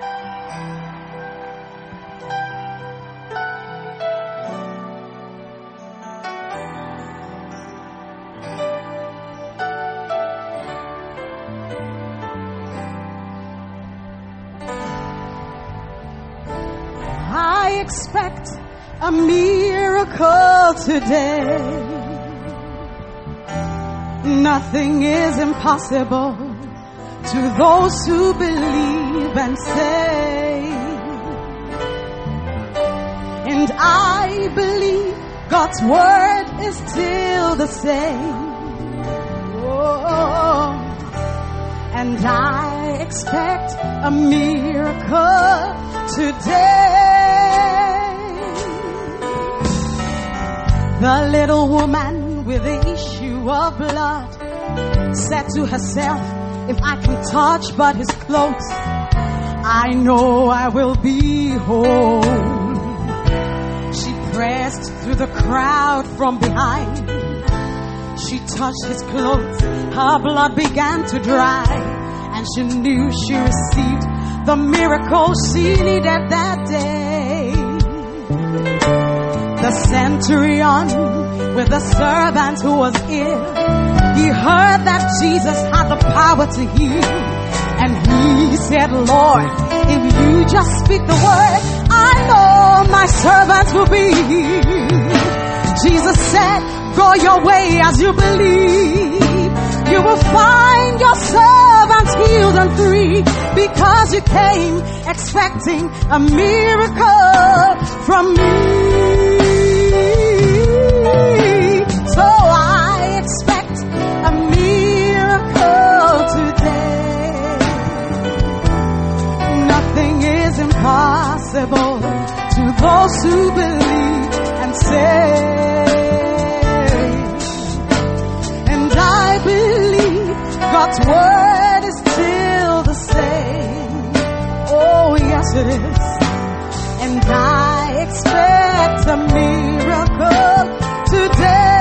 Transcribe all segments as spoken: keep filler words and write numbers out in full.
I expect a miracle today. Nothing is impossible to those who believe and say. And I believe God's word is still the same. Oh, and I expect a miracle today. The little woman with the issue of blood said to herself, if I can touch but his clothes, I know I will be whole. She pressed through the crowd from behind. She touched his clothes, her blood began to dry, and she knew she received the miracle she needed that day. The centurion with the servant who was ill, he heard that Jesus had the power to heal, and he said, Lord, if you just speak the word, I know my servant will be healed. Jesus said, go your way as you believe. You will find your servants healed and free, because you came expecting a miracle from me. So I expect a miracle today. Nothing is impossible to those who believe and say. And I believe God's word is still the same. Oh, yes it is. And I expect a miracle today.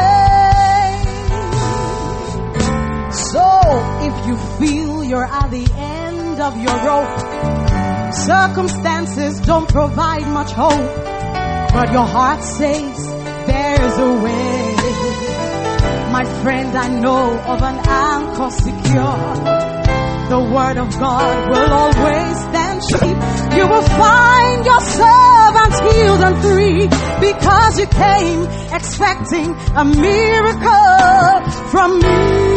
So if you feel you're at the end of your rope, circumstances don't provide much hope, but your heart says there's a way. My friend, I know of an anchor secure. The word of God will always stand cheap. You will find your servants healed and free, because you came expecting a miracle from me.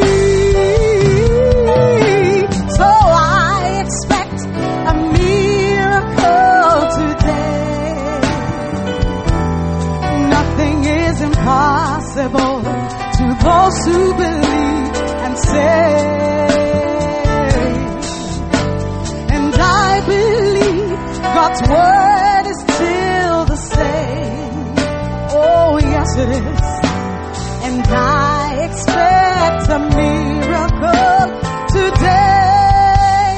So I expect a miracle today. Nothing is impossible to those who believe and say. And I believe God's word is still the same. Oh, yes it is. And I expect a miracle today.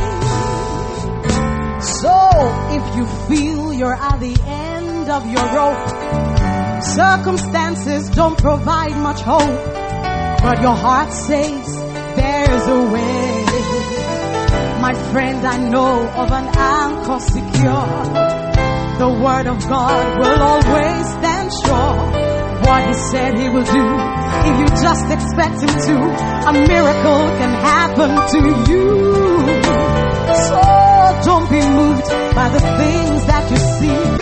So if you feel you're at the end of your rope, circumstances don't provide much hope, but your heart says there's a way. My friend, I know of an anchor secure. The word of God will always stand sure. What he said he will do, if you just expect him to, a miracle can happen to you. So don't be moved by the things that you see.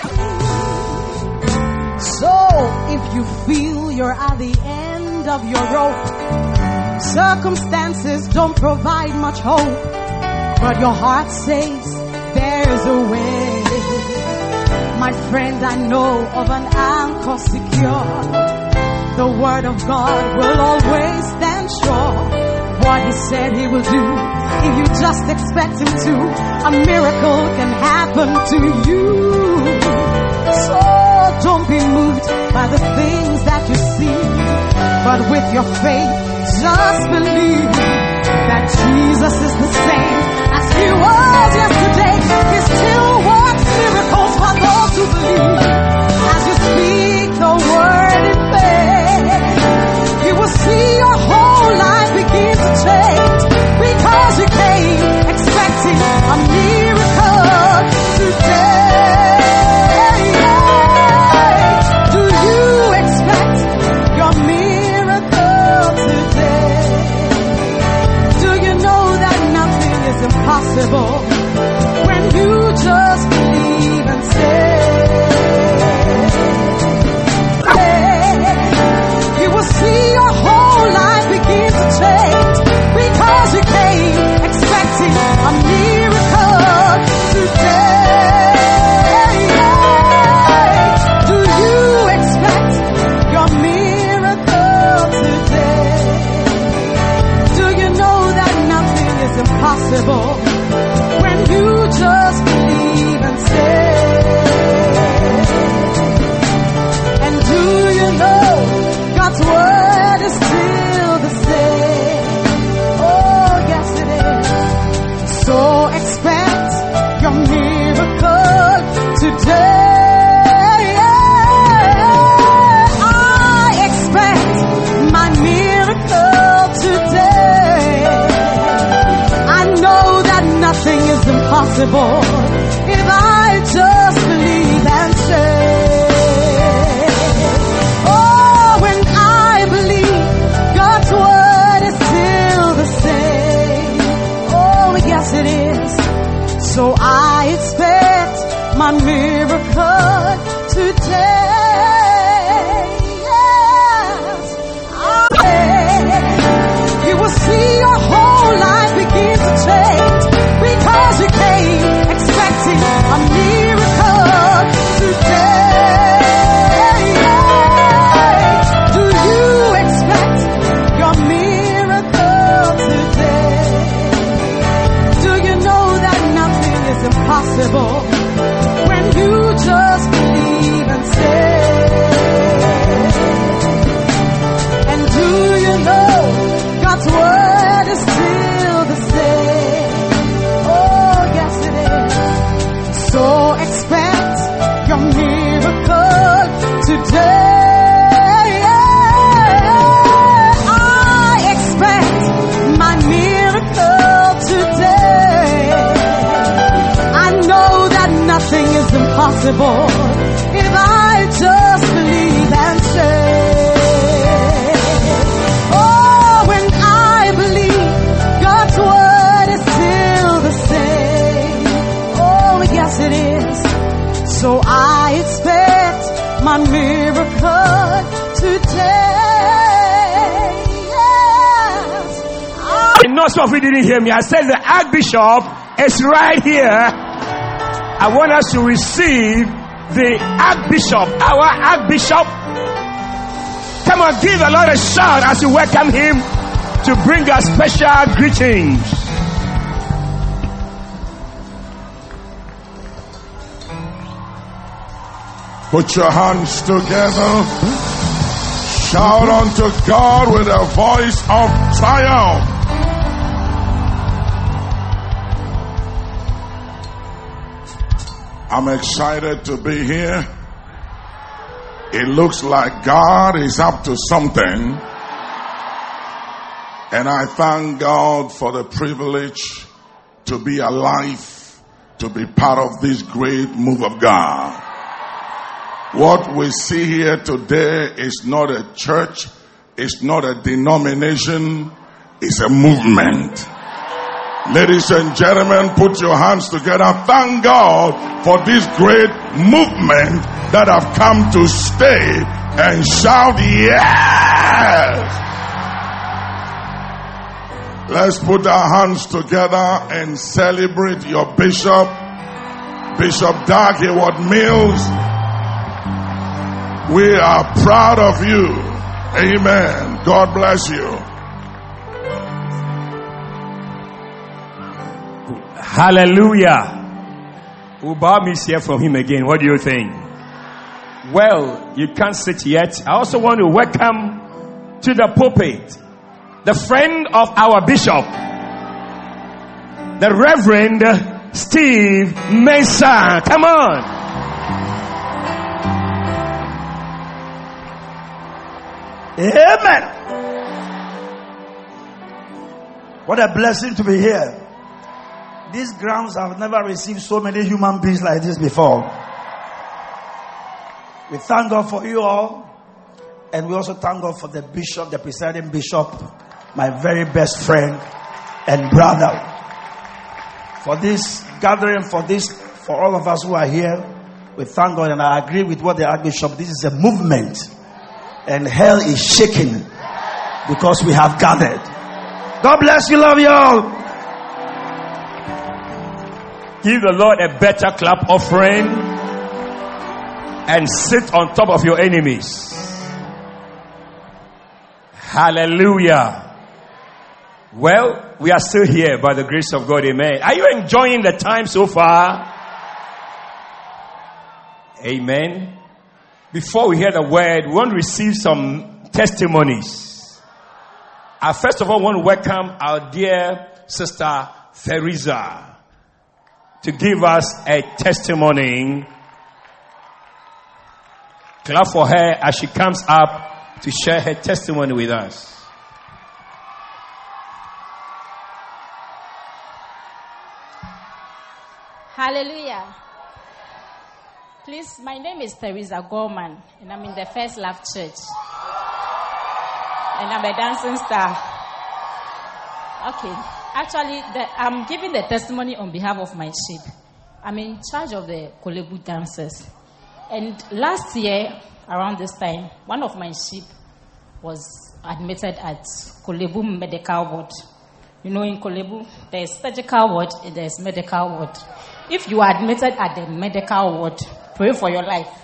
So if you feel you're at the end of your rope, circumstances don't provide much hope, but your heart says there's a way. My friend, I know of an anchor secure. The word of God will always stand sure. What he said he will do, if you just expect him to, a miracle can happen to you. So don't be moved by the things that you see, but with your faith, just believe that Jesus is the same as he was yesterday. He still works miracles for those who believe. As you speak the word in faith, you will see your whole life begin to change, because you came expecting a miracle. impossible when you just believe and say. You will see your whole life begin to change because you came expecting a miracle today. Do you expect your miracle today? Do you know that nothing is impossible when you just believe and say? And do you know God's word is still the same? Oh, yes it is. So expect your miracle today. I expect my miracle today. I know that nothing is impossible if I just believe and say. Oh, when I believe God's word is still the same. Oh, yes it is. So I expect my miracle today. Yes. I- You will see your whole life begin to change because you came expecting a miracle today. Do you expect your miracle today? Do you know that nothing is impossible when you just believe and say? And do you know God's word is still the same? Oh, yes it is. So expect your miracle today. I expect my miracle today. I know that nothing is impossible if I just believe and say. Oh, when I believe God's word is still the same. Oh, yes it is. So I expect my miracle today. Yes. I- And not so if you didn't hear me. I said the Archbishop is right here. I want us to receive the Archbishop, our Archbishop. Come on, give the Lord a shout as you welcome him to bring us special greetings. Put your hands together. Shout unto God with a voice of triumph. I'm excited to be here. It looks like God is up to something. And I thank God for the privilege to be alive, to be part of this great move of God. What we see here today is not a church, it's not a denomination, it's a movement. Ladies and gentlemen, put your hands together. Thank God for this great movement that have come to stay, and shout yes! Let's put our hands together and celebrate your bishop, Bishop Dag Heward-Mills. We are proud of you. Amen. God bless you. Hallelujah. Ubam is here from him again. What do you think? Well, you can't sit yet. I also want to welcome to the pulpit the friend of our bishop, the Reverend Steve Mensah. Come on. Amen. What a blessing to be here. These grounds have never received so many human beings like this before. We thank God for you all. And we also thank God for the bishop, the presiding bishop, my very best friend and brother. for this gathering, for this, for all of us who are here. We thank God, and I agree with what the Archbishop. This is a movement, and hell is shaking because we have gathered. God bless you. Love you all. Give the Lord a better clap offering and sit on top of your enemies. Hallelujah. Well, we are still here by the grace of God. Amen. Are you enjoying the time so far? Amen. Before we hear the word, we want to receive some testimonies. I first of all want to welcome our dear sister Theresa to give us a testimony. Clap for her as she comes up to share her testimony with us. Hallelujah. Please, my name is Theresa Gorman, and I'm in the First Love Church. And I'm a dancing star. Okay. Actually, the, I'm giving the testimony on behalf of my sheep. I'm in charge of the Kolebu dancers. And last year, around this time, one of my sheep was admitted at Kolebu Medical Ward. You know, in Kolebu, there's surgical ward and there's medical ward. If you are admitted at the medical ward, pray for your life.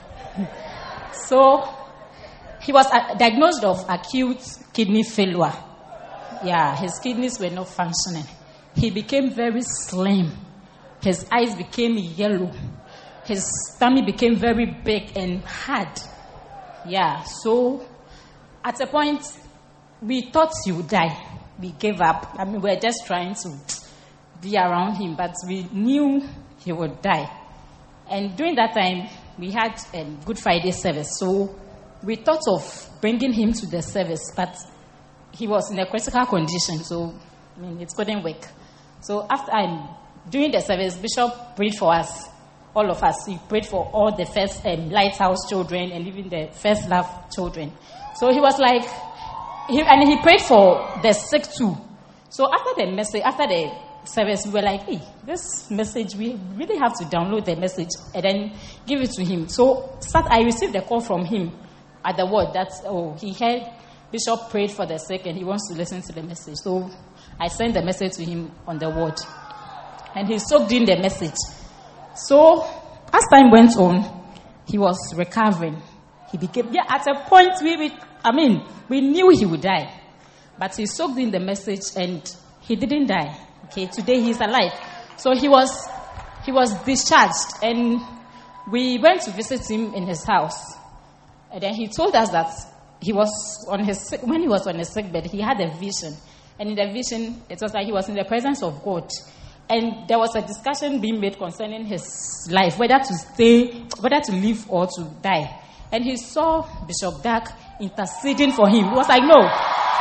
So, he was diagnosed of acute kidney failure. Yeah, his kidneys were not functioning. He became very slim. His eyes became yellow. His stomach became very big and hard. Yeah, so at a point, we thought he would die. We gave up. I mean, we were just trying to be around him, but we knew he would die. And during that time, we had a Good Friday service. So we thought of bringing him to the service, but he was in a critical condition, so I mean, it couldn't work. So after I'm doing the service, Bishop prayed for us, all of us. He prayed for all the first um, Lighthouse children and even the First Love children. So he was like, he, and he prayed for the sick too. So after the message, after the service, we were like, hey, this message, we really have to download the message and then give it to him. So start, I received a call from him at the word that, oh, he heard Bishop prayed for the sick and he wants to listen to the message. So I sent the message to him on the word. And he soaked in the message. So as time went on, he was recovering. He became, yeah, at a point, we, we, I mean, we knew he would die. But he soaked in the message and he didn't die. Okay, today he's alive. So he was, he was discharged and we went to visit him in his house. And then he told us that he was on his, when he was on his sick bed, he had a vision. And in the vision, it was like he was in the presence of God. And there was a discussion being made concerning his life, whether to stay, whether to live or to die. And he saw Bishop Dark interceding for him. He was like, no.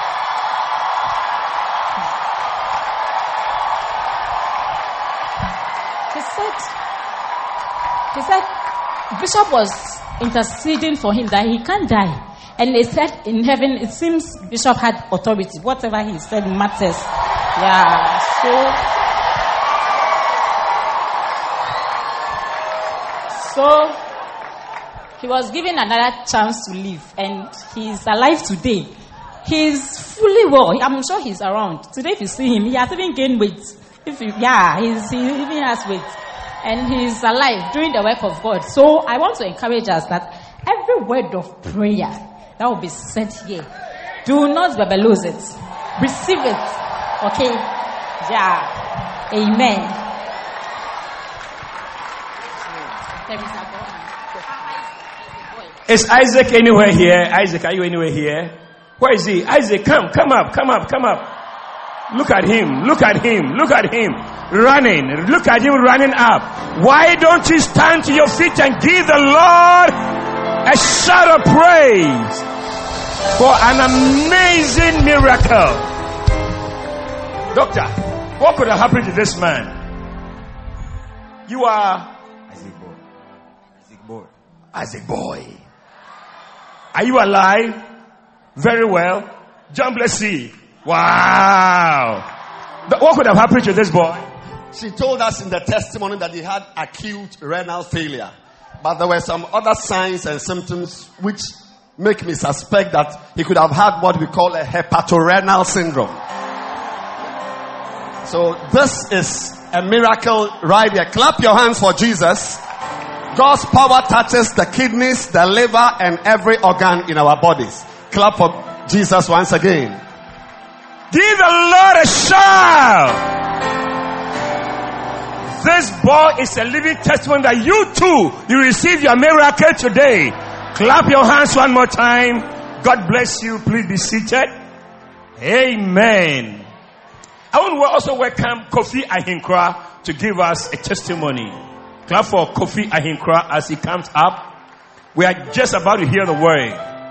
He said, he said, Bishop was interceding for him that he can't die. And they said in heaven, it seems Bishop had authority. Whatever he said matters. Yeah, so... So, he was given another chance to live, and he's alive today. He's fully well. I'm sure he's around. Today, if you see him, he has even gained weight. If you, yeah, he's, he even has weight. And he's alive doing the work of God. So, I want to encourage us that every word of prayer that will be said here, do not verbalize it. Receive it. Okay? Yeah. Amen. Is Isaac anywhere here? Isaac, are you anywhere here? Where is he? Isaac, come, come up, come up, come up. Look at him, look at him, look at him. Running, look at him running up. Why don't you stand to your feet and give the Lord a shout of praise for an amazing miracle? Doctor, what could have happened to this man? You are Isaac boy. Isaac boy. Isaac boy. Are you alive? Very well. John bless you. Wow. What could have happened to this boy? she told us in the testimony that he had acute renal failure. But there were some other signs and symptoms which make me suspect that he could have had what we call a hepatorenal syndrome. So this is a miracle right here. Clap your hands for Jesus. God's power touches the kidneys, the liver, and every organ in our bodies. Clap for Jesus once again. Give the Lord a shout. This boy is a living testimony that you too, you receive your miracle today. Clap your hands one more time. God bless you. Please be seated. Amen. I want to also welcome Kofi Ahinkra to give us a testimony. Clap for Kofi Ahinkra as he comes up. We are just about to hear the word.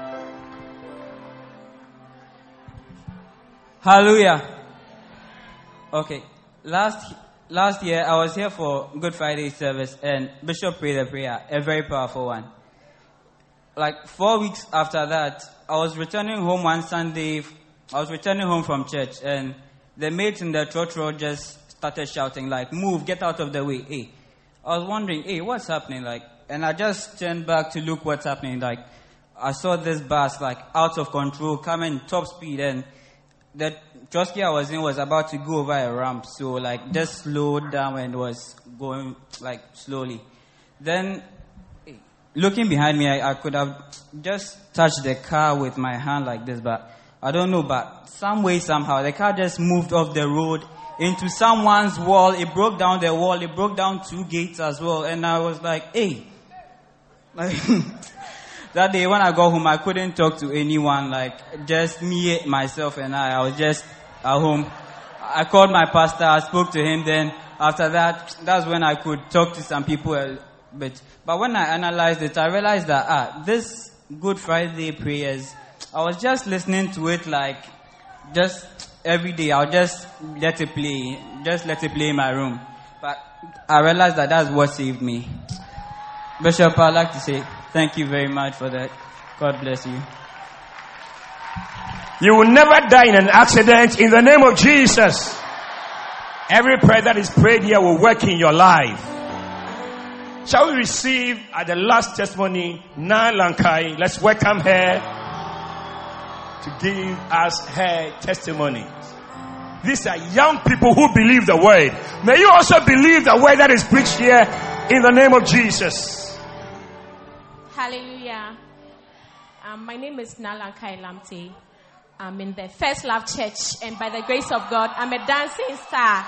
Hallelujah. Okay. Last last year I was here for Good Friday service and Bishop prayed a prayer, a very powerful one. Like four weeks after that, I was returning home one Sunday. I was returning home from church and the mates in the trotro just started shouting like, "Move, get out of the way." Hey. I was wondering, hey, what's happening? Like, and I just turned back to look what's happening. Like, I saw this bus like out of control, coming top speed, and the trosky I was in was about to go over a ramp. So like, just slowed down and was going like slowly. Then, looking behind me, I, I could have just touched the car with my hand like this, but I don't know. But some way, somehow, the car just moved off the road into someone's wall. It broke down the wall. It broke down two gates as well. And I was like, hey. Like, that day when I got home, I couldn't talk to anyone. Like, just me, myself, and I. I was just at home. I called my pastor. I spoke to him. Then after that, that's when I could talk to some people a bit. But when I analyzed it, I realized that, ah, this Good Friday prayers, I was just listening to it like, just every day. I'll just let it play. Just let it play in my room. But I realized that that's what saved me. Bishop, I'd like to say thank you very much for that. God bless you. You will never die in an accident in the name of Jesus. Every prayer that is prayed here will work in your life. Shall we receive at the last testimony, Na Lankai? Let's welcome her to give us her testimony. These are young people who believe the word. May you also believe the word that is preached here in the name of Jesus. Hallelujah. Um, my name is Nalankai Lamte. I'm in the First Love Church, and by the grace of God, I'm a dancing star.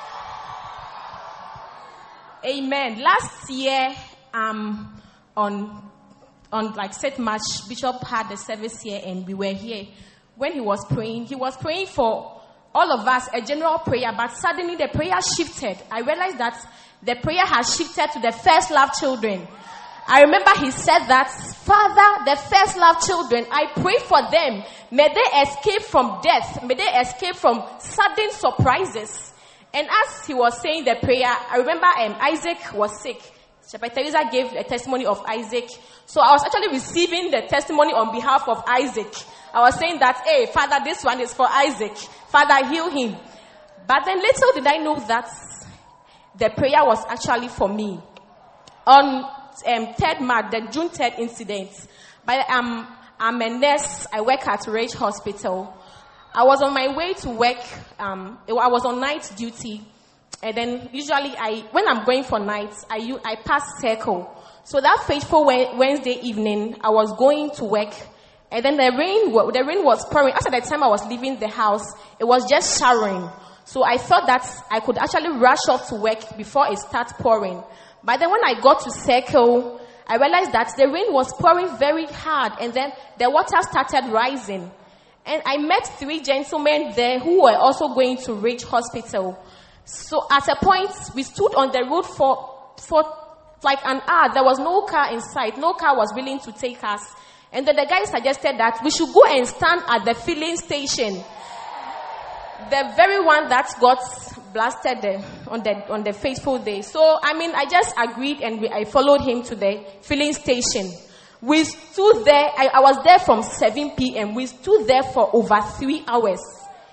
Amen. Last year, um, on on like Saint March, Bishop had the service here, and we were here. When he was praying, he was praying for all of us, a general prayer, but suddenly the prayer shifted. I realized that the prayer has shifted to the First Love children. I remember he said that, Father, the First Love children, I pray for them. May they escape from death. May they escape from sudden surprises. And as he was saying the prayer, I remember um, Isaac was sick. Shepherd Teresa gave a testimony of Isaac. So I was actually receiving the testimony on behalf of Isaac. I was saying that, hey, Father, this one is for Isaac. Father, heal him. But then little did I know that the prayer was actually for me. On um, third March, the June third incident, but um, I'm a nurse. I work at Rage Hospital. I was on my way to work. Um, I was on night duty. And then usually I, when I'm going for nights, I, I pass Circle. So that fateful Wednesday evening, I was going to work. And then the rain, the rain was pouring. After the time I was leaving the house, it was just showering. So I thought that I could actually rush off to work before it starts pouring. But then when I got to Circle, I realized that the rain was pouring very hard. And then the water started rising. And I met three gentlemen there who were also going to Ridge Hospital. So at a point, we stood on the road for, for like an hour. There was no car in sight. No car was willing to take us. And then the guy suggested that we should go and stand at the filling station. The very one that got blasted the, on the on the fateful day. So, I mean, I just agreed and we, I followed him to the filling station. We stood there. I, I was there from seven p.m. We stood there for over three hours.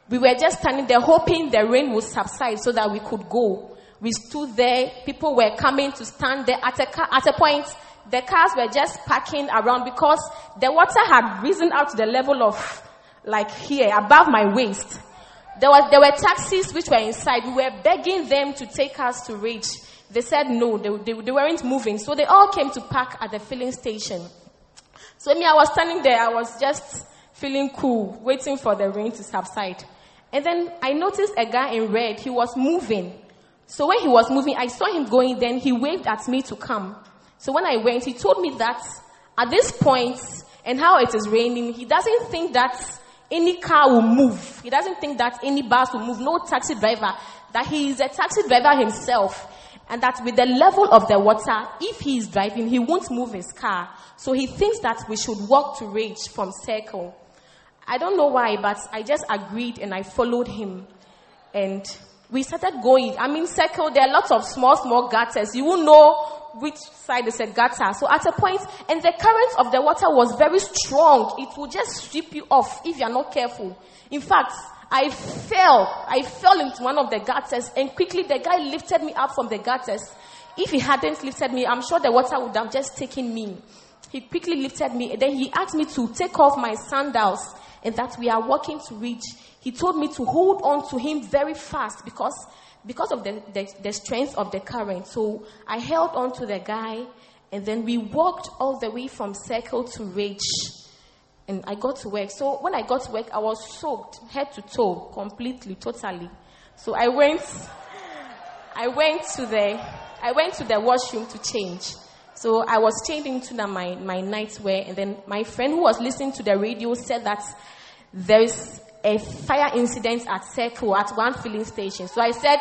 We were just standing there hoping the rain would subside so that we could go. We stood there. People were coming to stand there. At a, car, at a point, the cars were just parking around because the water had risen out to the level of, like here, above my waist. There was, there were taxis which were inside. We were begging them to take us to Rage. They said no, they, they, they weren't moving. So they all came to park at the filling station. So me, I was standing there. I was just feeling cool, waiting for the rain to subside. And then I noticed a guy in red. He was moving. So when he was moving, I saw him going. Then he waved at me to come. So when I went, he told me that at this point and how it is raining, he doesn't think that any car will move. He doesn't think that any bus will move. No taxi driver. That he is a taxi driver himself. And that with the level of the water, if he is driving, he won't move his car. So he thinks that we should walk to Rage from Circle. I don't know why, but I just agreed and I followed him. And we started going. I mean, Circle, there are lots of small, small gutters. You won't know which side is a gutter. So at a point, and the current of the water was very strong. It will just sweep you off if you are not careful. In fact, I fell. I fell into one of the gutters, and quickly the guy lifted me up from the gutters. If he hadn't lifted me, I'm sure the water would have just taken me. He quickly lifted me, and then he asked me to take off my sandals, and that we are walking to Reach. He told me to hold on to him very fast because because of the, the, the strength of the current. So I held on to the guy, and then we walked all the way from Circle to Reach. And I got to work. So when I got to work, I was soaked head to toe, completely, totally. So I went, I went to the, I went to the washroom to change. So I was changing into the, my my nightwear, and then my friend who was listening to the radio said that there is a fire incident at Circle at one filling station. So I said,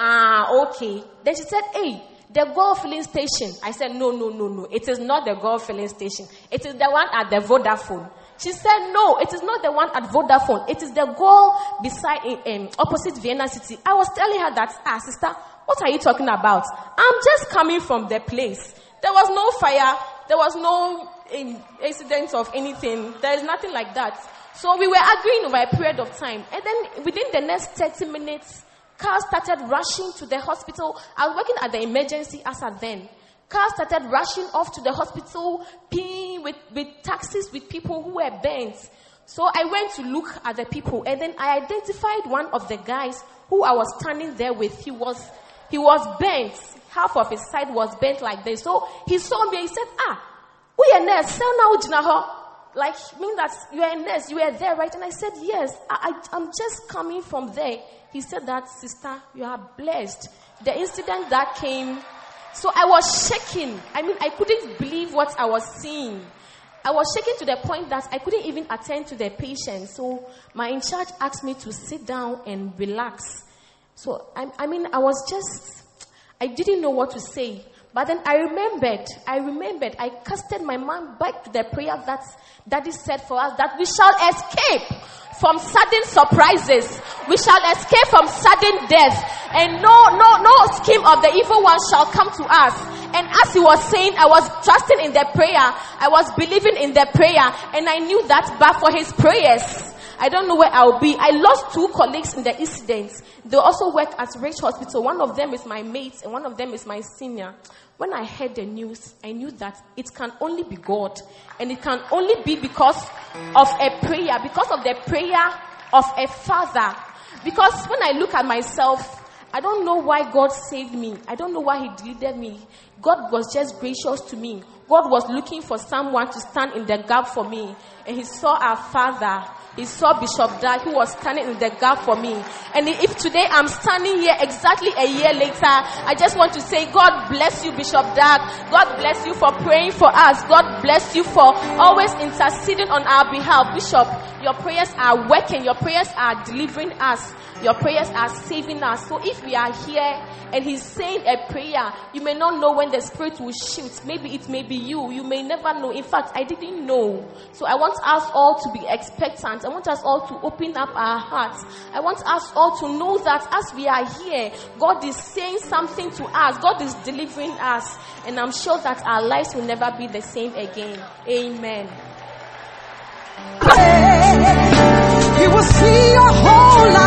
ah, okay. Then she said, hey, the Go filling station. I said, no, no, no, no. It is not the Go filling station. It is the one at the Vodafone. She said, no, it is not the one at Vodafone. It is the Go beside, um, opposite Vienna City. I was telling her that, ah, sister, what are you talking about? I'm just coming from the place. There was no fire. There was no um, incident of anything. There is nothing like that. So we were arguing over a period of time. And then within the next thirty minutes, cars started rushing to the hospital. I was working at the emergency as at then. Cars started rushing off to the hospital, peeing with, with taxis with people who were burnt. So I went to look at the people, and then I identified one of the guys who I was standing there with. He was he was burnt. Half of his side was bent like this. So he saw me and he said, ah, we are nurse. So now, like, mean that you are a nurse. You are there, right? And I said, yes, I, I, I'm just coming from there. He said that, sister, you are blessed. The incident that came, so I was shaking. I mean, I couldn't believe what I was seeing. I was shaking to the point that I couldn't even attend to the patient. So my in charge asked me to sit down and relax. So, I, I mean, I was just, I didn't know what to say. But then I remembered, I remembered, I casted my mind back to the prayer that Daddy said for us, that we shall escape from sudden surprises. We shall escape from sudden death. And no, no, no scheme of the evil one shall come to us. And as he was saying, I was trusting in the prayer. I was believing in the prayer. And I knew that, but for his prayers, I don't know where I'll be. I lost two colleagues in the incident. They also work at Rage Hospital. One of them is my mate and one of them is my senior. When I heard the news, I knew that it can only be God. And it can only be because of a prayer, because of the prayer of a father. Because when I look at myself, I don't know why God saved me. I don't know why he delivered me. God was just gracious to me. God was looking for someone to stand in the gap for me. And he saw our father. He saw Bishop Dag, who was standing in the gap for me. And if today I'm standing here exactly a year later, I just want to say, God bless you, Bishop Dag. God bless you for praying for us. God bless you for always interceding on our behalf. Bishop, your prayers are working. Your prayers are delivering us. Your prayers are saving us. So if we are here and he's saying a prayer, you may not know when the Spirit will shoot. Maybe it may be you. You may never know. In fact, I didn't know. So I want us all to be expectant. I want us all to open up our hearts. I want us all to know that as we are here, God is saying something to us. God is delivering us. And I'm sure that our lives will never be the same again. Amen. You will see your whole life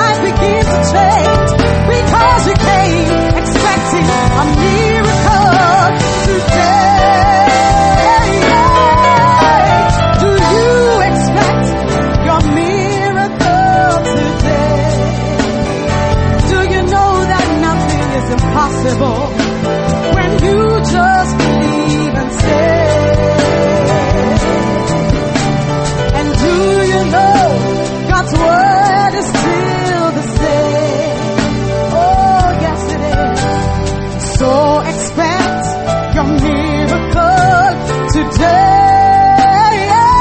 change because you came expecting a miracle today. Do you expect your miracle today? Do you know that nothing is impossible when you just believe and say? And do you know God's word is still the same? Oh, yes it is. So expect your miracle today.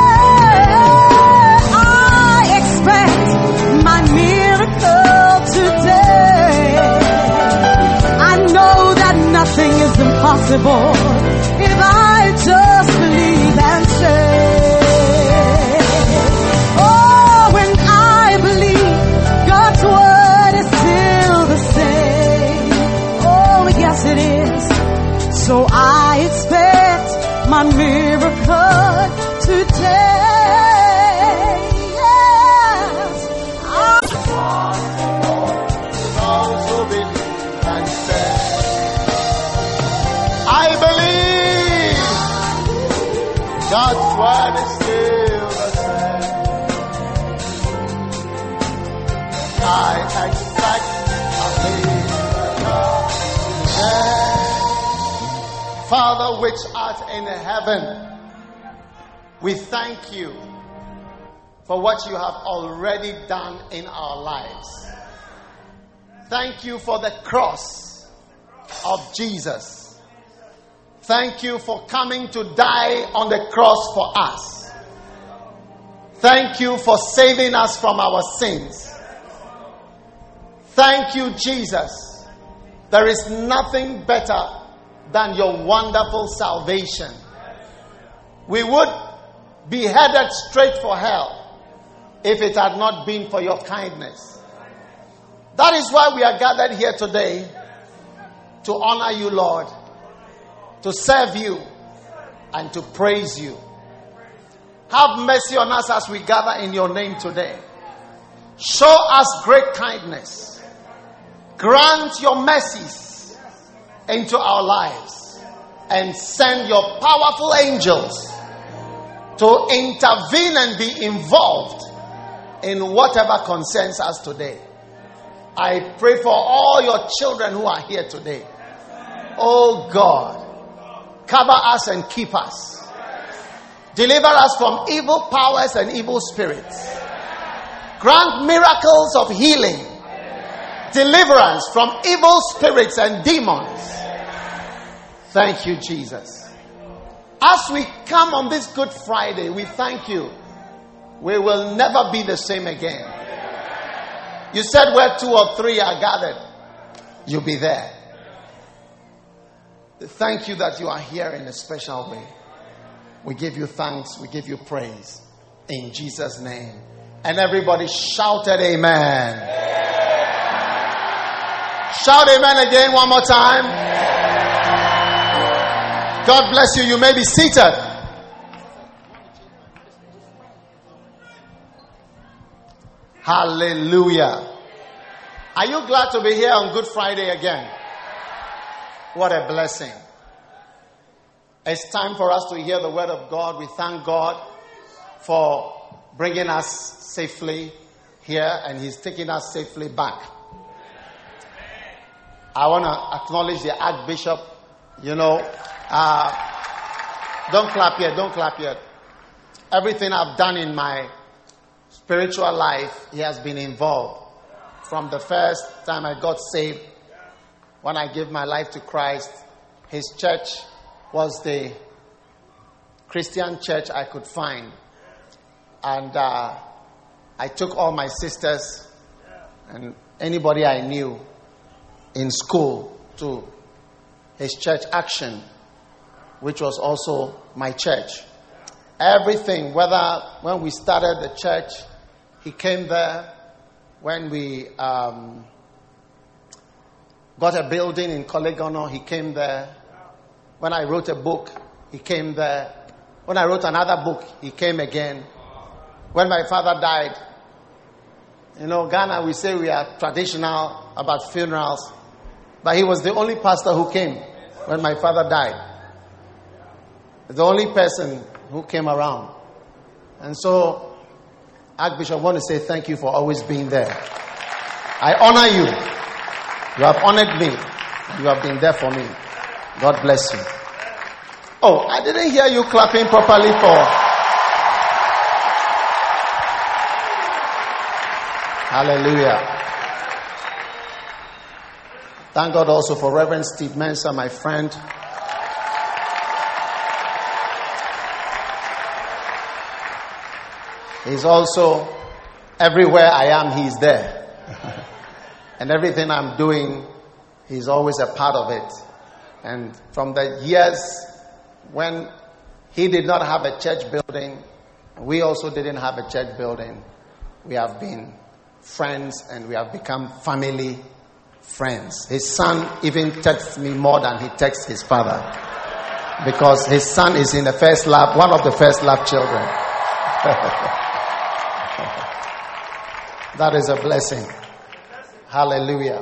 I expect my miracle today. I know that nothing is impossible if I just believe and say. Oh, when I believe God's word is still the same. Oh, yes it is. So I expect my miracle today. Yes. Those who believe and say, I believe God's word is still the same. I expect a miracle today. Father which art in heaven, we thank you for what you have already done in our lives. Thank you for the cross of Jesus. Thank you for coming to die on the cross for us. Thank you for saving us from our sins. Thank you, Jesus. There is nothing better than your wonderful salvation. We would be headed straight for hell if it had not been for your kindness. That is why we are gathered here today, to honor you, Lord, to serve you, and to praise you. Have mercy on us as we gather in your name today. Show us great kindness. Grant your mercies into our lives, and send your powerful angels to intervene and be involved in whatever concerns us today. I pray for all your children who are here today. Oh God, cover us and keep us. Deliver us from evil powers and evil spirits. Grant miracles of healing, deliverance from evil spirits and demons. Thank you, Jesus. As we come on this Good Friday, we thank you. We will never be the same again. You said where two or three are gathered, you'll be there. Thank you that you are here in a special way. We give you thanks. We give you praise. In Jesus' name. And everybody shouted amen. Shout amen again one more time. God bless you. You may be seated. Hallelujah. Are you glad to be here on Good Friday again? What a blessing. It's time for us to hear the word of God. We thank God for bringing us safely here, and He's taking us safely back. I want to acknowledge the Archbishop. You know, uh, don't clap yet, don't clap yet. Everything I've done in my spiritual life, he has been involved. From the first time I got saved, when I gave my life to Christ, his church was the Christian church I could find. And uh, I took all my sisters and anybody I knew in school to his church Action, which was also my church. Everything, whether when we started the church, he came there. When we um, got a building in Kolegono, he came there. When I wrote a book, he came there. When I wrote another book, he came again. When my father died, You know, Ghana, we say we are traditional about funerals. But he was the only pastor who came when my father died. The only person who came around. And so, Archbishop, I want to say thank you for always being there. I honor you. You have honored me. You have been there for me. God bless you. Oh, I didn't hear you clapping properly for... Hallelujah. Thank God also for Reverend Steve Mensah, my friend. He's also, everywhere I am, he's there. And everything I'm doing, he's always a part of it. And from the years when he did not have a church building, we also didn't have a church building, we have been friends and we have become family friends. His son even texts me more than he texts his father, because his son is in the first lab, one of the first lab children. That is a blessing. Hallelujah.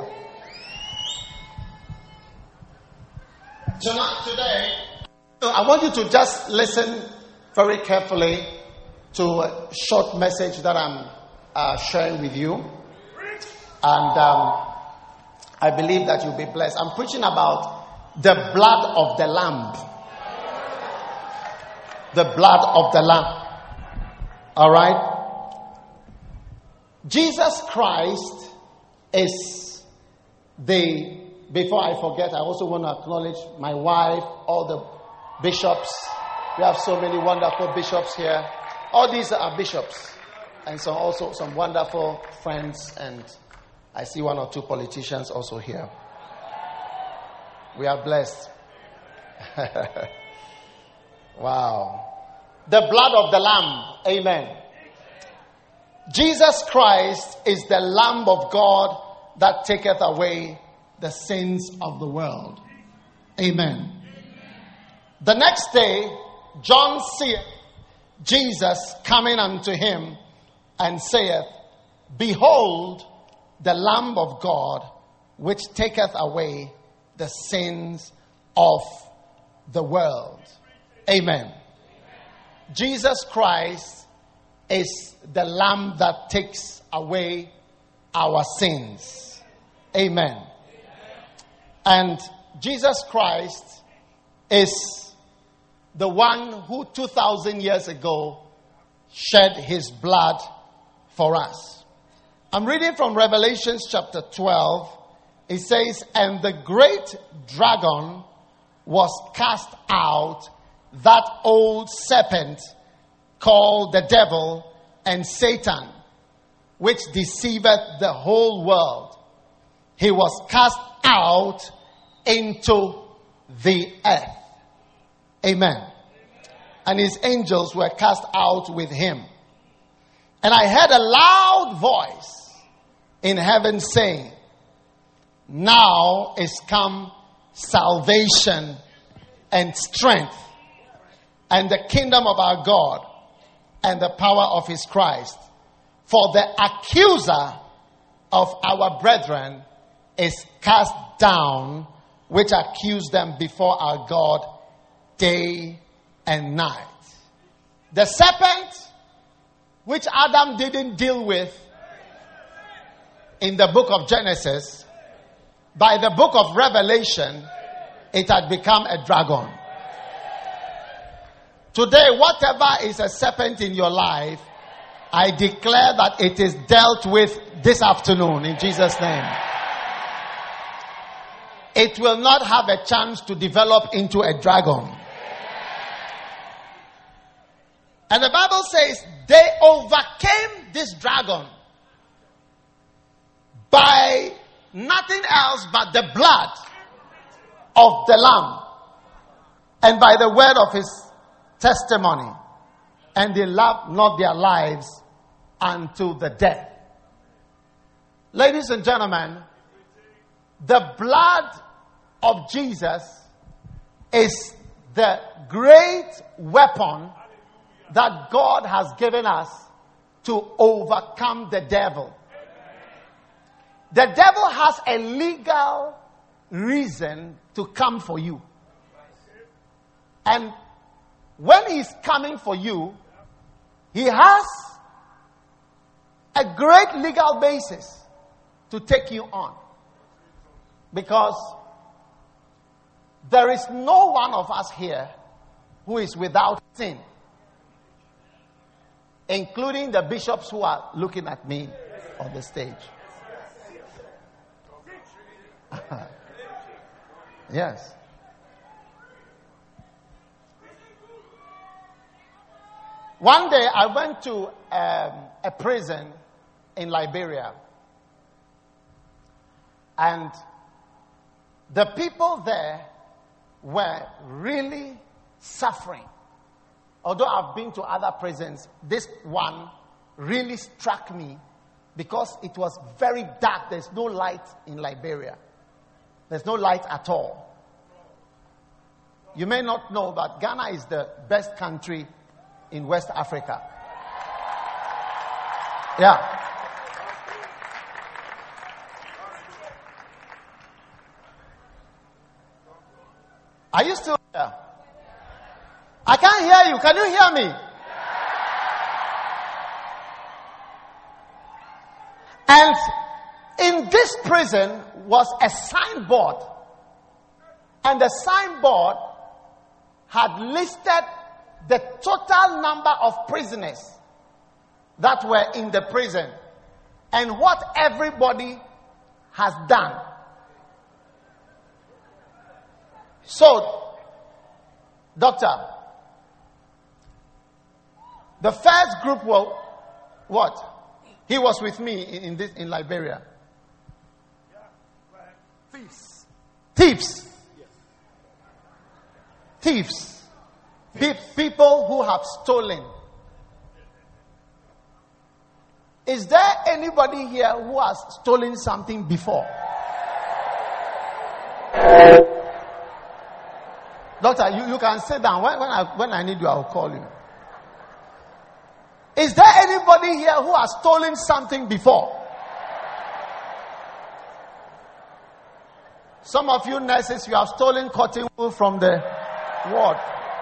Tonight, today, I want you to just listen very carefully to a short message that I'm uh, sharing with you. And um, I believe that you'll be blessed. I'm preaching about the blood of the Lamb. The blood of the Lamb. All right? Jesus Christ is the... Before I forget, I also want to acknowledge my wife, all the bishops. We have so many wonderful bishops here. All these are bishops. And so also some wonderful friends, and I see one or two politicians also here. We are blessed. Wow. The blood of the Lamb. Amen. Jesus Christ is the Lamb of God that taketh away the sins of the world. Amen. The next day, John seeth Jesus coming unto him and saith, Behold, the Lamb of God, which taketh away the sins of the world. Amen. Jesus Christ is the Lamb that takes away our sins. Amen. And Jesus Christ is the one who two thousand years ago shed his blood for us. I'm reading from Revelation chapter twelve. It says, And the great dragon was cast out, that old serpent called the devil and Satan, which deceiveth the whole world. He was cast out into the earth. Amen. And his angels were cast out with him. And I heard a loud voice in heaven saying, Now is come salvation and strength and the kingdom of our God and the power of his Christ. For the accuser of our brethren is cast down, which accused them before our God day and night. The serpent, which Adam didn't deal with in the book of Genesis, by the book of Revelation, it had become a dragon. Today, whatever is a serpent in your life, I declare that it is dealt with this afternoon in Jesus' name. It will not have a chance to develop into a dragon. And the Bible says they overcame this dragon by nothing else but the blood of the Lamb and by the word of his testimony. And they loved not their lives unto the death. Ladies and gentlemen, the blood of Jesus is the great weapon that God has given us to overcome the devil. The devil has a legal reason to come for you. And when he's coming for you, he has a great legal basis to take you on. Because there is no one of us here who is without sin, including the bishops who are looking at me on the stage. Yes. One day I went to um, a prison in Liberia, and the people there were really suffering. Although I've been to other prisons, this one really struck me because it was very dark. There's no light in Liberia. There's no light at all. You may not know, but Ghana is the best country in West Africa. Yeah. Are you still here? I can't hear you. Can you hear me? And in this prison was a signboard. And the signboard had listed the total number of prisoners that were in the prison and what everybody has done. So, doctor, the first group were what? He was with me in, in this in Liberia. Thieves. Thieves. Thieves. Pe- people who have stolen. Is there anybody here who has stolen something before? Doctor, you, you can sit down. When, when, I, when I need you, I'll call you. Is there anybody here who has stolen something before? Some of you nurses, you have stolen cotton wool from the ward.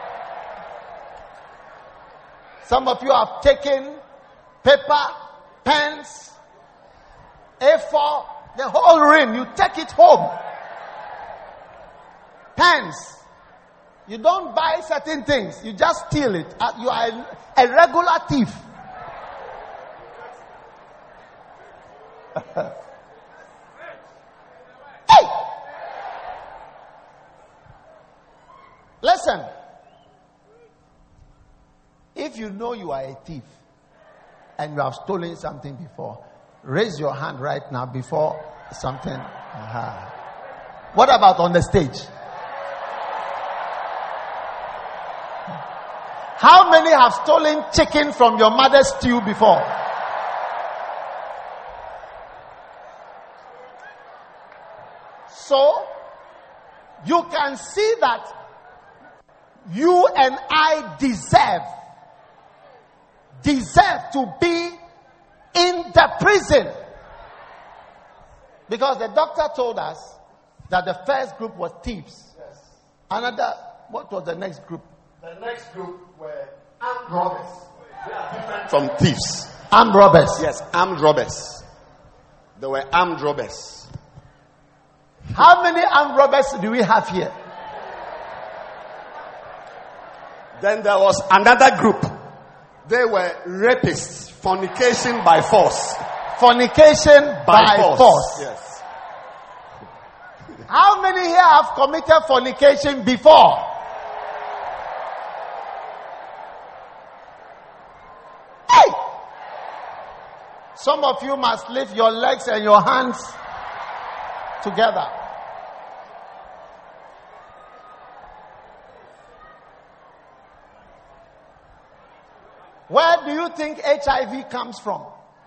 Some of you have taken paper, pens, A four, the whole rim. You take it home. Pens. You don't buy certain things. You just steal it. You are a, a regular thief. Hey! Listen. If you know you are a thief and you have stolen something before, raise your hand right now before something. Aha. What about on the stage? How many have stolen chicken from your mother's stew before? So, you can see that you and I deserve, deserve to be in the prison. Because the doctor told us that the first group was thieves. Yes. Another, what was the next group? The next group were armed robbers. They are different from thieves. Armed robbers. Yes, armed robbers. They were armed robbers. How many armed robbers do we have here? Then there was another group. They were rapists. Fornication by force. Fornication by, by force. force. Yes. How many here have committed fornication before? Hey! Some of you must lift your legs and your hands together. Where do you think H I V comes from?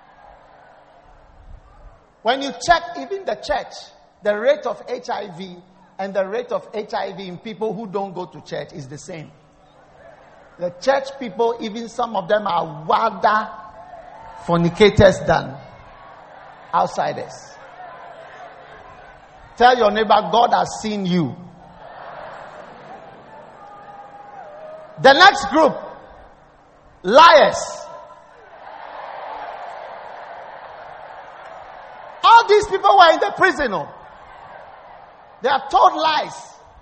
When you check even the church, the rate of H I V and the rate of H I V in people who don't go to church is the same. The church people, even some of them are wilder fornicators than outsiders. Tell your neighbor, God has seen you. The next group, liars. All these people were in the prison. Oh. They are told lies.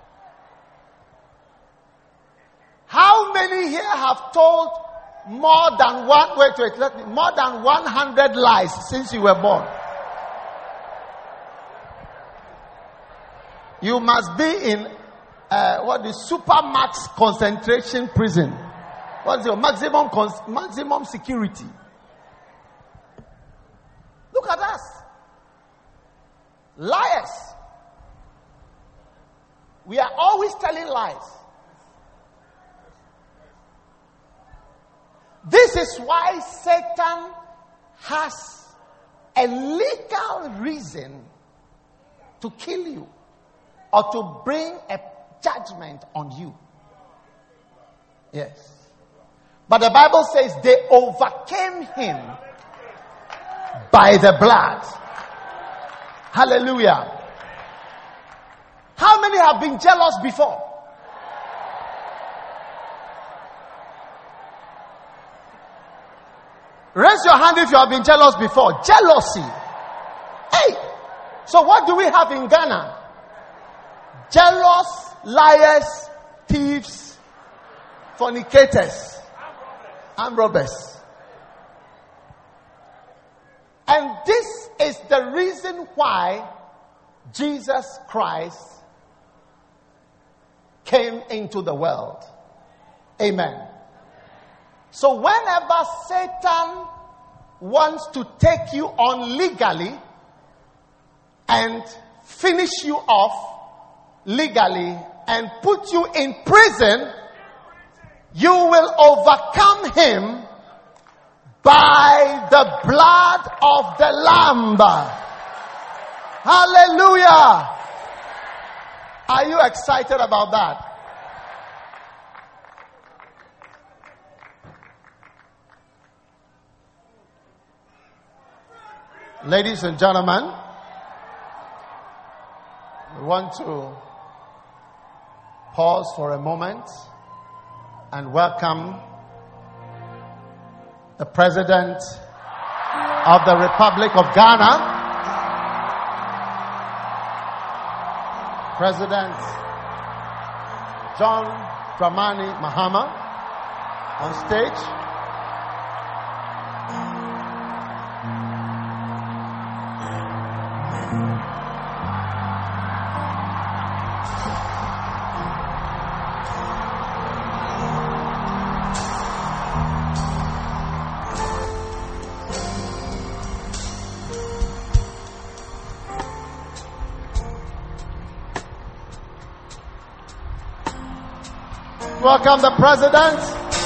How many here have told more than one, wait, wait, let me, more than one hundred lies since you were born? You must be in uh, what is supermax concentration prison. What's your maximum cons- maximum security? Look at us, liars. We are always telling lies. This is why Satan has a legal reason to kill you or to bring a judgment on you. Yes. But the Bible says they overcame him by the blood. Hallelujah. How many have been jealous before? Raise your hand if you have been jealous before. Jealousy. Hey! So what do we have in Ghana? Jealous, liars, thieves, fornicators, and robbers. And this is the reason why Jesus Christ came into the world. Amen. So whenever Satan wants to take you on legally and finish you off legally and put you in prison, you will overcome him by the blood of the Lamb. Hallelujah. Are you excited about that? Ladies and gentlemen, we want to pause for a moment and welcome the President of the Republic of Ghana, President John Dramani Mahama, on stage. Welcome the President.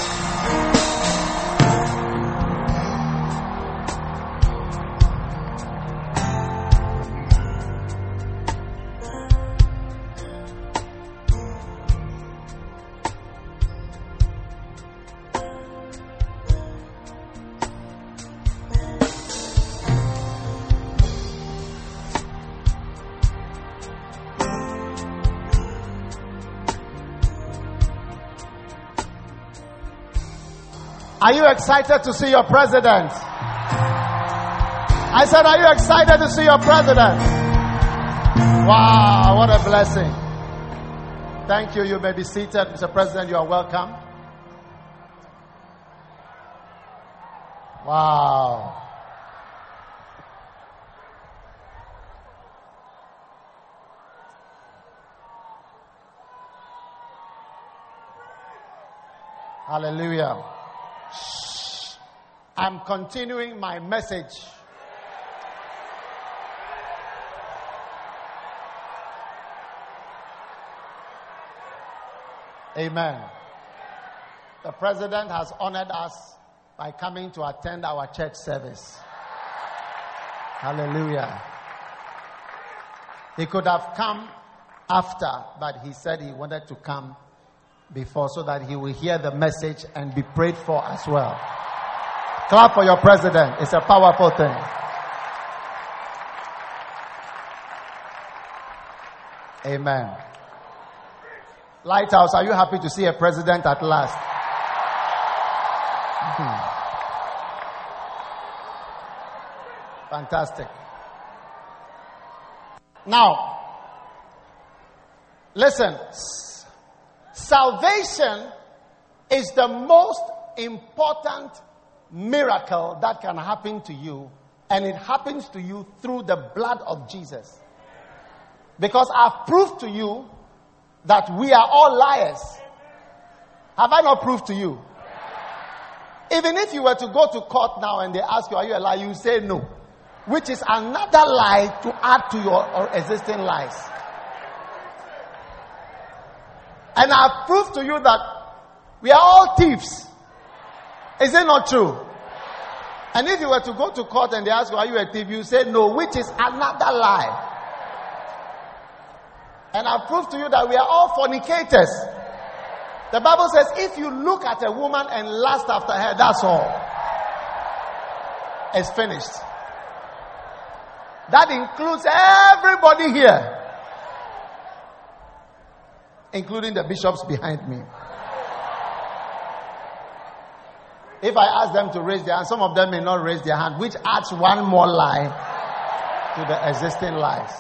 Are you excited to see your president? I said, are you excited to see your president? Wow, what a blessing. Thank you. You may be seated. Mister President, you are welcome. Wow. Hallelujah. I'm continuing my message. Amen. The President has honored us by coming to attend our church service. Hallelujah. He could have come after, but he said he wanted to come before so that he will hear the message and be prayed for as well. Clap for your president. It's a powerful thing. Amen. Lighthouse, are you happy to see a president at last? Hmm. Fantastic. Now, listen. Salvation is the most important miracle that can happen to you, and it happens to you through the blood of Jesus. Because I've proved to you that we are all liars. Have I not proved to you? Even if you were to go to court now and they ask you, are you a liar? You say no. Which is another lie to add to your existing lies. And I've proved to you that we are all thieves. Is it not true? And if you were to go to court and they ask you, are you a thief? You say no, which is another lie. And I've proved to you that we are all fornicators. The Bible says if you look at a woman and lust after her, that's all. It's finished. That includes everybody here. Including the bishops behind me. If I ask them to raise their hand, some of them may not raise their hand, which adds one more lie to the existing lies.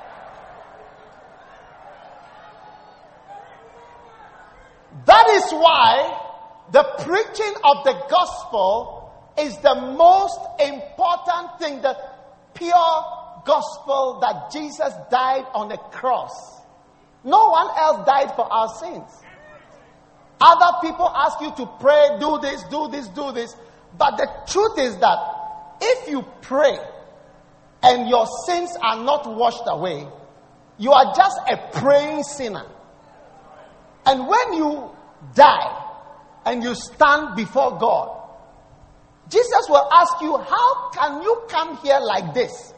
That is why the preaching of the gospel is the most important thing, the pure gospel that Jesus died on the cross. No one else died for our sins. Other people ask you to pray, do this, do this, do this. But the truth is that if you pray and your sins are not washed away, you are just a praying sinner. And when you die and you stand before God, Jesus will ask you, how can you come here like this?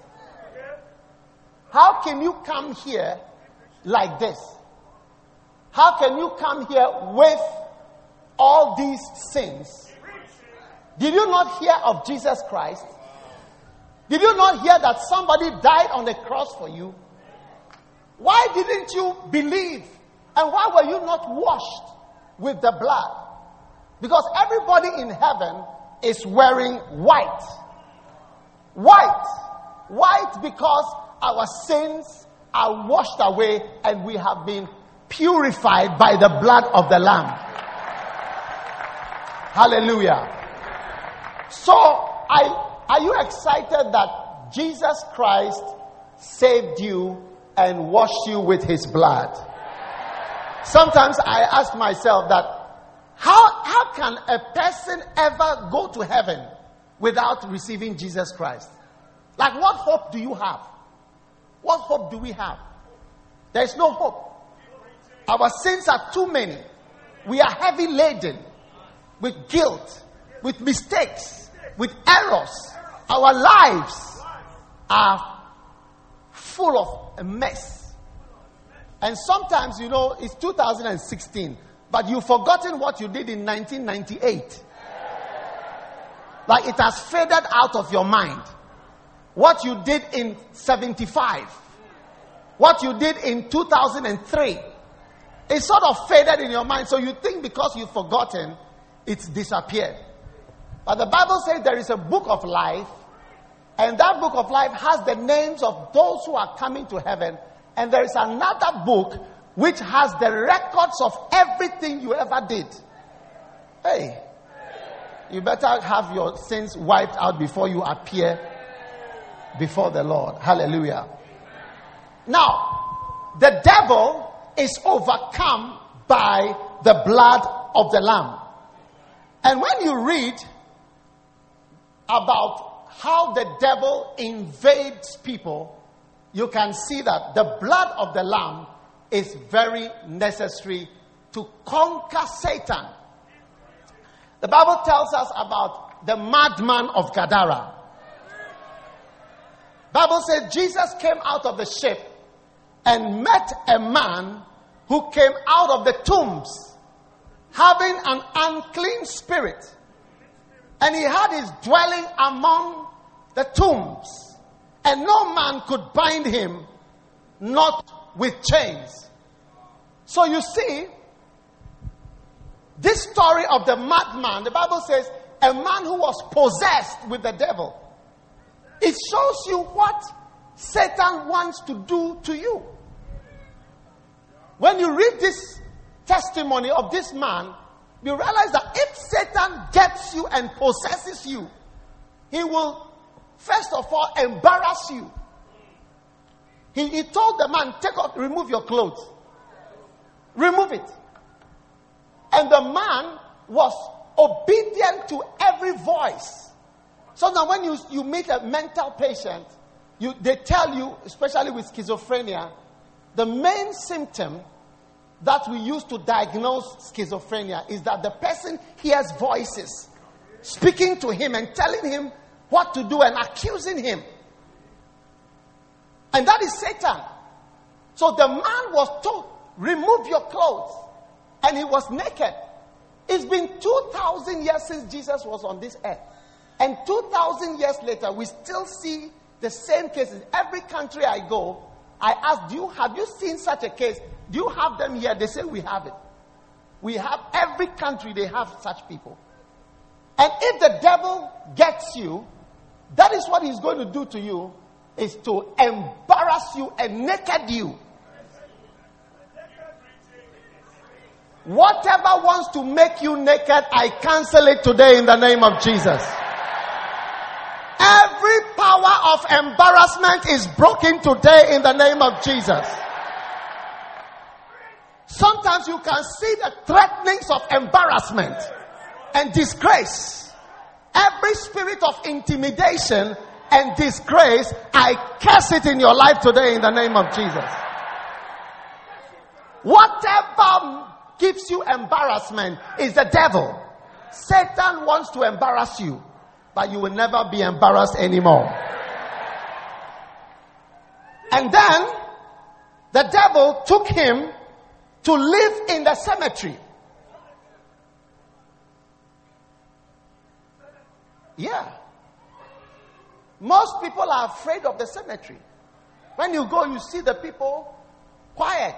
How can you come here like this? How can you come here with all these sins? Did you not hear of Jesus Christ? Did you not hear that somebody died on the cross for you? Why didn't you believe? And why were you not washed with the blood? Because everybody in heaven is wearing white. White. White because our sins are washed away and we have been purified by the blood of the Lamb. Hallelujah. So, I, are you excited that Jesus Christ saved you and washed you with his blood? Sometimes I ask myself that how, how can a person ever go to heaven without receiving Jesus Christ? Like, what hope do you have? What hope do we have? There is no hope. Our sins are too many. We are heavy laden with guilt, with mistakes, with errors. Our lives are full of a mess. And sometimes, you know, it's two thousand sixteen, but you've forgotten what you did in nineteen ninety-eight. Like it has faded out of your mind. What you did in seventy-five. What you did in two thousand three. It sort of faded in your mind. So you think because you've forgotten, it's disappeared. But the Bible says there is a book of life. And that book of life has the names of those who are coming to heaven. And there is another book which has the records of everything you ever did. Hey, you better have your sins wiped out before you appear before the Lord. Hallelujah. Now, the devil is overcome by the blood of the Lamb. And when you read about how the devil invades people, you can see that the blood of the Lamb is very necessary to conquer Satan. The Bible tells us about the madman of Gadara. The Bible says Jesus came out of the ship and met a man who came out of the tombs having an unclean spirit. And he had his dwelling among the tombs. And no man could bind him, not with chains. So you see, this story of the madman, the Bible says, a man who was possessed with the devil. It shows you what Satan wants to do to you. When you read this testimony of this man, you realize that if Satan gets you and possesses you, he will first of all embarrass you. He, he told the man, take off, remove your clothes. Remove it. And the man was obedient to every voice. So now when you, you meet a mental patient, you, they tell you, especially with schizophrenia, the main symptom that we use to diagnose schizophrenia is that the person hears voices speaking to him and telling him what to do and accusing him. And that is Satan. So the man was told, remove your clothes. And he was naked. It's been two thousand years since Jesus was on this earth. And two thousand years later, we still see the same cases. Every country I go, I ask, do you, have you seen such a case? Do you have them here? They say, we have it. We have, every country, they have such people. And if the devil gets you, that is what he's going to do to you, is to embarrass you and naked you. Whatever wants to make you naked, I cancel it today in the name of Jesus. Every power of embarrassment is broken today in the name of Jesus. Sometimes you can see the threatenings of embarrassment and disgrace. Every spirit of intimidation and disgrace, I curse it in your life today in the name of Jesus. Whatever gives you embarrassment is the devil. Satan wants to embarrass you, but you will never be embarrassed anymore. And then the devil took him to live in the cemetery. Yeah. Most people are afraid of the cemetery. When you go, you see the people quiet.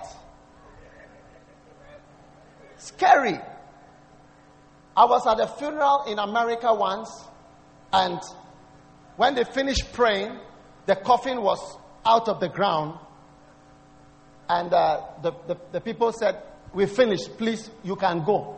Scary. I was at a funeral in America once, and when they finished praying, the coffin was out of the ground, and uh, the, the, the people said, we finished, please, you can go.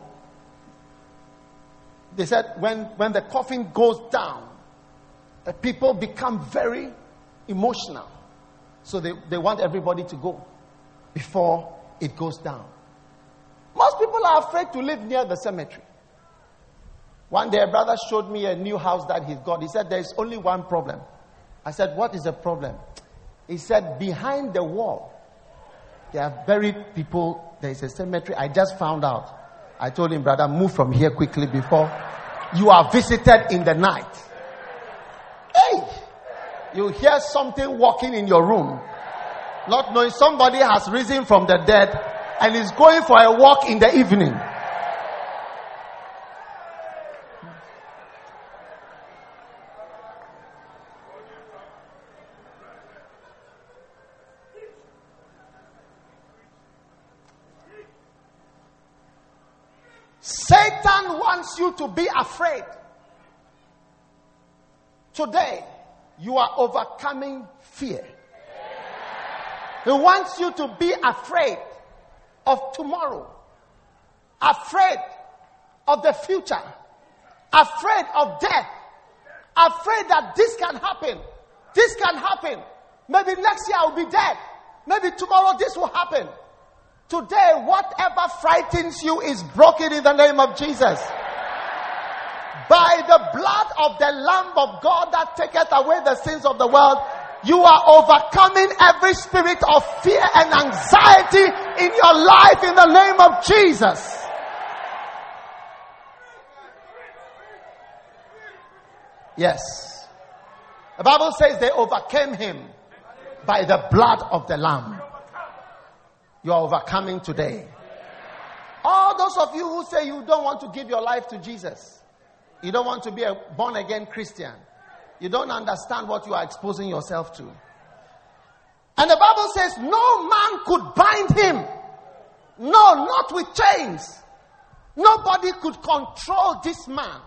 They said, when, when the coffin goes down, the people become very emotional. So they, they want everybody to go before it goes down. Most people are afraid to live near the cemetery. One day a brother showed me a new house that he's got. He said, there is only one problem. I said, what is the problem? He said, behind the wall, there are buried people. There is a cemetery. I just found out. I told him, brother, move from here quickly before you are visited in the night. Hey! You hear something walking in your room, not knowing somebody has risen from the dead and is going for a walk in the evening. Satan wants you to be afraid. Today, you are overcoming fear. He wants you to be afraid of tomorrow, afraid of the future, afraid of death, afraid that this can happen, this can happen. Maybe next year I'll be dead. Maybe tomorrow this will happen. Today, whatever frightens you is broken in the name of Jesus. By the blood of the Lamb of God that taketh away the sins of the world, you are overcoming every spirit of fear and anxiety in your life in the name of Jesus. Yes. The Bible says they overcame him by the blood of the Lamb. You are overcoming today. All those of you who say you don't want to give your life to Jesus, you don't want to be a born-again Christian, you don't understand what you are exposing yourself to. And the Bible says no man could bind him. No, not with chains. Nobody could control this man.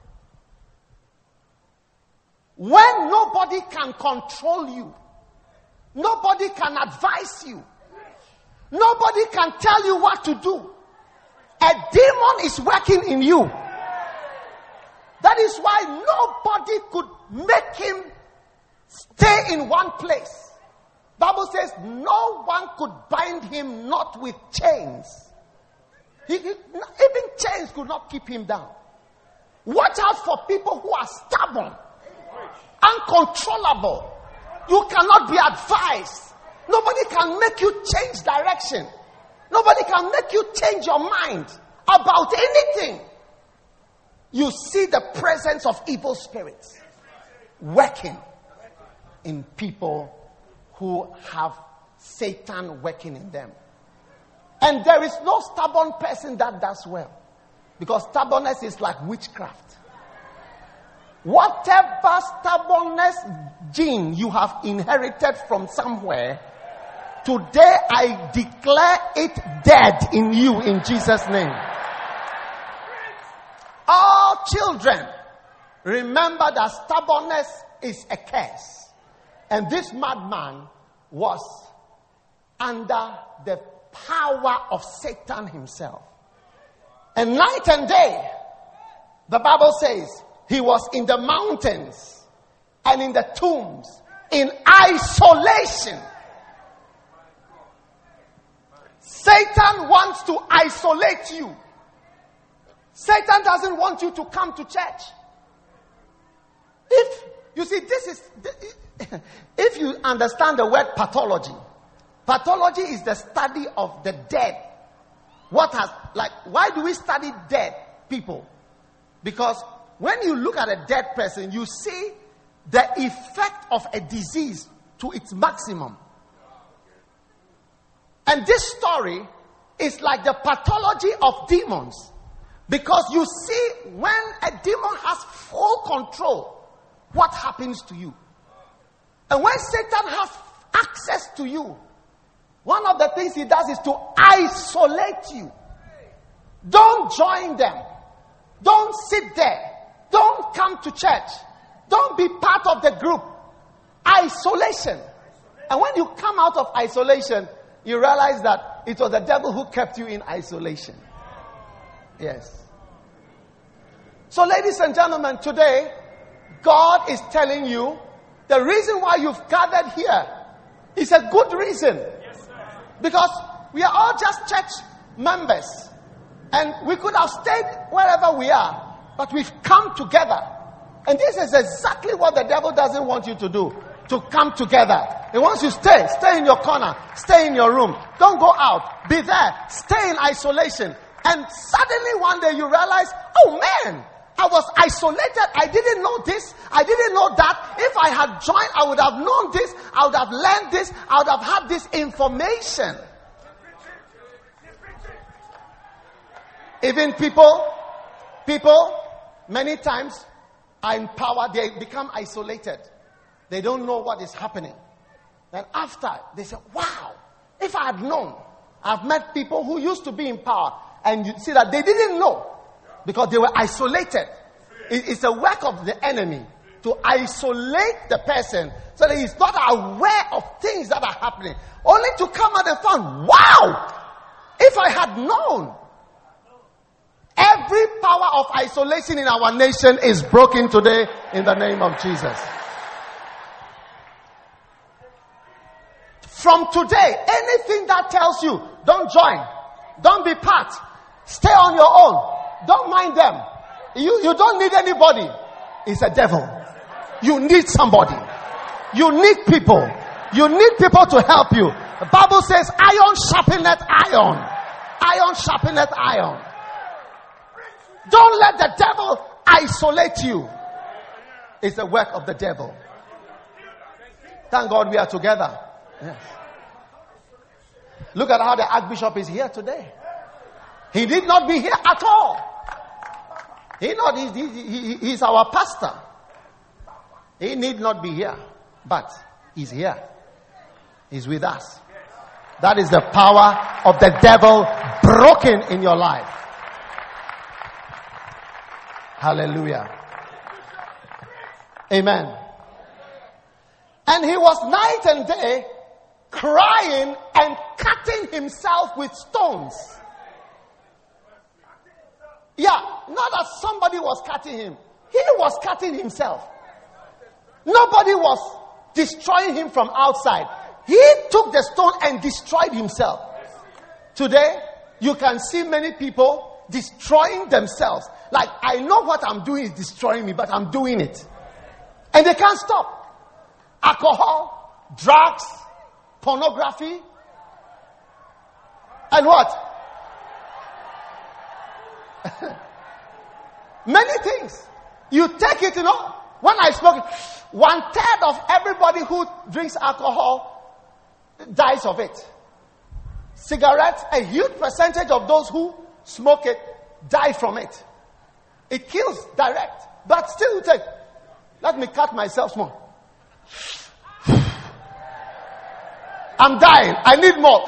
When nobody can control you, nobody can advise you, nobody can tell you what to do, a demon is working in you. That is why nobody could make him stay in one place. Bible says no one could bind him not with chains. He, he, even chains could not keep him down. Watch out for people who are stubborn, uncontrollable. You cannot be advised. Nobody can make you change direction. Nobody can make you change your mind about anything. You see the presence of evil spirits working in people who have Satan working in them. And there is no stubborn person that does well. Because stubbornness is like witchcraft. Whatever stubbornness gene you have inherited from somewhere, today I declare it dead in you in Jesus' name. All children, remember that stubbornness is a curse. And this madman was under the power of Satan himself. And night and day, the Bible says, he was in the mountains and in the tombs in isolation. Satan wants to isolate you. Satan doesn't want you to come to church. If you see, this is if you understand the word pathology, pathology is the study of the dead. What has, like, why do we study dead people? Because when you look at a dead person, you see the effect of a disease to its maximum. And this story is like the pathology of demons. Because you see, when a demon has full control, what happens to you? And when Satan has access to you, one of the things he does is to isolate you. Don't join them. Don't sit there. Don't come to church. Don't be part of the group. Isolation. And when you come out of isolation, you realize that it was the devil who kept you in isolation. Yes. So, ladies and gentlemen, today, God is telling you the reason why you've gathered here is a good reason. Because we are all just church members. And we could have stayed wherever we are. But we've come together. And this is exactly what the devil doesn't want you to do. To come together. He wants you to stay. Stay in your corner. Stay in your room. Don't go out. Be there. Stay in isolation. And suddenly one day you realize, oh man, I was isolated. I didn't know this. I didn't know that. If I had joined, I would have known this. I would have learned this. I would have had this information. Even people, people, many times are in power. They become isolated. They don't know what is happening. Then after, they say, wow, if I had known. I've met people who used to be in power. And you see that they didn't know. Because they were isolated. It's a work of the enemy to isolate the person so that he's not aware of things that are happening. Only to come out and find, wow! If I had known. Every power of isolation in our nation is broken today in the name of Jesus. From today, anything that tells you, don't join, don't be part, stay on your own. Don't mind them. You, you don't need anybody. It's a devil. You need somebody. You need people. You need people to help you. The Bible says, iron sharpeneth iron. Iron sharpeneth iron. Don't let the devil isolate you. It's the work of the devil. Thank God we are together. Yes. Look at how the Archbishop is here today. He did not be here at all. He not, he, he, he, he's our pastor. He need not be here, but he's here. He's with us. That is the power of the devil broken in your life. Hallelujah. Amen. And he was night and day crying and cutting himself with stones. Yeah, not that somebody was cutting him. He was cutting himself. Nobody was destroying him from outside. He took the stone and destroyed himself. Today, you can see many people destroying themselves. Like, I know what I'm doing is destroying me, but I'm doing it. And they can't stop. Alcohol, drugs, pornography, and what? Many things. You take it, you know. When I smoke, one third of everybody who drinks alcohol dies of it. Cigarettes, a huge percentage of those who smoke it die from it. It kills direct. But still you take, let me cut myself small. I'm dying. I need more.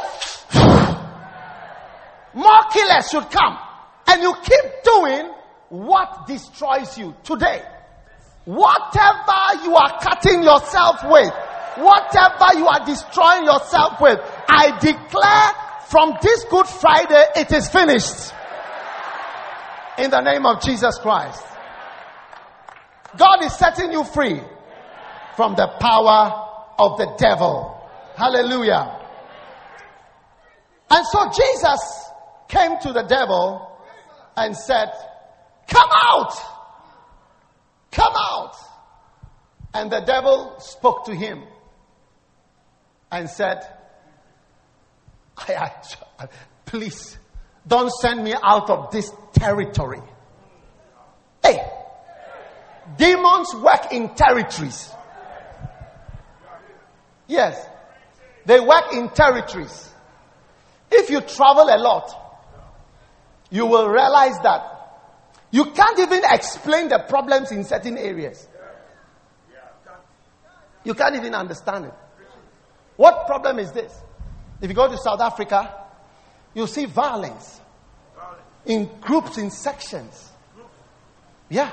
More killers should come. And you keep doing what destroys you today. Whatever you are cutting yourself with, whatever you are destroying yourself with, I declare from this Good Friday, it is finished. In the name of Jesus Christ. God is setting you free from the power of the devil. Hallelujah. And so Jesus came to the devil and said, come out! Come out! And the devil spoke to him and said, I, I, please, don't send me out of this territory. Hey, demons work in territories. Yes, they work in territories. If you travel a lot, you will realize that you can't even explain the problems in certain areas. You can't even understand it. What problem is this? If you go to South Africa, you see violence in groups, in sections. Yeah.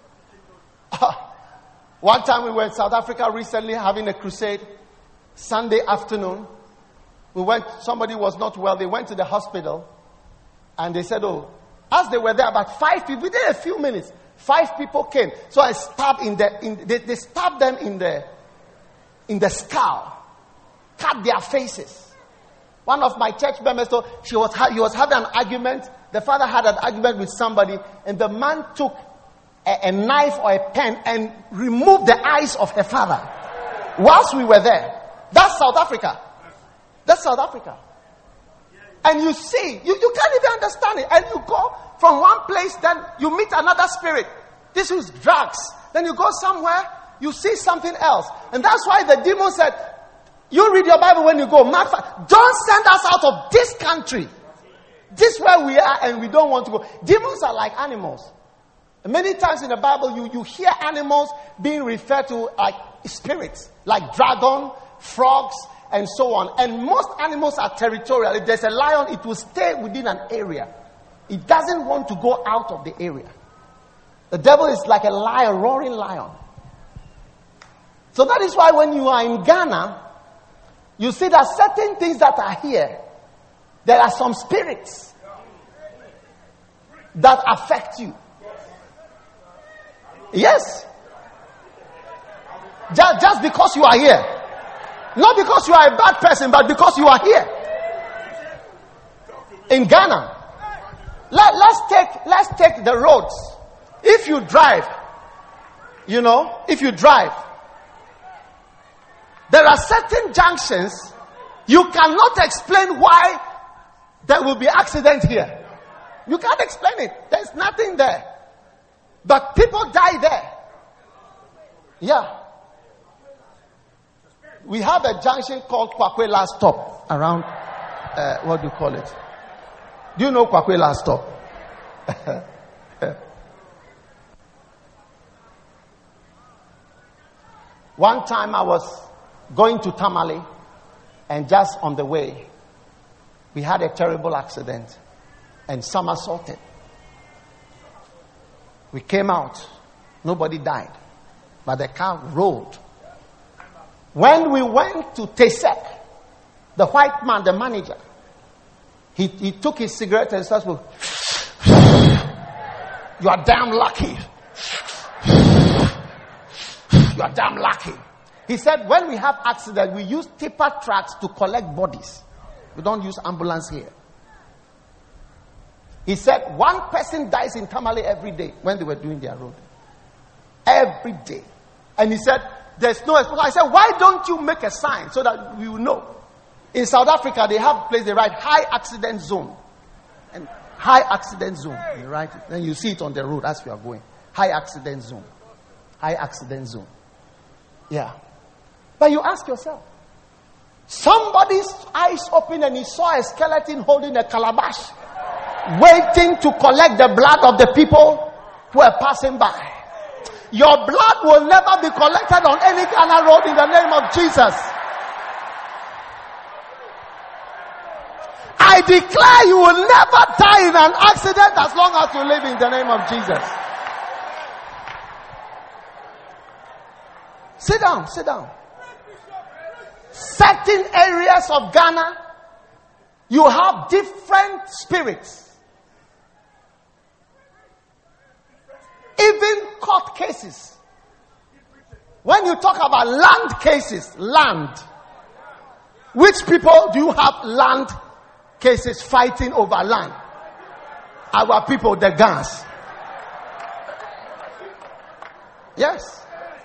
One time we were in South Africa recently having a crusade. Sunday afternoon, we went, somebody was not well. They went to the hospital and they said, oh, as they were there, about five people, within a few minutes, five people came. So I stabbed in the, in, they, they stabbed them in the, in the skull, cut their faces. One of my church members told, she was, he was having an argument. The father had an argument with somebody, and the man took a, a knife or a pen and removed the eyes of her father whilst we were there. That's South Africa. That's South Africa. And you see, you, you can't even understand it. And you go from one place, then you meet another spirit. This is drugs. Then you go somewhere, you see something else. And that's why the demon said, you read your Bible when you go. Mark, don't send us out of this country. This is where we are and we don't want to go. Demons are like animals. And many times in the Bible, you, you hear animals being referred to like spirits, like dragon, frogs, and so on. And most animals are territorial. If there's a lion, it will stay within an area. It doesn't want to go out of the area. The devil is like a lion, roaring lion. So that is why when you are in Ghana, you see that certain things that are here, there are some spirits that affect you. Yes. Just, just because you are here. Not because you are a bad person, but because you are here. In Ghana. Let, let's take, let's take the roads. If you drive, you know, if you drive, there are certain junctions you cannot explain why there will be accident here. You can't explain it. There's nothing there. But people die there. Yeah. We have a junction called Kwakwela Stop around, uh, what do you call it? Do you know Kwakwela Stop? One time I was going to Tamale And just on the way, we had a terrible accident and somersaulted. We came out. Nobody died. But the car rolled. When we went to Tesek, the white man, the manager, he, he took his cigarette and started to, you are damn lucky. You are damn lucky. He said, when we have accident, we use tipper trucks to collect bodies. We don't use ambulance here. He said, one person dies in Tamale every day when they were doing their road. Every day. And he said, there's no explanation. I said, why don't you make a sign so that we will know? In South Africa, they have a place they write high accident zone. And high accident zone. You write it. Then you see it on the road as we are going. High accident zone. High accident zone. Yeah. But you ask yourself, somebody's eyes opened and he saw a skeleton holding a calabash, waiting to collect the blood of the people who are passing by. Your blood will never be collected on any other road in the name of Jesus. I declare you will never die in an accident as long as you live in the name of Jesus. Sit down, sit down. Certain areas of Ghana, you have different spirits. Even court cases. When you talk about land cases, land. Which people do you have land cases fighting over land? Our people, the Gans. Yes.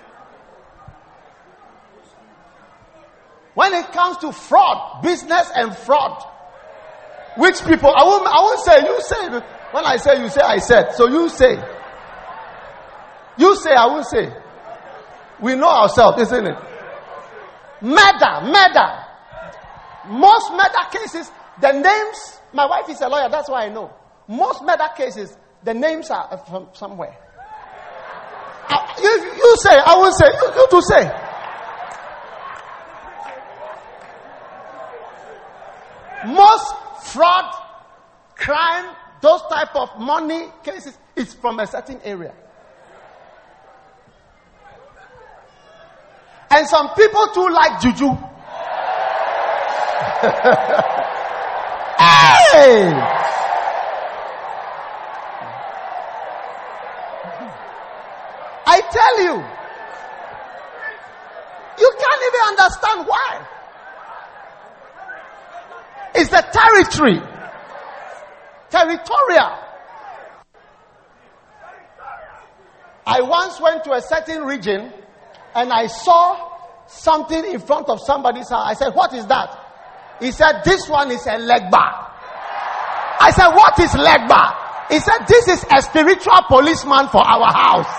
When it comes to fraud, business and fraud, which people, I won't, I won't say, you say, when I say, you say, I said. So you say. You say, I won't say. We know ourselves, isn't it? Murder, murder. Most murder cases, the names, my wife is a lawyer, that's why I know. Most murder cases, the names are from somewhere. I, you, you say, I won't say, you, you to say. Most fraud, crime, those type of money cases is from a certain area. And some people too like juju. Hey! I tell you, you can't even understand why. It's the territory. Territorial. I once went to a certain region and I saw something in front of somebody's house. I said, what is that? He said, this one is a leg bar. I said, what is leg bar? He said, this is a spiritual policeman for our house.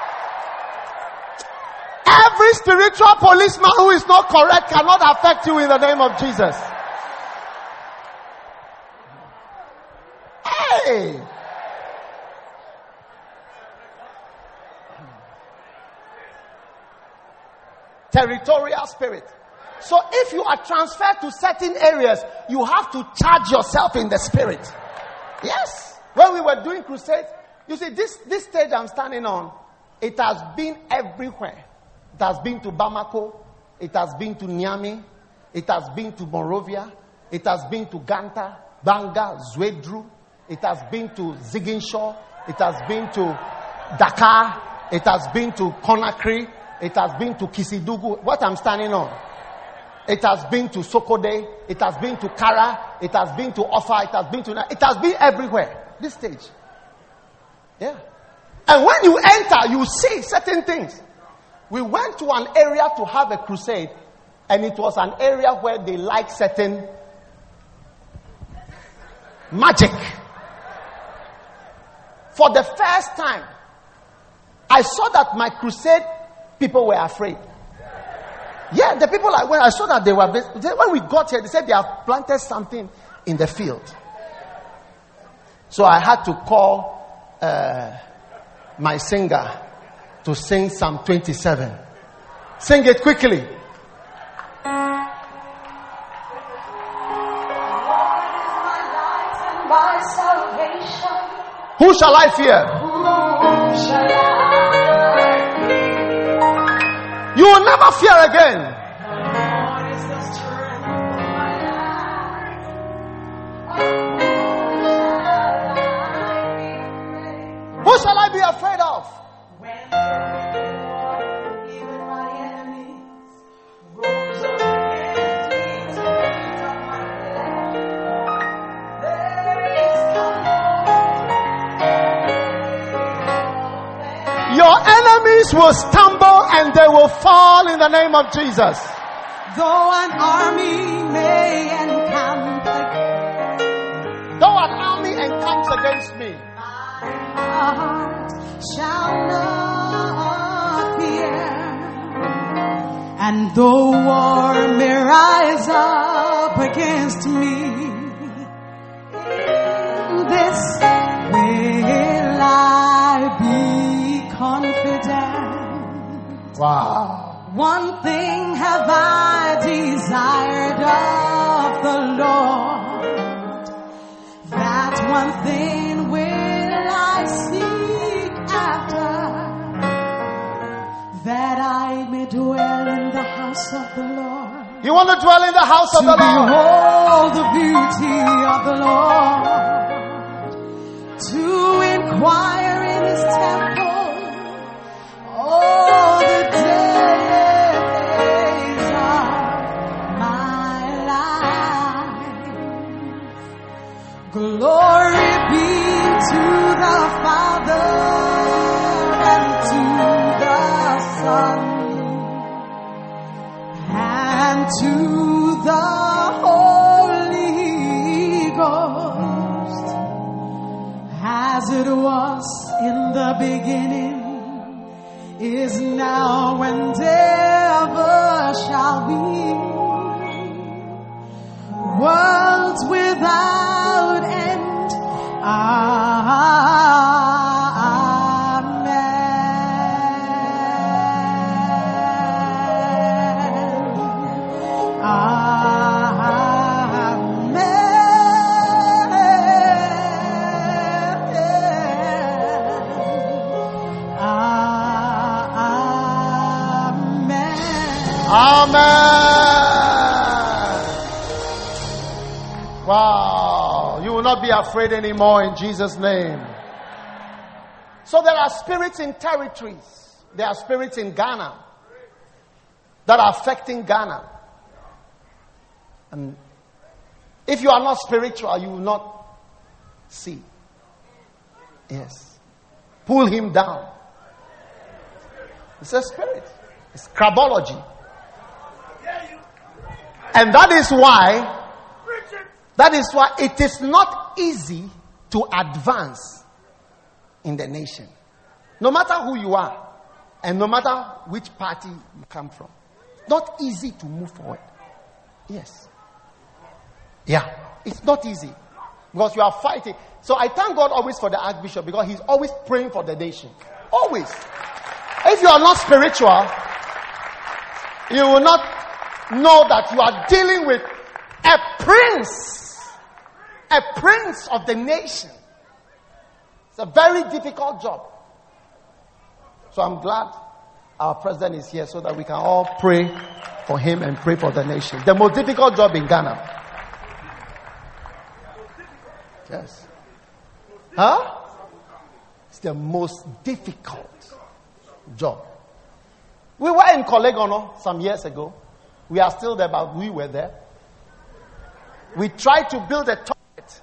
Every spiritual policeman who is not correct cannot affect you in the name of Jesus. Hey! Territorial spirit. So if you are transferred to certain areas, you have to charge yourself in the spirit. Yes. When we were doing crusade, you see this, this stage I'm standing on, it has been everywhere. It has been to Bamako. It has been to Niamey. It has been to Monrovia. It has been to Ganta, Banga, Zwedru. It has been to Ziguinchor. It has been to Dakar. It has been to Conakry. It has been to Kisidugu. What I'm standing on. It has been to Sokode. It has been to Kara. It has been to Offa. It has been to... It has been everywhere. This stage. Yeah. And when you enter, you see certain things. We went to an area to have a crusade. And it was an area where they like certain magic. For the first time, I saw that my crusade people were afraid. Yeah, the people I went, I saw that they were, when we got here, they said they have planted something in the field. So I had to call uh, my singer to sing Psalm twenty-seven. Sing it quickly. salvation. Who shall I fear? Whom shall I fear? You will never fear again. Lord is the strength of my life. Who shall I be afraid of? When even my enemies rose up against me to eat up my flesh, there is no Your enemies will stumble and they will fall in the name of Jesus. though an army may encamp Though an army encamps against me, my heart shall not fear. And though war may rise up against me, in this will I be confident. wow. One thing have I desired of the Lord, that one thing will I seek after, that I may dwell in the house of the Lord. You want to dwell in the house of To the Lord? behold the beauty of the Lord, to inquire in His temple all the days of my life. Glory be to the Father and to the Son and to the Holy Ghost, as it was in the beginning, is now, and ever shall be, worlds without end. Amen. Wow. You will not be afraid anymore in Jesus' name. So there are spirits in territories. There are spirits in Ghana that are affecting Ghana. And if you are not spiritual, you will not see. Yes. Pull him down. It's a spirit. It's crabology. And that is why, that is why it is not easy to advance in the nation. No matter who you are, and no matter which party you come from. Not easy to move forward. Yes. Yeah. It's not easy. Because you are fighting. So I thank God always for the Archbishop, because he's always praying for the nation. Always. If you are not spiritual, you will not know that you are dealing with a prince. A prince of the nation. It's a very difficult job. So I'm glad our president is here so that we can all pray for him and pray for the nation. The most difficult job in Ghana. Yes. Huh? It's the most difficult job. We were in Kolegono some years ago. We are still there, but we were there. We tried to build a toilet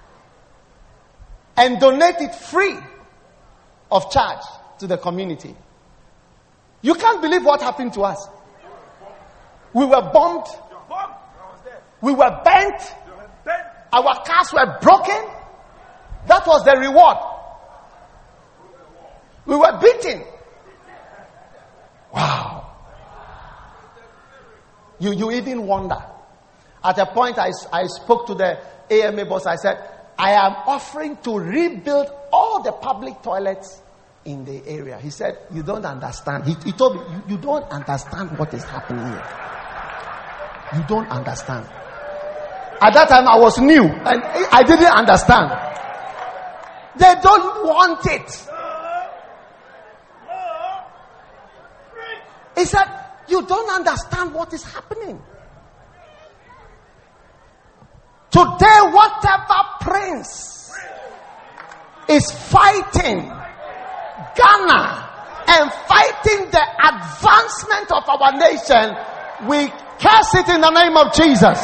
and donate it free of charge to the community. You can't believe what happened to us. We were bombed. We were bent. Our cars were broken. That was the reward. We were beaten. Wow. You, you even wonder. At a point, I, I spoke to the A M A boss. I said, I am offering to rebuild all the public toilets in the area. He said, you don't understand. He, he told me, you, you don't understand what is happening here. You don't understand. At that time, I was new and I didn't understand. They don't want it. He said, you don't understand what is happening. Today, whatever prince is fighting Ghana and fighting the advancement of our nation, we curse it in the name of Jesus.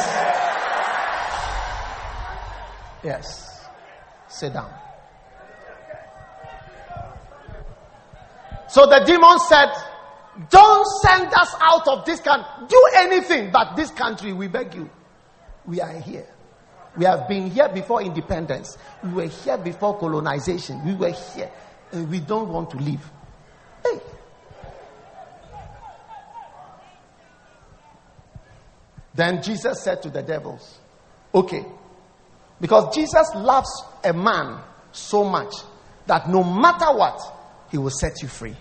Yes. Sit down. So the demon said, don't send us out of this country. Do anything but this country, we beg you. We are here. We have been here before independence. We were here before colonization. We were here. And we don't want to leave. Hey. Then Jesus said to the devils, okay. Because Jesus loves a man so much that no matter what, he will set you free.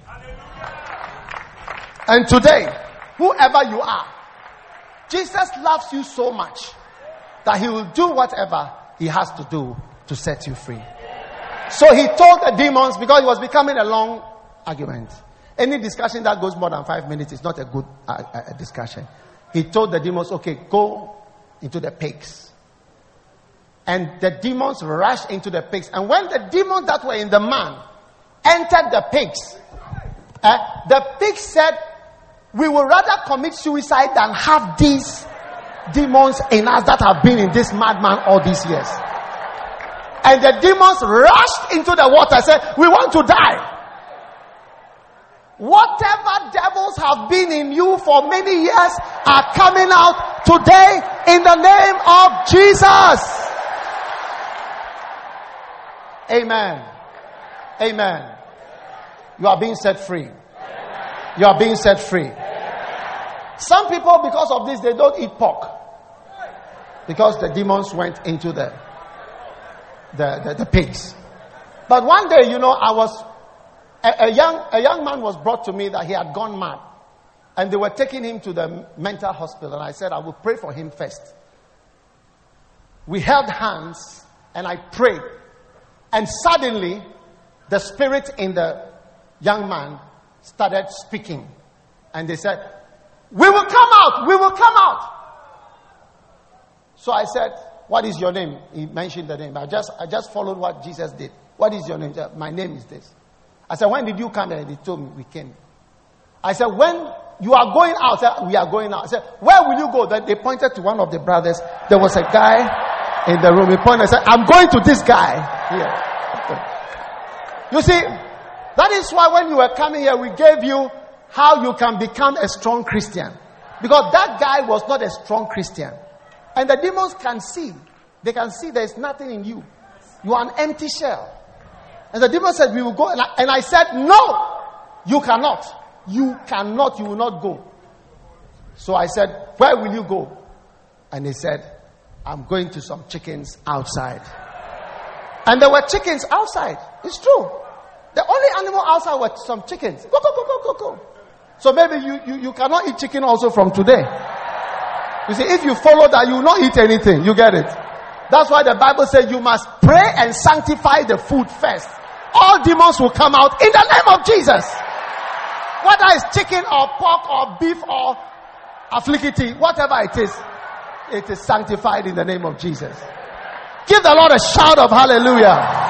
And today, whoever you are, Jesus loves you so much that he will do whatever he has to do to set you free. So he told the demons, because it was becoming a long argument. Any discussion that goes more than five minutes is not a good uh, uh, discussion. He told the demons, okay, go into the pigs. And the demons rushed into the pigs. And when the demons that were in the man entered the pigs, uh, the pigs said, we would rather commit suicide than have these demons in us that have been in this madman all these years. And the demons rushed into the water and said, we want to die. Whatever devils have been in you for many years are coming out today in the name of Jesus. Amen. Amen. You are being set free. You are being set free. Some people, because of this, they don't eat pork. Because the demons went into the, the, the, the pigs. But one day, you know, I was, a, a young, a young man was brought to me that he had gone mad. And they were taking him to the mental hospital. And I said, I will pray for him first. We held hands and I prayed. And suddenly, the spirit in the young man started speaking. And they said, we will come out, we will come out. So I said, what is your name? He mentioned the name. I just I just followed what Jesus did. What is your name? Said, my name is this. I said, when did you come? And he told me, we came. I said, when you are going out, said, we are going out. I said, where will you go? Then they pointed to one of the brothers. There was a guy in the room. He pointed and said, I'm going to this guy here. You see, that is why when you were coming here, we gave you how you can become a strong Christian. Because that guy was not a strong Christian. And the demons can see. They can see there is nothing in you. You are an empty shell. And the demon said, we will go. And I, and I said, no, you cannot. You cannot, you will not go. So I said, where will you go? And he said, I'm going to some chickens outside. And there were chickens outside. It's true. The only animal outside were some chickens. Go, go, go, go, go, go. So maybe you, you, you cannot eat chicken also from today. You see, if you follow that, you will not eat anything. You get it? That's why the Bible says you must pray and sanctify the food first. All demons will come out in the name of Jesus. Whether it's chicken or pork or beef or afflicity, whatever it is, it is sanctified in the name of Jesus. Give the Lord a shout of hallelujah.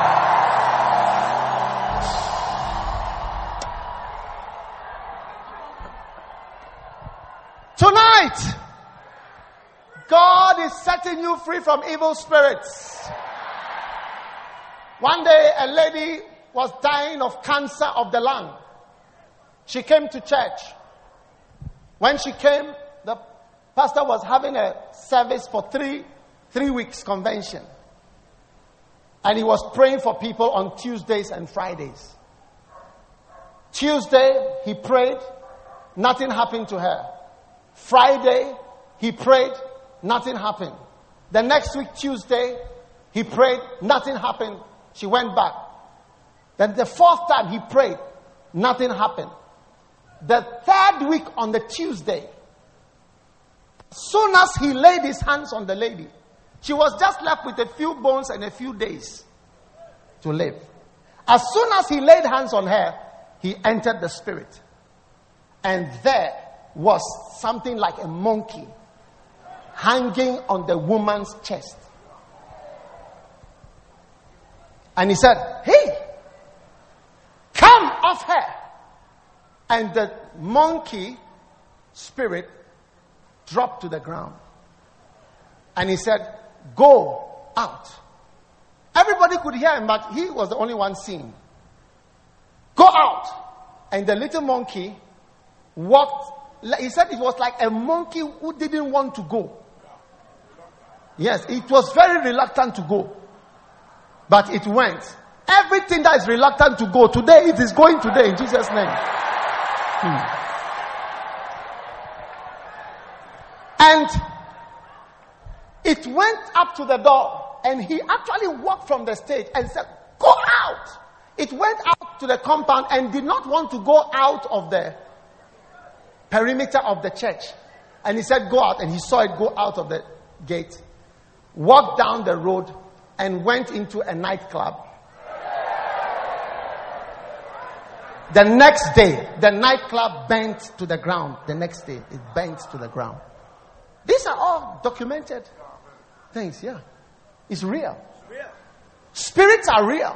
Tonight, God is setting you free from evil spirits. One day, a lady was dying of cancer of the lung. She came to church. When she came, the pastor was having a service for three, three weeks convention. And he was praying for people on Tuesdays and Fridays. Tuesday, he prayed. Nothing happened to her. Friday, he prayed. Nothing happened. The next week, Tuesday, he prayed. Nothing happened. She went back. Then the fourth time he prayed. Nothing happened. The third week on the Tuesday, as soon as he laid his hands on the lady, she was just left with a few bones and a few days to live. As soon as he laid hands on her, he entered the spirit. And there was something like a monkey hanging on the woman's chest. And he said, "Hey, come off her." And the monkey spirit dropped to the ground. And he said, "Go out." Everybody could hear him, but he was the only one seeing. "Go out." And the little monkey walked. He said it was like a monkey who didn't want to go. Yes, it was very reluctant to go. But it went. Everything that is reluctant to go today, it is going today in Jesus' name. Hmm. And it went up to the door, and he actually walked from the stage and said, "Go out." It went out to the compound and did not want to go out of the perimeter of the church. And he said, "Go out." And he saw it go out of the gate, walked down the road, and went into a nightclub. The next day, the nightclub bent to the ground. The next day, it bent to the ground. These are all documented things, yeah. It's real. Spirits are real.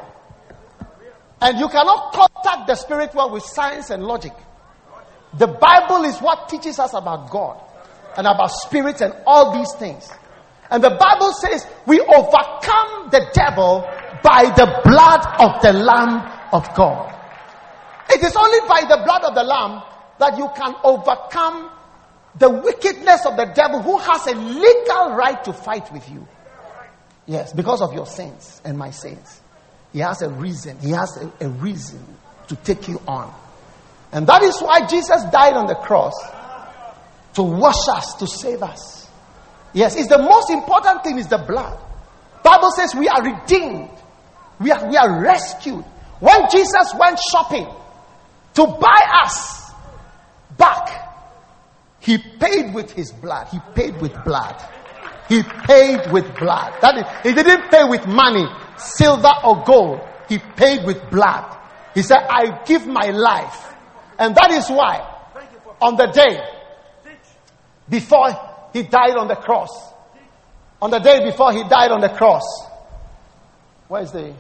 And you cannot contact the spirit world with science and logic. The Bible is what teaches us about God and about spirits and all these things. And the Bible says we overcome the devil by the blood of the Lamb of God. It is only by the blood of the Lamb that you can overcome the wickedness of the devil, who has a legal right to fight with you. Yes, because of your sins and my sins. He has a reason. He has a, a reason to take you on. And that is why Jesus died on the cross, to wash us, to save us. Yes, it's the most important thing is the blood. Bible says we are redeemed. We are, we are rescued. When Jesus went shopping to buy us back, he paid with his blood. He paid with blood. He paid with blood. That is, he didn't pay with money, silver or gold. He paid with blood. He said, "I give my life." And that is why on the day before he died on the cross, on the day before he died on the cross, where is the,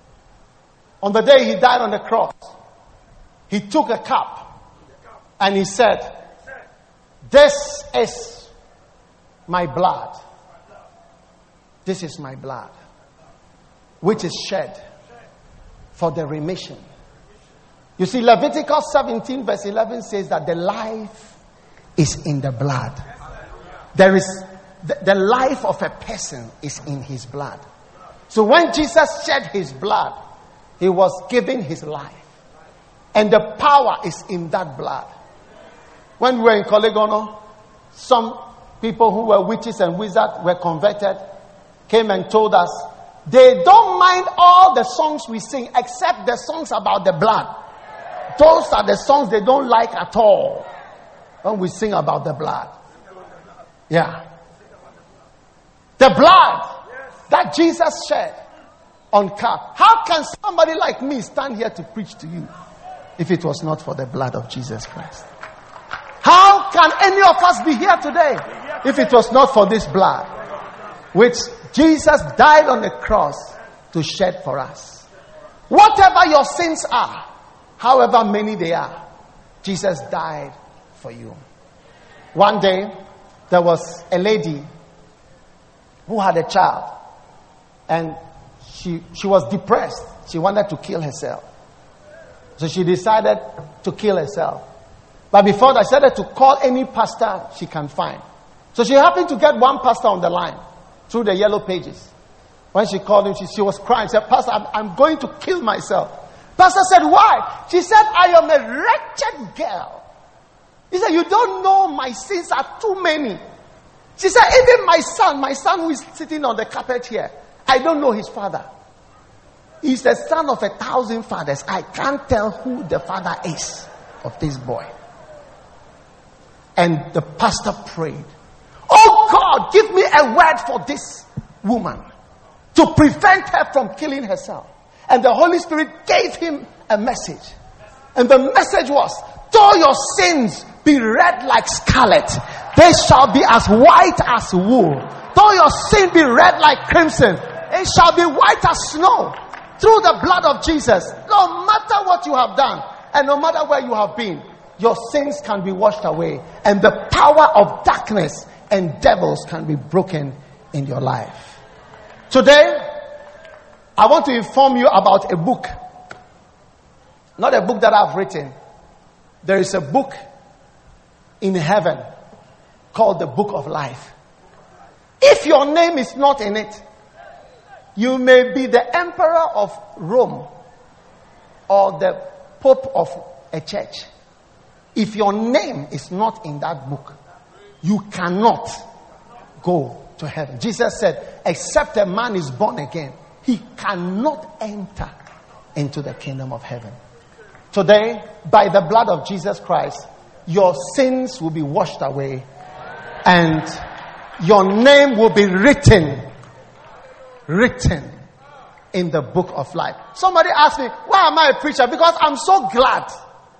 on the day he died on the cross, he took a cup and he said, "This is my blood. This is my blood, which is shed for the remission." You see, Leviticus seventeen verse eleven says that the life is in the blood. There is, the, the life of a person is in his blood. So when Jesus shed his blood, he was giving his life. And the power is in that blood. When we were in Kolegono, some people who were witches and wizards were converted, came and told us they don't mind all the songs we sing except the songs about the blood. Those are the songs they don't like at all when we sing about the blood. Yeah. The blood that Jesus shed on Calvary. How can somebody like me stand here to preach to you if it was not for the blood of Jesus Christ? How can any of us be here today if it was not for this blood, which Jesus died on the cross to shed for us? Whatever your sins are, however many they are, Jesus died for you. One day, there was a lady who had a child, and she she was depressed. She wanted to kill herself. So she decided to kill herself. But before that, she decided to call any pastor she can find. So she happened to get one pastor on the line through the yellow pages. When she called him, she, she was crying. She said, "Pastor, I'm, I'm going to kill myself." Pastor said, "Why?" She said, "I am a wretched girl." He said, "You don't know my sins are too many." She said, "Even my son, my son who is sitting on the carpet here, I don't know his father. He's the son of a thousand fathers. I can't tell who the father is of this boy." And the pastor prayed, "Oh God, give me a word for this woman to prevent her from killing herself." And the Holy Spirit gave him a message. And the message was, though your sins be red like scarlet, they shall be as white as wool. Though your sin be red like crimson, it shall be white as snow. Through the blood of Jesus, no matter what you have done, and no matter where you have been, your sins can be washed away. And the power of darkness and devils can be broken in your life. Today, I want to inform you about a book. Not a book that I've written. There is a book in heaven called the Book of Life. If your name is not in it, you may be the emperor of Rome or the pope of a church. If your name is not in that book, you cannot go to heaven. Jesus said, except a man is born again, he cannot enter into the kingdom of heaven. Today, by the blood of Jesus Christ, your sins will be washed away and your name will be written, written in the book of life. Somebody asked me, why am I a preacher? Because I'm so glad.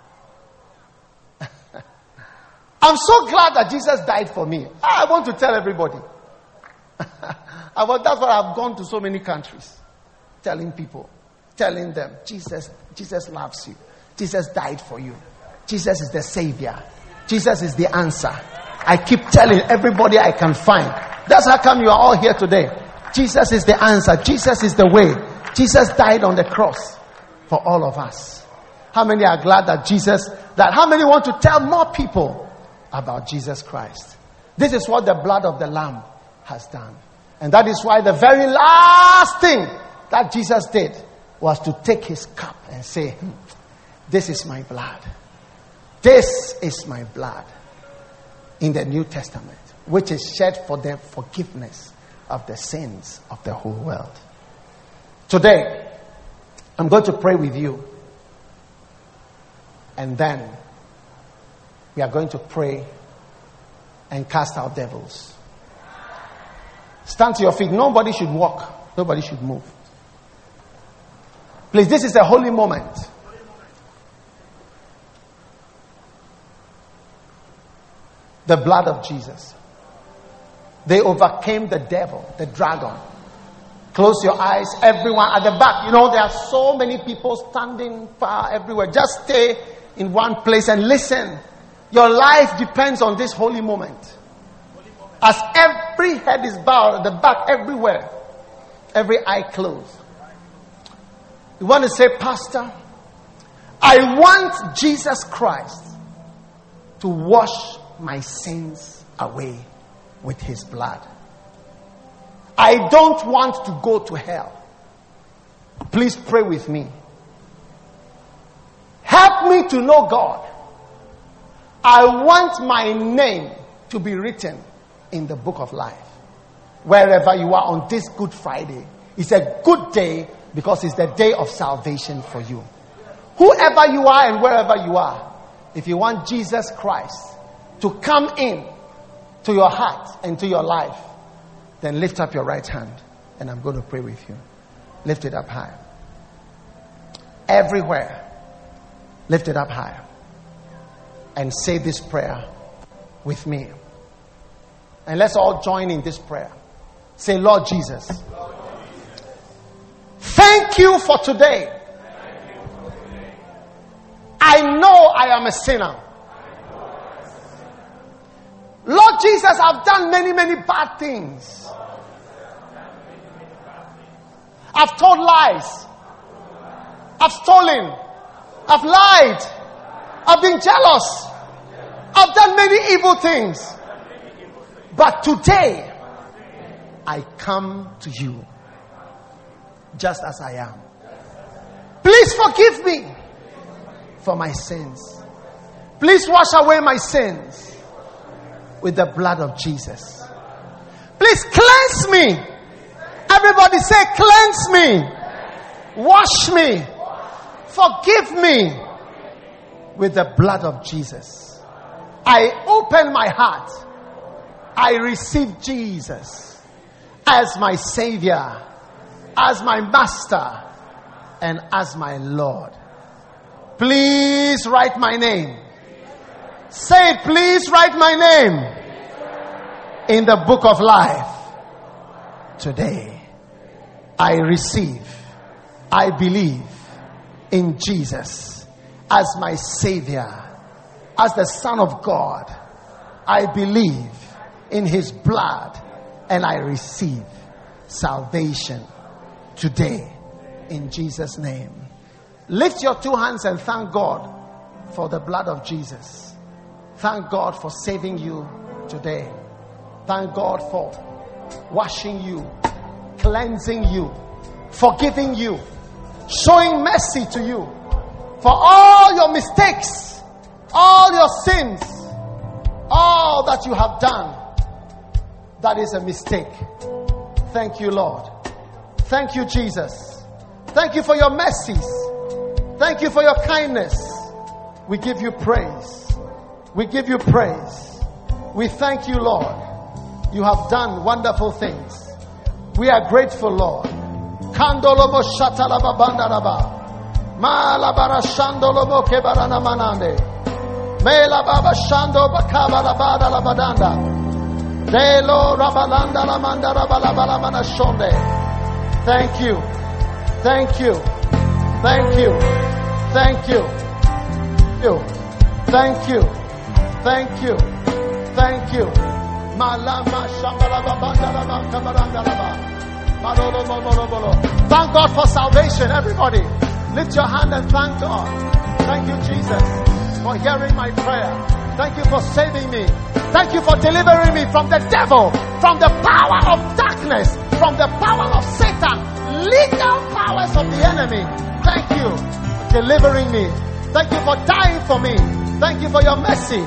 I'm so glad that Jesus died for me. I want to tell everybody. I want, that's why I've gone to so many countries. Telling people, telling them, Jesus, Jesus loves you. Jesus died for you. Jesus is the Savior. Jesus is the answer. I keep telling everybody I can find. That's how come you are all here today. Jesus is the answer. Jesus is the way. Jesus died on the cross for all of us. How many are glad that Jesus, that how many want to tell more people about Jesus Christ? This is what the blood of the Lamb has done. And that is why the very last thing that Jesus did was to take his cup and say, hmm, this is my blood. This is my blood in the New Testament, which is shed for the forgiveness of the sins of the whole world. Today, I'm going to pray with you. And then we are going to pray and cast out devils. Stand to your feet. Nobody should walk. Nobody should move. Please, this is a holy moment. The blood of Jesus. They overcame the devil, the dragon. Close your eyes, everyone at the back. You know, there are so many people standing far everywhere. Just stay in one place and listen. Your life depends on this holy moment. As every head is bowed at the back, everywhere, every eye closed. You want to say, Pastor, I want Jesus Christ to wash my sins away with his blood. I don't want to go to hell. Please pray with me. Help me to know God. I want my name to be written in the book of life. Wherever you are on this Good Friday, it's a good day because it's the day of salvation for you. Whoever you are and wherever you are, if you want Jesus Christ to come in to your heart and to your life, then lift up your right hand and I'm going to pray with you. Lift it up high. Everywhere. Lift it up high. And say this prayer with me. And let's all join in this prayer. Say, Lord Jesus, thank you for today. I know I am a sinner. Lord Jesus, I've done many, many bad things. I've told lies. I've stolen. I've lied. I've been jealous. I've done many evil things. But today, I come to you just as I am. Please forgive me for my sins. Please wash away my sins with the blood of Jesus. Please cleanse me. Everybody say, cleanse me. Wash me. Forgive me with the blood of Jesus. I open my heart. I receive Jesus as my Savior, as my Master, and as my Lord. Please write my name. Say it, please write my name in the book of life. Today, I receive, I believe in Jesus as my Savior, as the Son of God. I believe in His blood and I receive salvation today in Jesus' name. Lift your two hands and thank God for the blood of Jesus. Thank God for saving you today. Thank God for washing you, cleansing you, forgiving you, showing mercy to you for all your mistakes, all your sins, all that you have done. That is a mistake. Thank you, Lord. Thank you, Jesus. Thank you for your mercies. Thank you for your kindness. We give you praise. We give you praise. We thank you, Lord. You have done wonderful things. We are grateful, Lord. Kandolobo shatalaba bandaraba. Malabara shandolobo kebarana manande. Mela baba shando bakaba labada labadanda. Delo rabalanda lamanda rabalabala manashonde. Thank you. Thank you. Thank you. Thank you. Thank you. Thank you. Thank you. Malama shambalaba bandalaba kabarandalaba. Malolo mololo. Thank God for salvation, everybody. Lift your hand and thank God. Thank you, Jesus, for hearing my prayer. Thank you for saving me. Thank you for delivering me from the devil, from the power of darkness, from the power of Satan, legal powers of the enemy. Thank you for delivering me. Thank you for dying for me. Thank you for your mercy.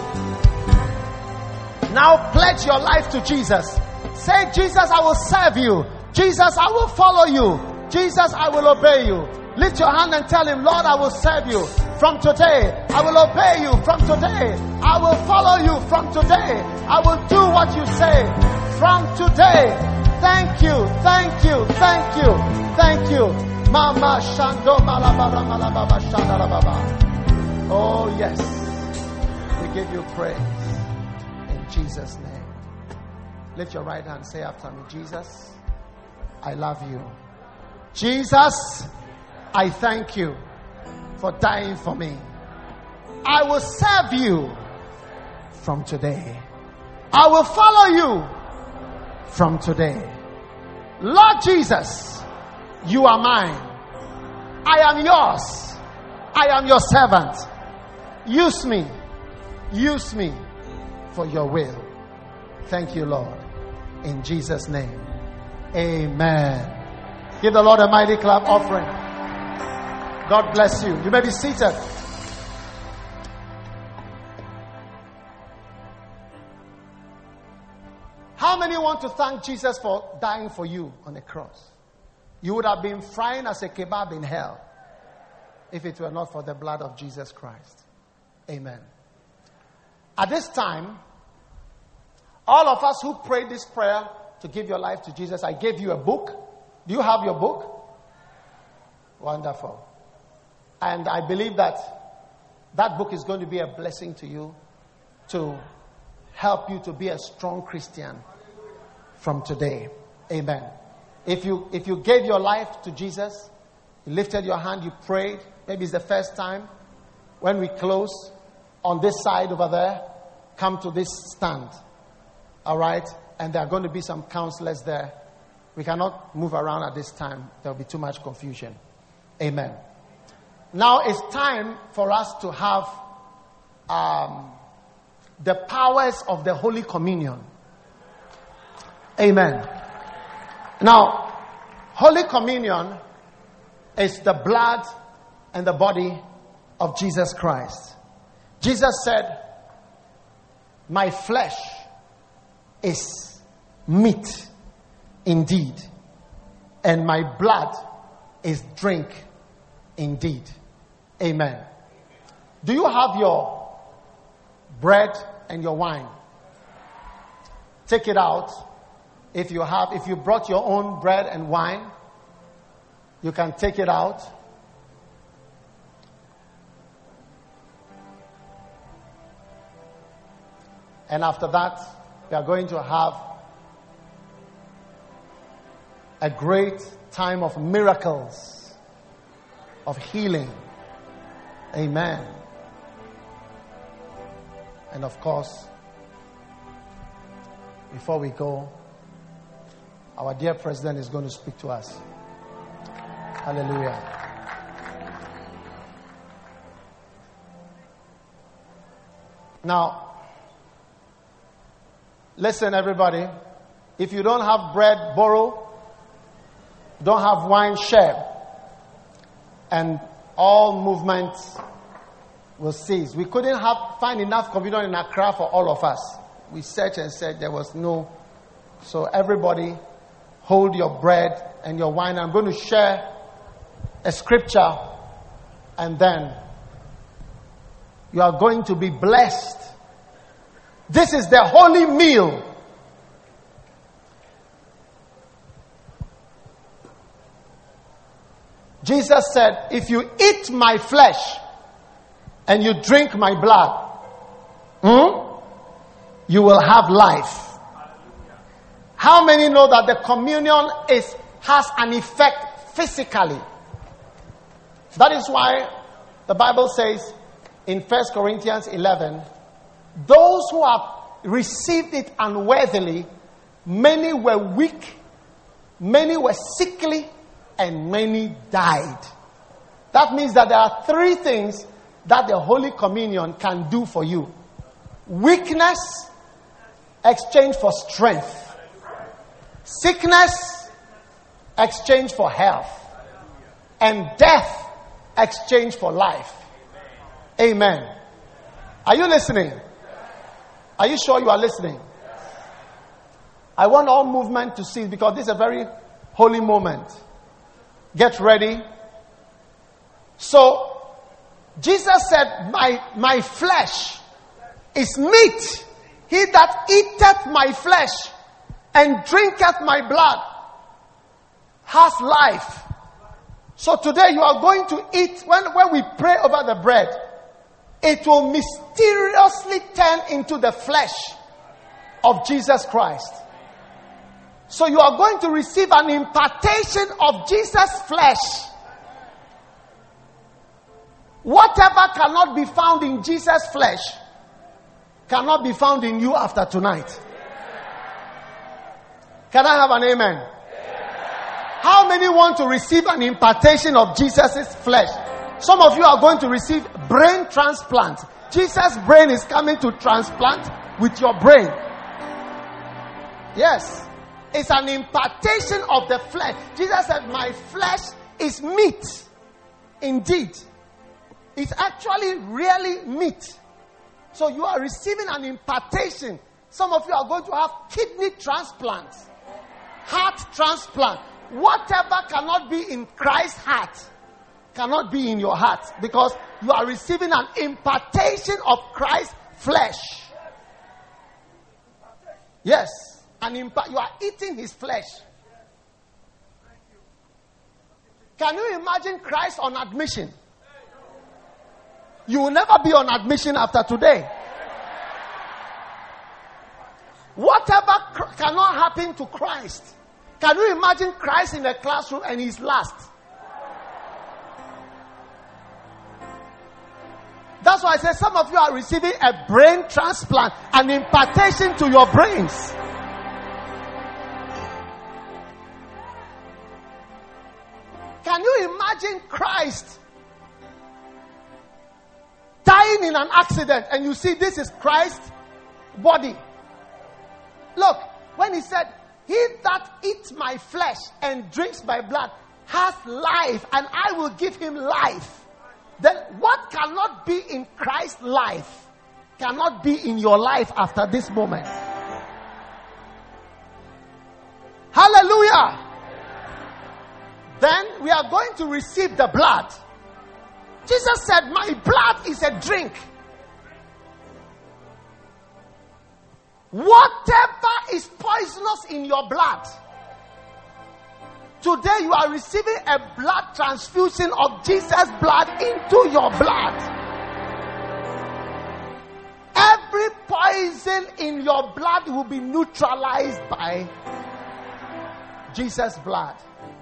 Now pledge your life to Jesus. Say, Jesus, I will serve you. Jesus, I will follow you. Jesus, I will obey you. Lift your hand and tell him, Lord, I will serve you. From today, I will obey you. From today, I will follow you. From today, I will do what you say. From today, thank you, thank you, thank you, thank you. Mama Shando Malabara Malababa Shandarababa. Oh yes, we give you praise in Jesus' name. Lift your right hand, say after me, Jesus, I love you. Jesus, I thank you for dying for me. I will serve you from today. I will follow you from today. Lord Jesus, you are mine. I am yours. I am your servant. Use me. Use me for your will. Thank you, Lord. In Jesus' name. Amen. Give the Lord a mighty clap offering. God bless you. You may be seated. How many want to thank Jesus for dying for you on the cross? You would have been frying as a kebab in hell if it were not for the blood of Jesus Christ. Amen. At this time, all of us who prayed this prayer to give your life to Jesus, I gave you a book. Do you have your book? Wonderful. And I believe that that book is going to be a blessing to you to help you to be a strong Christian from today. Amen. If you if you gave your life to Jesus, you lifted your hand, you prayed, maybe it's the first time, when we close on this side over there, come to this stand. All right? And there are going to be some counselors there. We cannot move around at this time. There will be too much confusion. Amen. Now it's time for us to have um, the powers of the Holy Communion. Amen. Now, Holy Communion is the blood and the body of Jesus Christ. Jesus said, my flesh is meat indeed, and my blood is drink indeed. Amen. Do you have your bread and your wine? Take it out. If you have, if you brought your own bread and wine, you can take it out And after that, we are going to have a great time of miracles, of healing. Amen. And of course, before we go, our dear president is going to speak to us. Hallelujah. Now, listen, everybody. If you don't have bread, borrow. Don't have wine, share. And all movements will cease. We couldn't have find enough computer in Accra for all of us. We searched and said there was no. So everybody, hold your bread and your wine. I'm going to share a scripture, and then you are going to be blessed. This is the holy meal. Jesus said, if you eat my flesh and you drink my blood, hmm, you will have life. How many know that the communion is has an effect physically? That is why the Bible says in First Corinthians eleven, those who have received it unworthily, many were weak, many were sickly, and many died. That means that there are three things that the Holy Communion can do for you. Weakness, exchange for strength. Sickness, exchange for health. And death, exchange for life. Amen. Are you listening? Are you sure you are listening? I want all movement to cease because this is a very holy moment. Get ready. So, Jesus said, my, my flesh is meat. He that eateth my flesh and drinketh my blood has life. So today you are going to eat, when, when we pray over the bread, it will mysteriously turn into the flesh of Jesus Christ. So you are going to receive an impartation of Jesus' flesh. Whatever cannot be found in Jesus' flesh cannot be found in you after tonight. Can I have an amen? How many want to receive an impartation of Jesus' flesh? Some of you are going to receive brain transplant. Jesus' brain is coming to transplant with your brain. Yes. It's an impartation of the flesh. Jesus said, my flesh is meat. Indeed. It's actually really meat. So you are receiving an impartation. Some of you are going to have kidney transplants, heart transplant. Whatever cannot be in Christ's heart cannot be in your heart, because you are receiving an impartation of Christ's flesh. Yes, an impa- you are eating his flesh. Can you imagine Christ on admission? You will never be on admission after today. Whatever cr- cannot happen to Christ. Can you imagine Christ in a classroom and he's last? That's why I say some of you are receiving a brain transplant, an impartation to your brains. Can you imagine Christ dying in an accident and you see this is Christ's body? Look, when he said, he that eats my flesh and drinks my blood has life, and I will give him life. Then what cannot be in Christ's life cannot be in your life after this moment. Hallelujah. Then we are going to receive the blood. Jesus said, my blood is a drink. Whatever is poisonous in your blood, today you are receiving a blood transfusion of Jesus' blood into your blood. Every poison poison in your blood will be neutralized by Jesus' blood.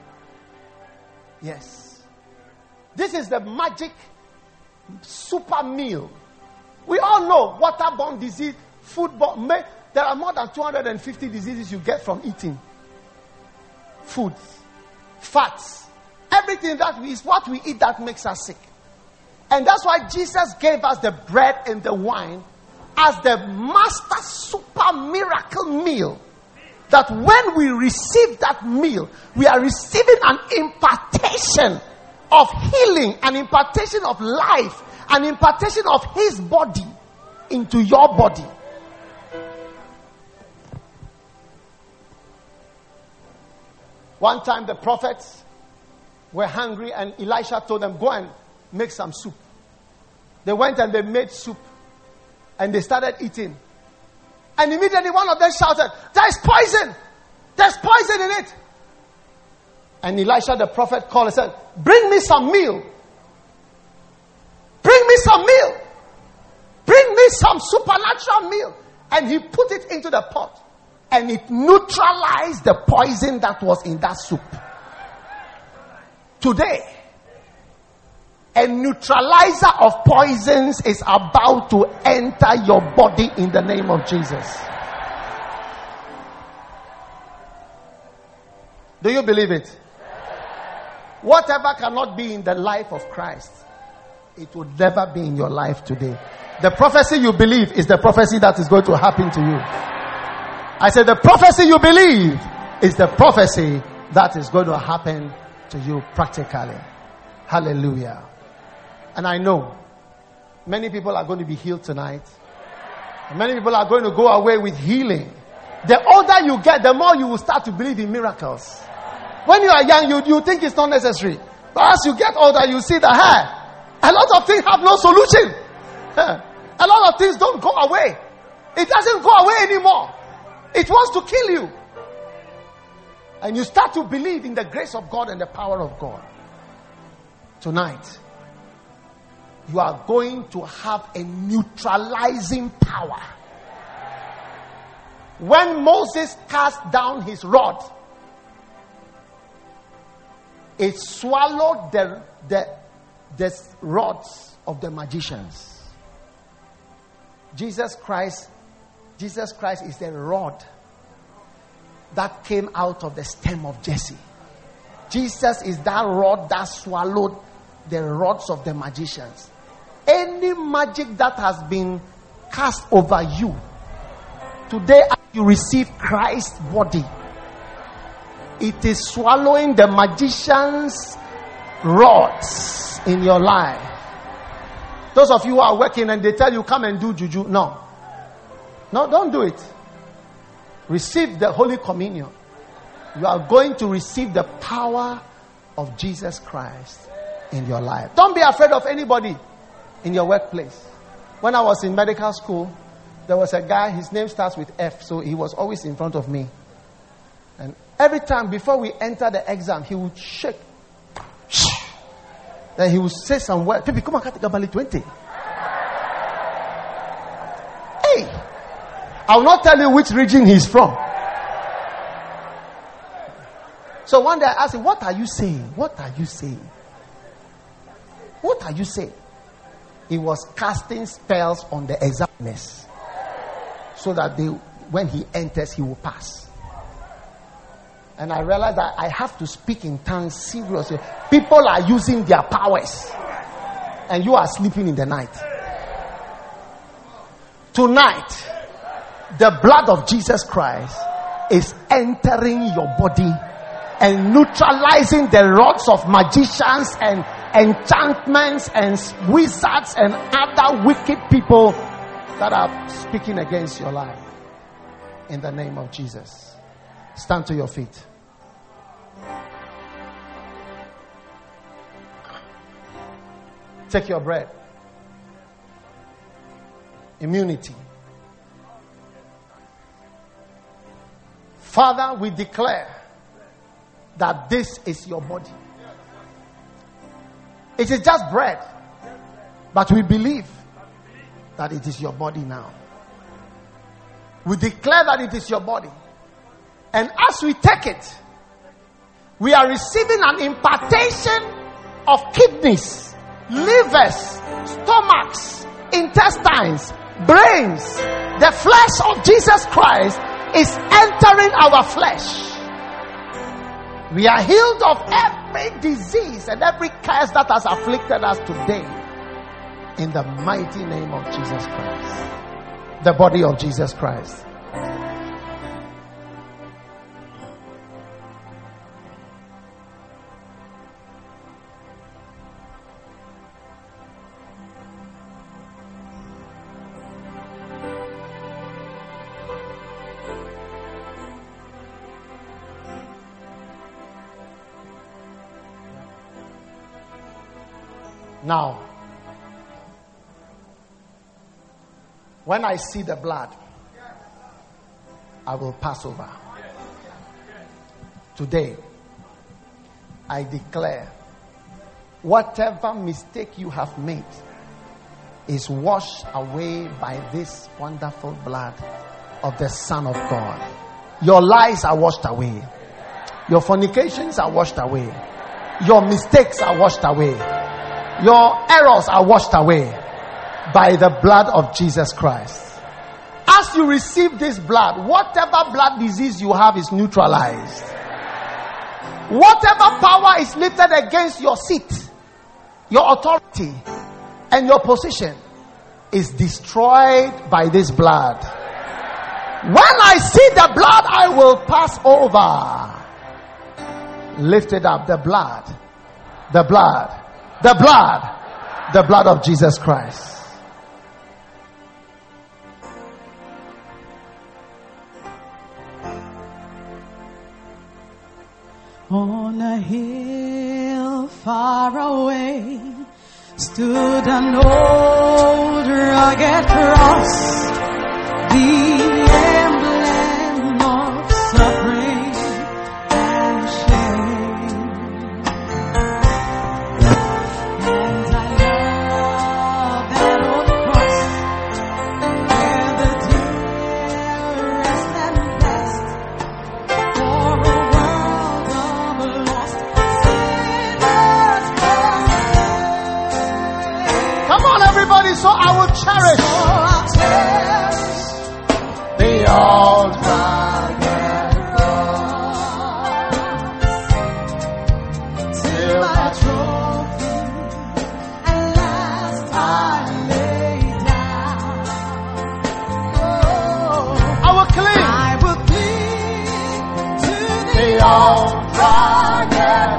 Yes. This is the magic super meal. We all know waterborne disease, foodborne. There are more than two hundred fifty diseases you get from eating. Foods, fats, everything that we, is what we eat that makes us sick. And that's why Jesus gave us the bread and the wine as the master super miracle meal. That when we receive that meal, we are receiving an impartation of healing, an impartation of life, an impartation of his body into your body. One time the prophets were hungry and Elisha told them, go and make some soup. They went and they made soup and they started eating. And immediately one of them shouted, there's poison! There's poison in it! And Elisha the prophet called and said, bring me some meal. Bring me some meal. Bring me some supernatural meal. And he put it into the pot. And it neutralized the poison that was in that soup. Today, a neutralizer of poisons is about to enter your body in the name of Jesus. Do you believe it? Whatever cannot be in the life of Christ, it will never be in your life today. The prophecy you believe is the prophecy that is going to happen to you. I said the prophecy you believe is the prophecy that is going to happen to you practically. Hallelujah. And I know many people are going to be healed tonight. Many people are going to go away with healing. The older you get, the more you will start to believe in miracles. When you are young, you, you think it's not necessary. But as you get older, you see that, hey, a lot of things have no solution. A lot of things don't go away. It doesn't go away anymore. It wants to kill you. And you start to believe in the grace of God and the power of God. Tonight, you are going to have a neutralizing power. When Moses cast down his rod, it swallowed the, the, the rods of the magicians. Jesus Christ, Jesus Christ is the rod that came out of the stem of Jesse. Jesus is that rod that swallowed the rods of the magicians. Any magic that has been cast over you, today as you receive Christ's body, it is swallowing the magician's rods in your life. Those of you who are working and they tell you come and do juju, no. No, don't do it. Receive the Holy Communion. You are going to receive the power of Jesus Christ in your life. Don't be afraid of anybody in your workplace. When I was in medical school, there was a guy, his name starts with F, so he was always in front of me. And every time before we enter the exam, he would shake. Then he would say some words. People, come on, Katikabali twenty. Hey! I will not tell you which region he's from. So one day I asked him, what are you saying? What are you saying? What are you saying? He was casting spells on the examiners so that they, when he enters, he will pass. And I realized that I have to speak in tongues seriously. People are using their powers and you are sleeping in the night. Tonight, the blood of Jesus Christ is entering your body and neutralizing the rods of magicians and enchantments and wizards and other wicked people that are speaking against your life. In the name of Jesus. Stand to your feet. Take your bread. Immunity. Father, we declare that this is your body. It is just bread, but we believe that it is your body now. We declare that it is your body. And as we take it, we are receiving an impartation of kidneys, livers, stomachs, intestines, brains. The flesh of Jesus Christ is entering our flesh. We are healed of every disease and every curse that has afflicted us today. In the mighty name of Jesus Christ. The body of Jesus Christ. Now, when I see the blood, I will pass over. Today, I declare whatever mistake you have made is washed away by this wonderful blood of the Son of God. Your lies are washed away. Your fornications are washed away. Your mistakes are washed away. Your errors are washed away by the blood of Jesus Christ. As you receive this blood, whatever blood disease you have is neutralized. Whatever power is lifted against your seat, your authority, and your position is destroyed by this blood. When I see the blood, I will pass over. Lift it up, the blood, the blood. The blood, the blood of Jesus Christ. On a hill far away stood an old rugged cross, the emblem of suffering and shame. So I will cherish, so cherish the old rugged cross till my trophy at last I lay down. Oh, I will cling, I will cling to the, the old rugged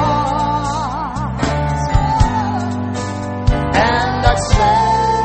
cross and accept.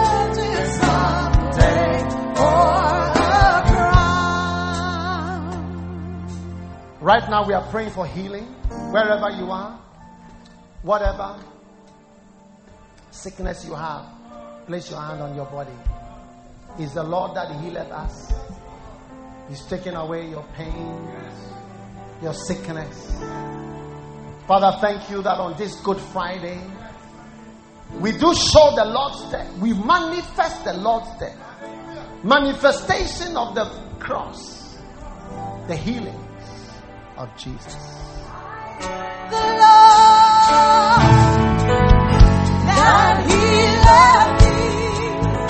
Right now we are praying for healing wherever you are. Whatever sickness you have, place your hand on your body. It's the Lord that healeth us. He's taking away your pain, your sickness. Father, thank you that on this Good Friday we do show the Lord's death. We manifest the Lord's death. Manifestation of the cross. The healing of Jesus. The Lord that healeth thee.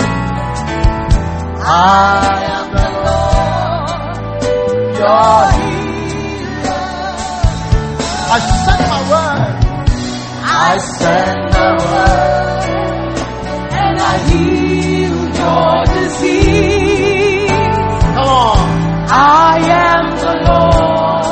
I am the Lord, your healer. I send my word. I send the word, and I heal your disease. Come on. I am the Lord.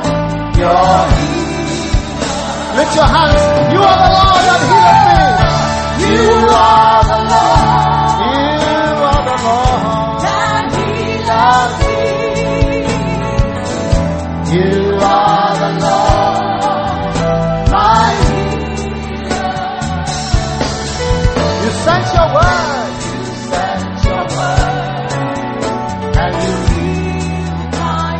Lift your hands. You are the Lord that healeth me. You are the Lord. You are the Lord that healeth me. You are the Lord, my healer. You sent your word. You sent your word, and you healed my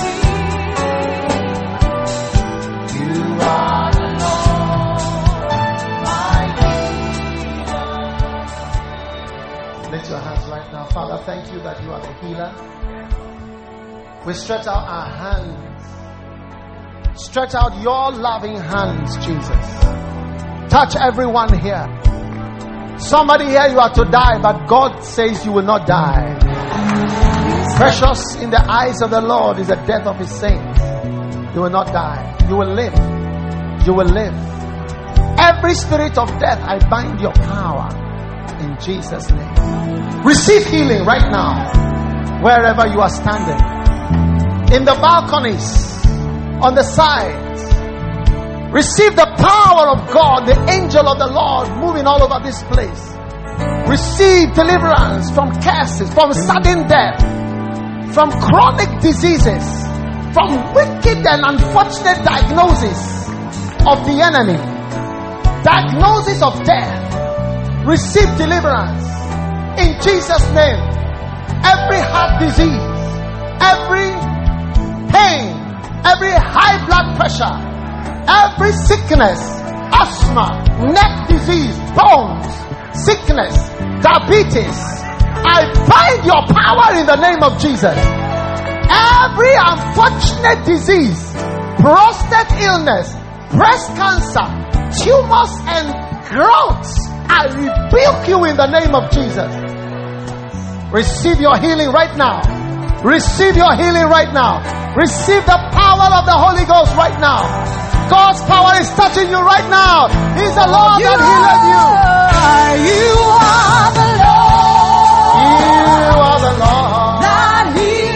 disease. You are the Lord, my healer. Lift Lift your hands right now. Father, thank you that you are the healer. We stretch out our hands. Stretch out your loving hands, Jesus. Touch everyone here. Somebody here, you are to die, but God says you will not die. Precious in the eyes of the Lord is the death of his saints. You will not die. You will live. You will live. Every spirit of death, I bind your power in Jesus' name. Receive healing right now, wherever you are standing. In the balconies, on the sides. Receive the power of God, the angel of the Lord moving all over this place. Receive deliverance from curses, from sudden death, from chronic diseases, from wicked and unfortunate diagnosis of the enemy, diagnosis of death. Receive deliverance in Jesus' name. Every heart disease, every pain, every high blood pressure, every sickness, asthma, neck disease, bones, sickness, diabetes, I bind your power in the name of Jesus. Every unfortunate disease, prostate illness, breast cancer, tumors and growths, I rebuke you in the name of Jesus. Receive your healing right now. Receive your healing right now. Receive the power of the Holy Ghost right now. God's power is touching you right now. He's the Lord that healed you. You are the Lord. You are the Lord that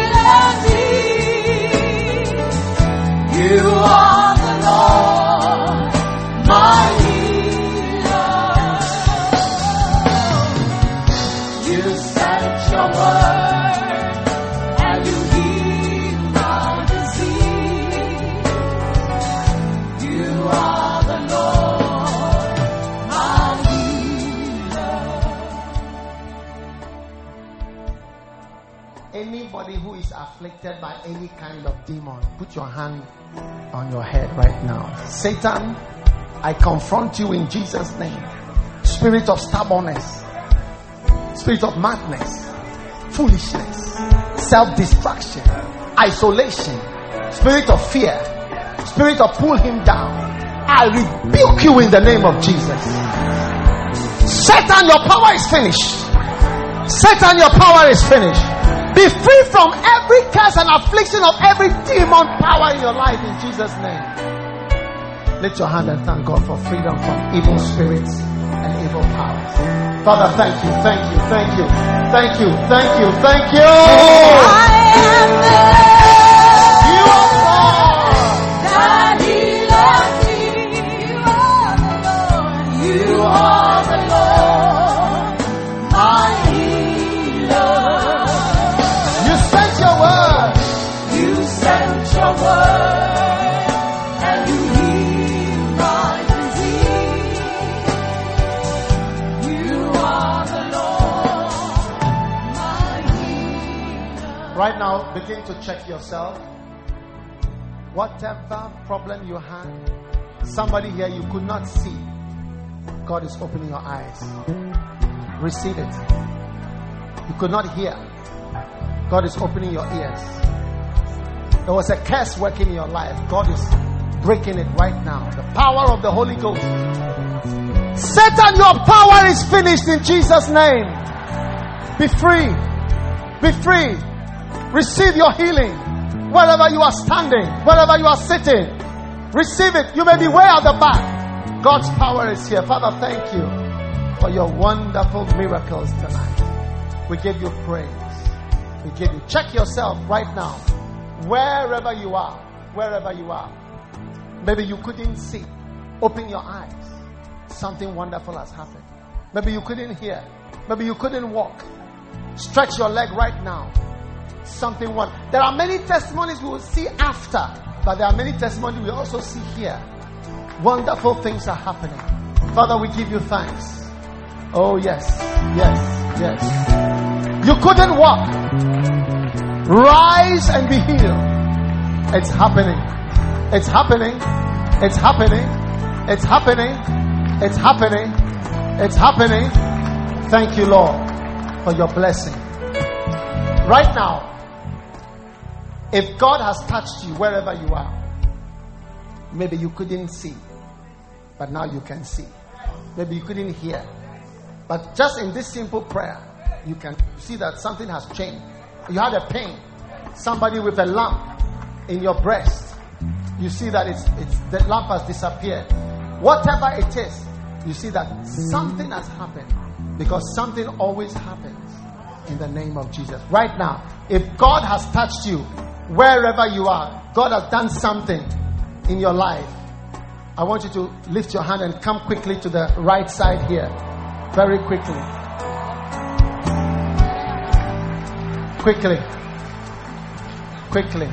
healed me. You are the Lord, my healer. You sent your word and you healed my disease. You are the Lord, my healer. Anybody who is afflicted by any kind of demon, put your hand on your head right now. Satan, I confront you in Jesus' name. Spirit of stubbornness, spirit of madness, foolishness, self-destruction, isolation, spirit of fear, spirit of pull him down. I rebuke you in the name of Jesus. Satan, your power is finished. Satan, your power is finished. Be free from every curse and affliction of every demon power in your life in Jesus' name. Lift your hand and thank God for freedom from evil spirits and evil powers. Father, thank you, thank you, thank you, thank you, thank you, thank you. I am the You are Lord. that healeth thee. You are the Lord, my healer. You sent your word. You sent your word and you healed my disease. You are the Lord, my healer. Right now, begin to check yourself. Whatever problem you had, somebody here you could not see, God is opening your eyes. Receive it. You could not hear, God is opening your ears. There was a curse working in your life, God is breaking it right now. The power of the Holy Ghost. Satan, your power is finished in Jesus' name. Be free. Be free. Receive your healing. Wherever you are standing, wherever you are sitting, receive it. You may be way at the back. God's power is here. Father, thank you for your wonderful miracles tonight. We give you praise. We give you. Check yourself right now. Wherever you are, wherever you are. Maybe you couldn't see. Open your eyes. Something wonderful has happened. Maybe you couldn't hear. Maybe you couldn't walk. Stretch your leg right now. Something one. There are many testimonies we will see after, but there are many testimonies we also see here. Wonderful things are happening. Father, we give you thanks. Oh yes, yes, yes. You couldn't walk. Rise and be healed. It's happening. It's happening. It's happening. It's happening. It's happening. It's happening. Thank you, Lord. for your blessing. Right now, if God has touched you wherever you are, maybe you couldn't see, but now you can see. Maybe you couldn't hear, but just in this simple prayer, you can see that something has changed. You had a pain, somebody with a lump in your breast, you see that it's, it's the lump has disappeared. Whatever it is, you see that something has happened, because something always happens in the name of Jesus. Right now, if God has touched you wherever you are, God has done something in your life, I want you to lift your hand and come quickly to the right side here. Very quickly. Quickly. Quickly.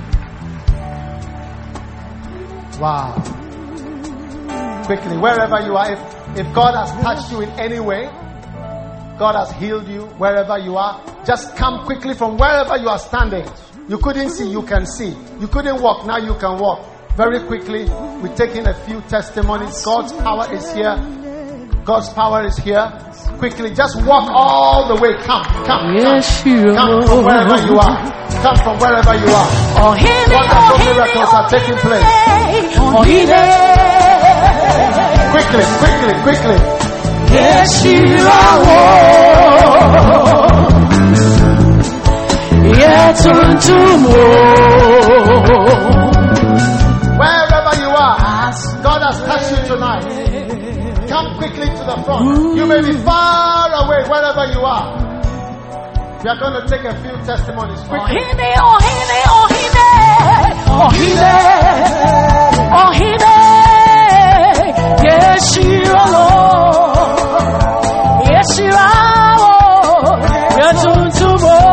Wow. Quickly. Wherever you are, if, if God has touched you in any way, God has healed you wherever you are, just come quickly from wherever you are standing. You couldn't see, you can see. You couldn't walk, now you can walk. Very quickly, we're taking a few testimonies. God's power is here. God's power is here. Quickly, just walk all the way. Come, come, Yes, come. you Come from wherever you are. Come from wherever you are. Oh, heal me, Wonderful oh, heal me, miracles oh, are taking place. oh, heal me. Quickly, quickly, quickly. Yes, you are. Yes, Wherever you are, God has touched you tonight. Come quickly to the front. You may be far away wherever you are. We are going to take a few testimonies quickly. Oh, heal me, oh, heal me, oh, heal me. Oh, heal me. Oh, heal me. Yes, you are Lord. Yes, you are Lord. Yes, unto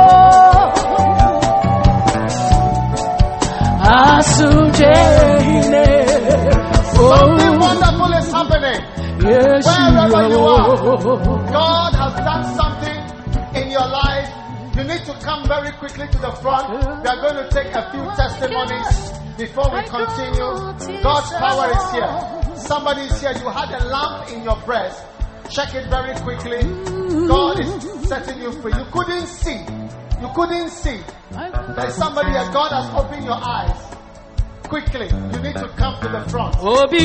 Something wonderful is happening. Yes, wherever you you are. are, God has done something in your life. You need to come very quickly to the front. We are going to take a few testimonies before we continue. God's power is here. Somebody is here. You had a lump in your breast. Check it very quickly. God is setting you free. You couldn't see. You couldn't see. There's somebody here. God has opened your eyes. Quickly, you need to come to the front.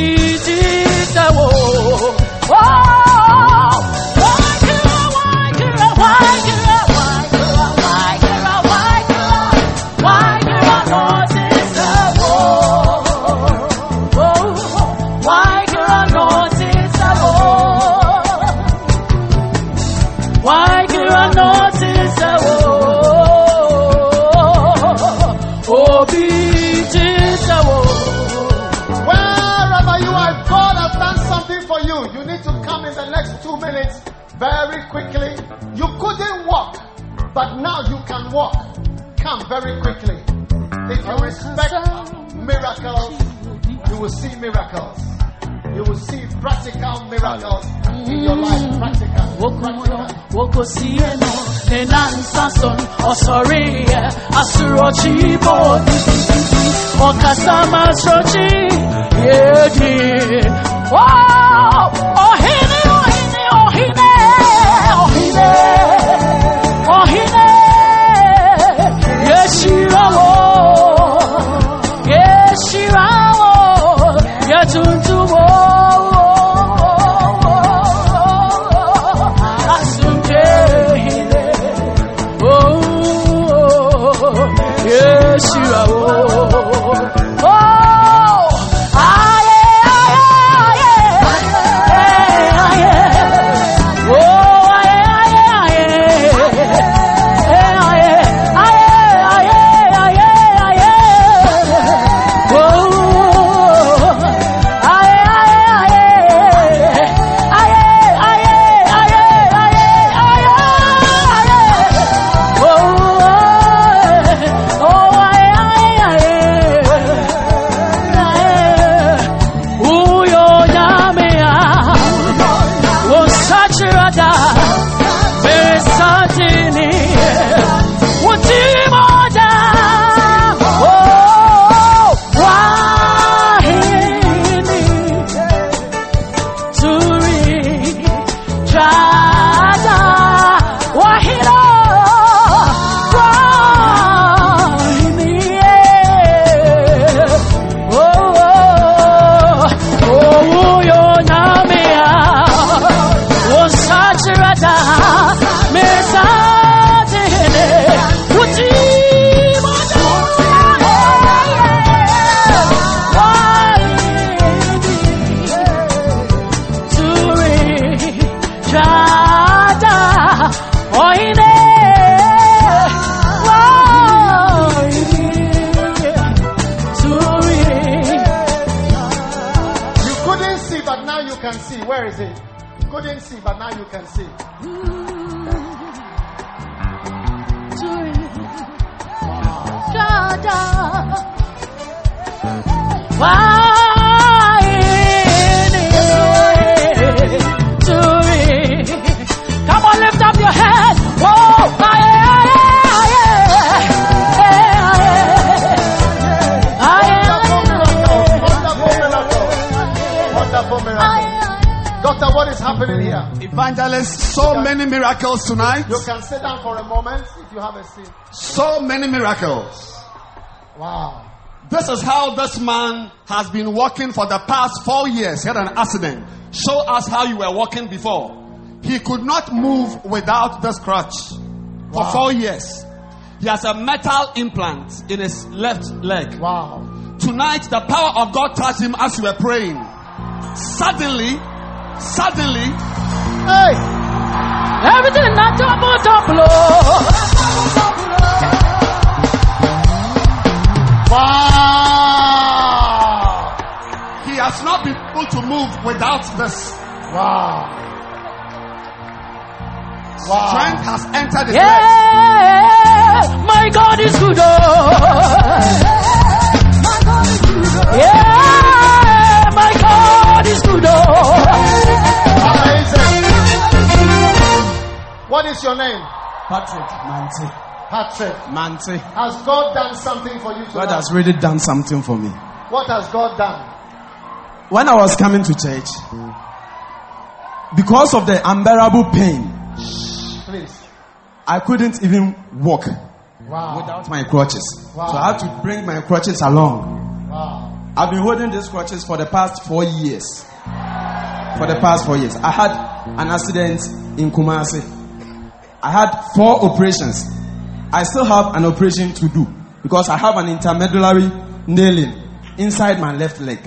You need to come in the next two minutes very quickly. You couldn't walk, but now you can walk. Come very quickly. If you respect miracles, you will see miracles. You will see practical miracles in your life. Practical. Wow! Oh, hine, oh, hine, oh, hine, oh, hine, oh, hine. Yes, you are Lord. Yes, you are Lord. Yes, unto oh, yes, you are Lord. Oh, I Where is it? You couldn't see, but now you can see. Come on, lift up your head. Whoa, Wonderful miracle. Doctor, what is happening here? Evangelist, so can, many miracles tonight. You can sit down for a moment if you have a seat. So many miracles. Wow. This is how this man has been walking for the past four years. He had an accident. Show us how you were walking before. He could not move without this crutch for Wow. four years. He has a metal implant in his left leg. Wow. Tonight, the power of God touched him as you were praying. Suddenly, suddenly, hey, everything not double double. Wow. he has not been able to move without this. Wow. Wow. Strength has entered his Yeah, legs. my God is good. Oh. Yeah, my God is good. Oh. Amazing. What is your name? Patrick Manti. Patrick. Manti. Has God done something for you tonight? God has really done something for me. What has God done? When I was coming to church, because of the unbearable pain, Please. I couldn't even walk Wow. without my crutches. Wow. So I had to bring my crutches along. Wow. I've been holding these crutches for the past four years. For the past four years. I had an accident in Kumasi. I had four operations. I still have an operation to do because I have an intermedullary nailing inside my left leg.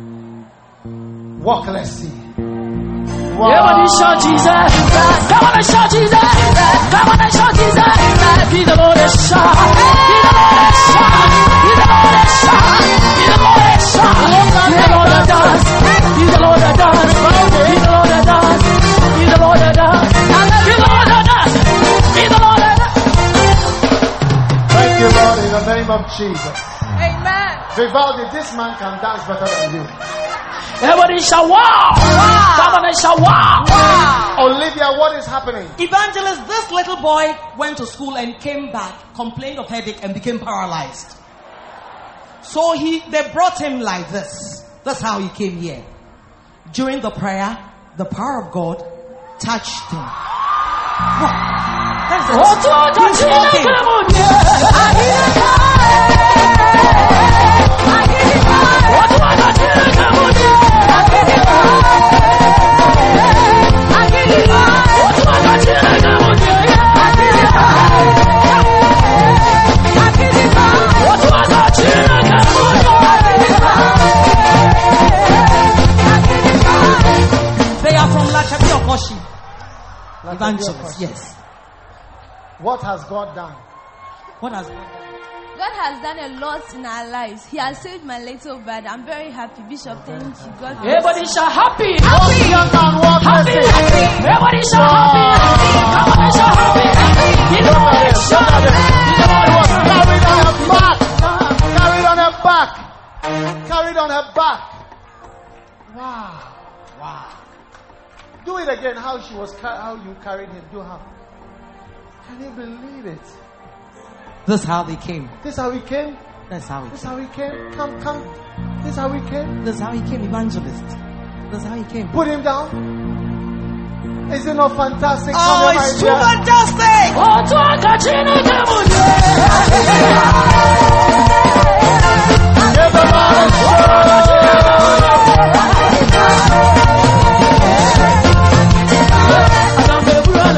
Walk, let's see. Wow. Yeah, when you shout Jesus, come on and shout Jesus, come on and shout Jesus. Be the Lord and shout, be the Lord and shout, be the Lord and shout, be the Lord and shout, be the Lord that does, be the Lord that does, be the Lord that does, be the Lord that does, be the Lord that does, be the Lord that does. Thank you, Lord, in the name of Jesus. Amen. Vivaldi, this man can dance better than you. Everybody shout wow! Wow! Come on and shout wow! Wow. Olivia, what is happening? Evangelist, this little boy went to school and came back, complained of headache and became paralyzed. So he, they brought him like this. That's how he came here. During the prayer, the power of God touched him. What? That's it. Oh, to He's walking. come on, yeah. I hear it. I hear it. What do I got here? Come on, yeah. I hear it. I hear it. What do I got here? Come on, yeah. I hear it. I hear it. What do I got here? Come on, yeah. They are from Lakabi Okoshi. Evangelist, yes. What has God done? What has God done? God has done a lot in our lives. He has saved my little brother. I'm very happy, Bishop. Thank you. God bless Everybody shout happy. Happy. Young man, walk, Happy, let's see. happy. Everybody shout happy. Come on and shout happy. You know what it's shout. You know what it's Carried on her back. Carried on her back. Carried on her back. Wow. Wow. Do it again. How she was, car- how you carried him. Do how? Can you believe it? This is how they came. This how he came. That's how he This came. how he came. Come, come. This how he came. This is how he came, evangelist. This is how he came. Put him down. Is it not fantastic? Oh, Come here, it's my too dear. fantastic! Oh, to a kachina, come on, Give the Lord a shout.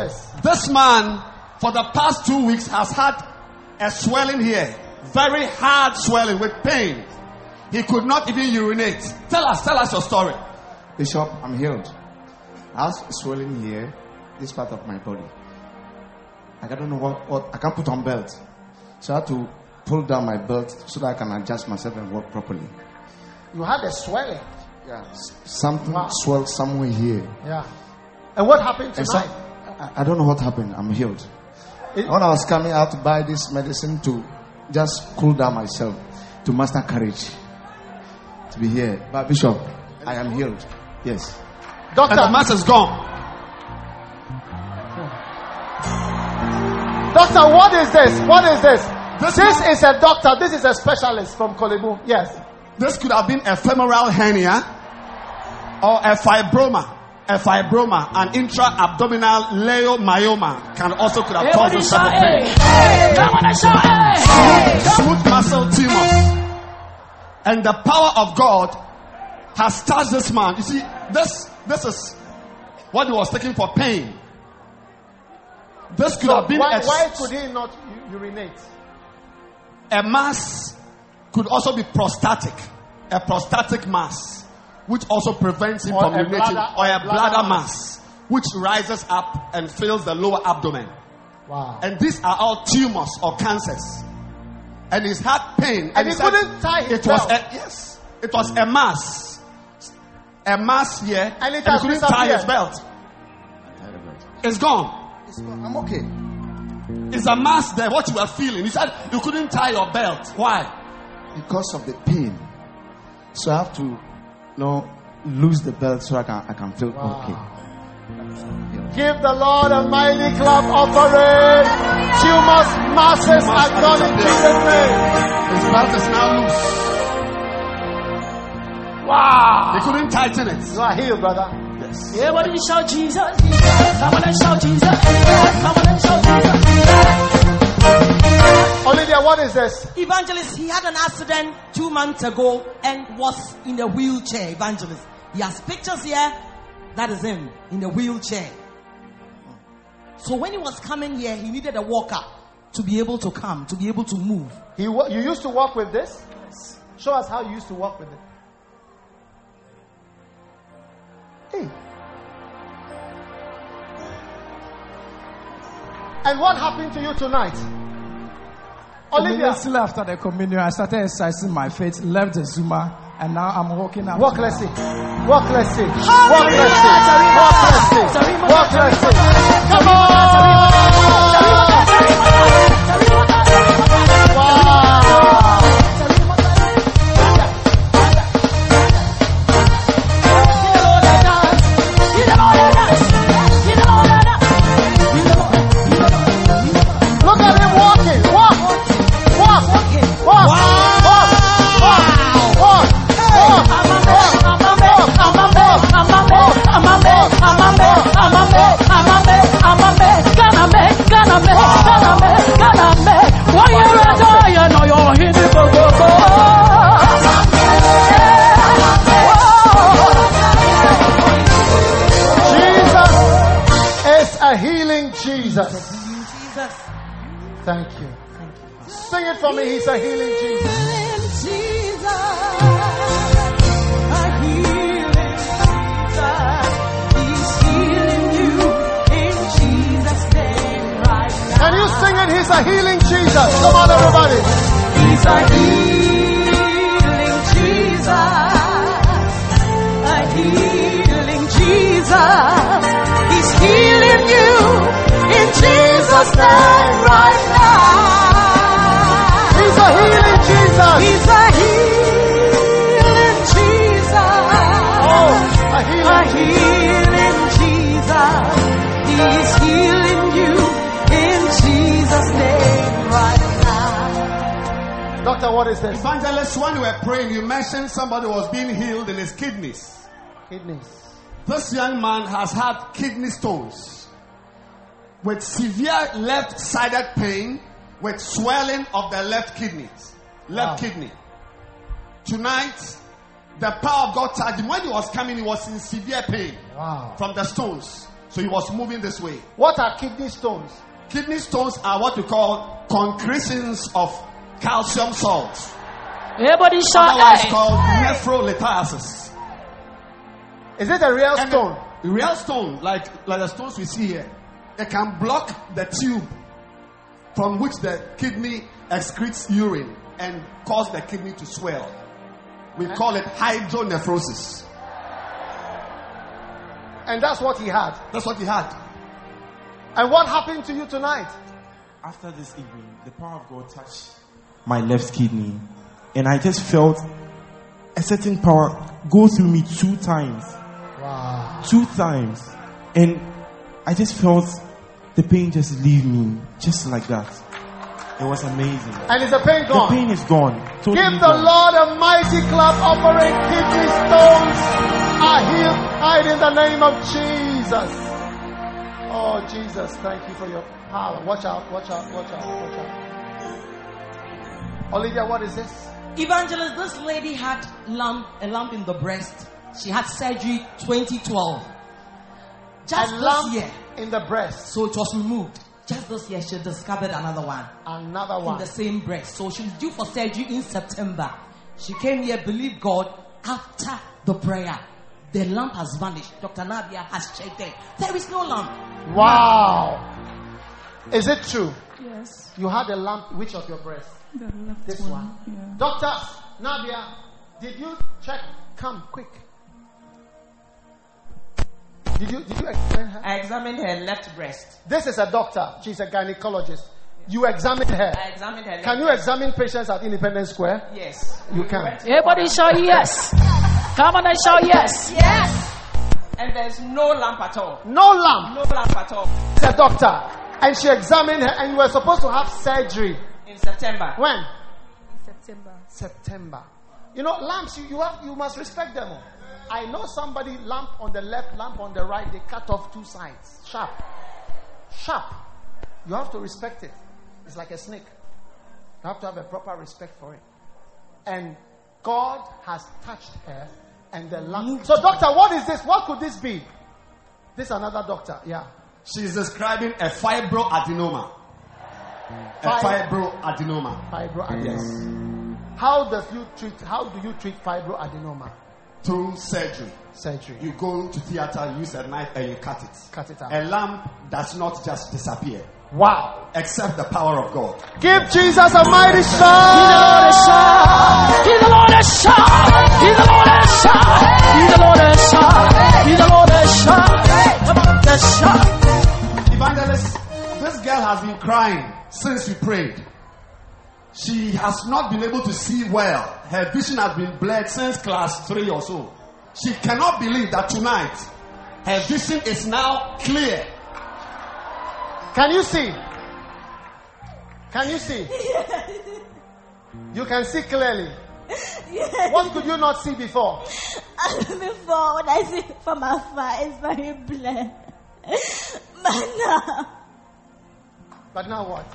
Yes. This man, for the past two weeks, has had a swelling here. Very hard swelling with pain. He could not even urinate. Tell us, tell us your story. Bishop, I'm healed. I was swelling here, this part of my body. I don't know what, what I can't put on belt. So I had to pull down my belt so that I can adjust myself and walk properly. You had a swelling. Yeah. Something Wow. swelled somewhere here. Yeah. And what happened And tonight? so, I, I don't know what happened. I'm healed. It- when I was coming out to buy this medicine to just cool down myself, to master courage, to be here. But Bishop, I am healed. Yes. Doctor, And the mass is gone. Doctor, what is this? What is this? This This man- is a doctor. This is a specialist from Kolebu. Yes. This could have been a femoral hernia or a fibroma. A fibroma, an intra-abdominal leiomyoma can also could have caused this type of pain. Smooth muscle tumors. And the power of God has touched this man. You see, this this is what he was taking for pain. This could So have been why, a, why could he not u- urinate? a mass, could also be prostatic, a prostatic mass, which also prevents him Or from a urinating, bladder- or a or a bladder, bladder mass, which rises up and fills the lower abdomen. Wow. And these are all tumors or cancers. And he's had pain. And he he said couldn't tie his it was belt. a, yes, it was a mass, a mass here, And it he has couldn't tie his disappeared. belt. It's gone. I'm okay. It's a mass there. What you were feeling. He said you couldn't tie your belt. Why? Because of the pain. So I have to, you know, lose the belt so I can I can feel okay. Give the Lord a mighty clap offering. Tumors, masses are gone in Jesus' name. His belt is now loose. Wow. He couldn't tighten it. You are healed, brother. Yes. Yeah, what did you shout, Jesus? Jesus. Someone else shout, Jesus. Someone else shout, Jesus. Olivia, what is this? Evangelist, he had an accident two months ago and was in a wheelchair. Evangelist, he has pictures here. That is him in the wheelchair. So when he was coming here, he needed a walker to be able to come, to be able to move. He, wa- you used to walk with this? Show us how you used to walk with it. Hey. And what happened to you tonight? Olivia, Immediately after the communion, I started exercising my faith, left the Zuma, and now I'm walking up. walk, let's see. Walk, let's see. Walk, let's see. Walk, let's see. Walk, let's see. Come on! Wow! Look at him walking. Walk. Walk. Walk. Walk. Walk. Walk. Jesus is a healing Jesus. Thank you. Sing it for me. He's a healing Jesus. Can you sing it? He's a healing Jesus. Come on, everybody. He's a healing Jesus. A healing Jesus. He's healing you in Jesus' name right now. He's a healing Jesus. He's a healing Jesus. Oh, a healing, a healing Jesus. He's healing you in Jesus' name right now. Doctor, what is this? Evangelist, when you were praying, you mentioned somebody was being healed in his kidneys. Kidneys. This young man has had kidney stones with severe left-sided pain with swelling of the left kidneys, left Wow. kidney. Tonight, the power of God touched him. When he was coming, he was in severe pain Wow. from the stones. So he was moving this way. What are kidney stones? Kidney stones are what we call concretions of calcium salt. Everybody shout, otherwise hey. called nephrolithiasis. Is it a real And stone? The real stone, like, like the stones we see here, it can block the tube from which the kidney excretes urine and cause the kidney to swell. We call it hydronephrosis. And that's what he had. That's what he had. And what happened to you tonight? After this evening, the power of God touched my left kidney, and I just felt a certain power go through me two times. Wow. Two times. And I just felt the pain just leave me, just like that. It was amazing. And is the pain gone? The pain is gone. Totally Give the gone. Lord a mighty clap offering. Kidney stones are healed right in the name of Jesus. Oh, Jesus, thank you for your power. Watch out, watch out, watch out, watch out. Olivia, what is this? Evangelist, this lady had lump, a lump in the breast. She had surgery twenty twelve. Just a this lump year. in the breast. So it was removed. Just this year, she discovered another one. Another one. In the same breast. So she was due for surgery in September. She came here, believed God. After the prayer, the lump has vanished. Doctor Nabia has checked it. There is no lump. Wow. Is it true? Yes. You had a lump, which of your breast? The left This one. one. Yeah. Doctor Nabia, did you check? Come, quick. Did you, did you examine her? I examined her left breast. This is a doctor. She's a gynecologist. You examined her. I examined her left Can you breast. examine patients at Independence Square? Yes. You can. Everybody shout yes. Come on and shout yes. Yes. And there's no lump at all. No lump. No lump at all. It's a doctor. And she examined her, and you were supposed to have surgery. In September. When? September. September. You know, lamps, you, you, have, you must respect them. I know somebody, lamp on the left, lamp on the right, they cut off two sides. Sharp. Sharp. You have to respect it. It's like a snake. You have to have a proper respect for it. And God has touched her, and the lamp. So, doctor, what is this? What could this be? This is another doctor. Yeah. She's describing a fibroadenoma. A Fib- fibroadenoma. Fibroadenoma. Yes. How does you treat? How do you treat fibroadenoma? Through surgery. Surgery. You go to theater, use a knife, and you cut it. Cut it out. A lamp does not just disappear. Wow. Except the power of God. Give Jesus a mighty shout. Give the Lord a shout. Give the Lord a shout. Give the Lord a shout. Give the Lord a shout. Come on, a shout. Evangelist, this girl has been crying since we prayed. She has not been able to see well. Her vision has been blurred since class three or so. She cannot believe that tonight her vision is now clear. Can you see? Can you see? Yes. You can see clearly. Yes. What could you not see before? Before, when I see it from afar, it's very blurred. But now, But now what?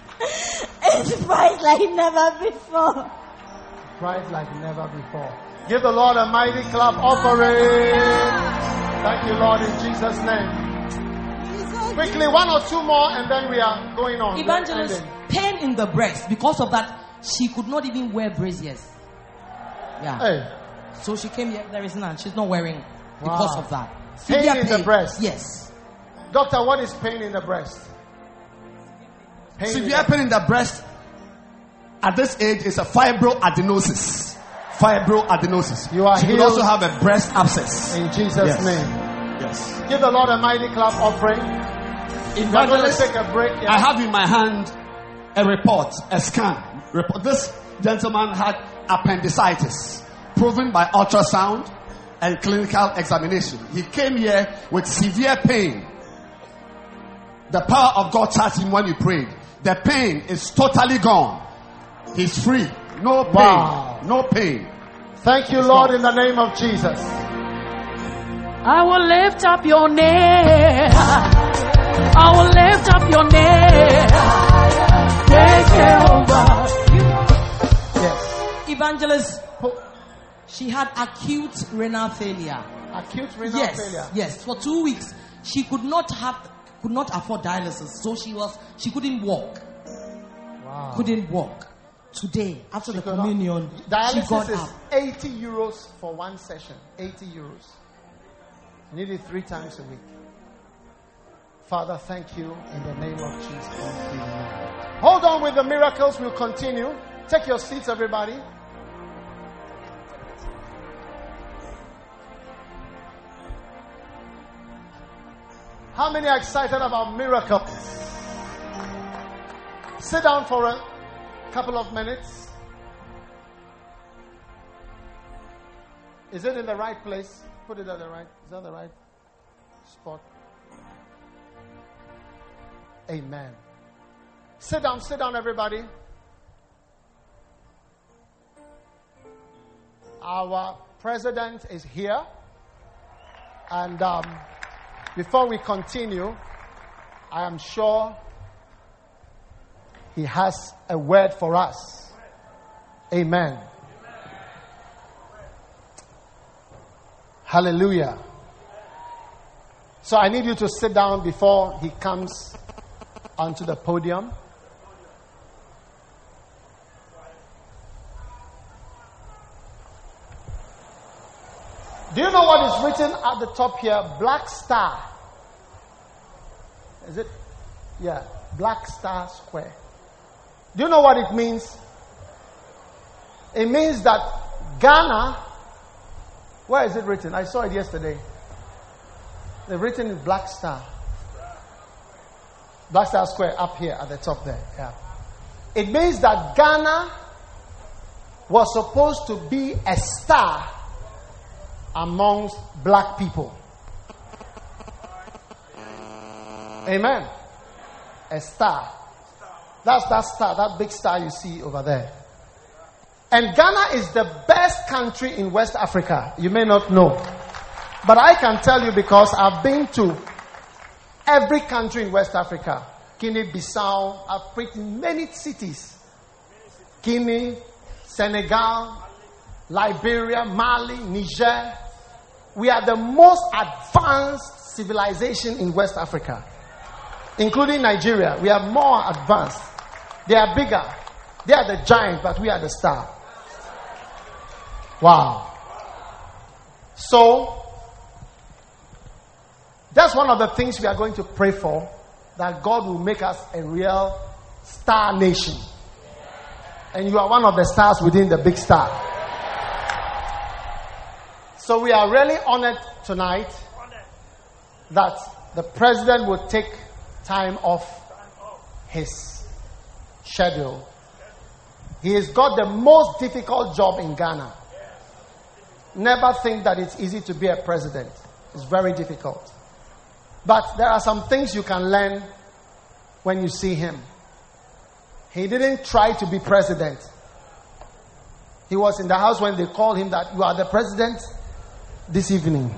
it's bright like never before. Bright like never before. Give the Lord a mighty clap offering. Thank you, Lord, in Jesus' name. Quickly, one or two more, and then we are going on. Evangelist, pain in the breast. Because of that, she could not even wear braziers. Yeah. Hey. So she came here. There is none. She's not wearing because Wow. of that. Pain Severe in the breast. Yes. Doctor, what is pain in the breast? Pain in Severe the- pain in the breast at this age is a fibroadenosis. Fibroadenosis. You are she healed could also have a breast abscess. In Jesus' Yes. name. Yes. Give the Lord a mighty clap offering. We're going to Evangelist, take a break. Yeah. I have in my hand a report, a scan report. This gentleman had appendicitis, proven by ultrasound and clinical examination. He came here with severe pain. The power of God touched him when he prayed. The pain is totally gone. He's free. No pain. Wow. No pain. Thank you, Lord, in the name of Jesus. I will lift up your name. I will lift up your name. Take Jehovah. Yes. Evangelist, she had acute renal failure. Acute renal yes, failure. Yes, for two weeks. she could not have, could not afford dialysis, so she was, she couldn't walk. Wow. Couldn't walk. Today, after She the could not- communion, she Dialysis got is up. eighty euros for one session. eighty euros. You need it three times a week. Father, thank you in the name of Jesus. Amen. Hold on with the miracles. We'll continue. Take your seats, everybody. How many are excited about miracles? Sit down for a couple of minutes. Is it in the right place? Put it at the right. Is that the right spot? Amen. Sit down, sit down, everybody. Our president is here. And um, before we continue, I am sure he has a word for us. Amen. Hallelujah. So I need you to sit down before he comes onto the podium. Do you know what is written at the top here? Black Star. Is it? Yeah, Black Star Square. Do you know what it means? It means that Ghana, where is it written? I saw it yesterday. They've written in Black Star. Black Star Square up here at the top there. Yeah. It means that Ghana was supposed to be a star amongst black people. Amen. A star. That's that star, that big star you see over there. And Ghana is the best country in West Africa. You may not know. But I can tell you because I've been to every country in West Africa. Guinea-Bissau. I've preached in many cities. Guinea, Senegal, Liberia, Mali, Niger. We are the most advanced civilization in West Africa. Including Nigeria. We are more advanced. They are bigger. They are the giant, but we are the star. Wow. So, that's one of the things we are going to pray for. That God will make us a real star nation. And you are one of the stars within the big star. So we are really honored tonight that the president would take time off his schedule. He has got the most difficult job in Ghana. Never think that it's easy to be a president. It's very difficult. But there are some things you can learn when you see him. He didn't try to be president. He was in the house when they called him that you are the president this evening.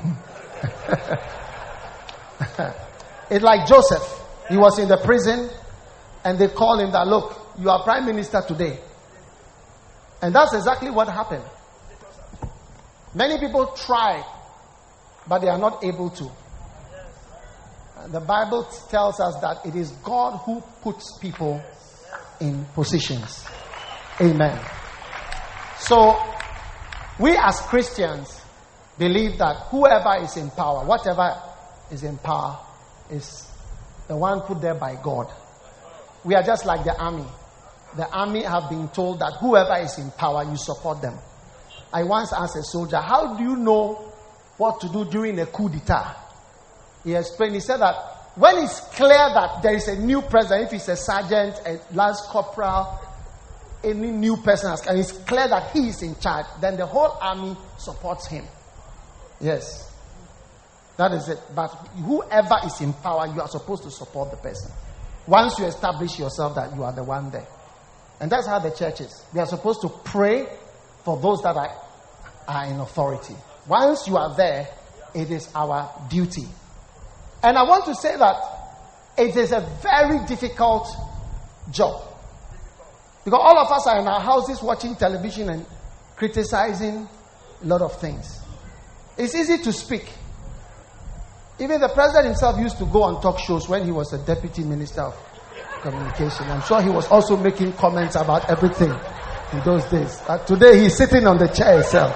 It's like Joseph. He was in the prison and they called him that, look, you are prime minister today. And that's exactly what happened. Many people try, but they are not able to. The Bible tells us that it is God who puts people in positions. Amen. So, we as Christians believe that whoever is in power, whatever is in power, is the one put there by God. We are just like the army. The army have been told that whoever is in power, you support them. I once asked a soldier, how do you know what to do during a coup d'etat? He explained, he said that when it's clear that there is a new president, if it's a sergeant, a lance corporal, any new person, has, and it's clear that he is in charge, then the whole army supports him. Yes. That is it. But whoever is in power, you are supposed to support the person. Once you establish yourself that you are the one there. And that's how the church is. We are supposed to pray for those that are, are in authority. Once you are there, it is our duty. And I want to say that it is a very difficult job. Because all of us are in our houses watching television and criticizing a lot of things. It's easy to speak. Even the president himself used to go on talk shows when he was a deputy minister of communication. I'm sure he was also making comments about everything in those days. But today he's sitting on the chair himself.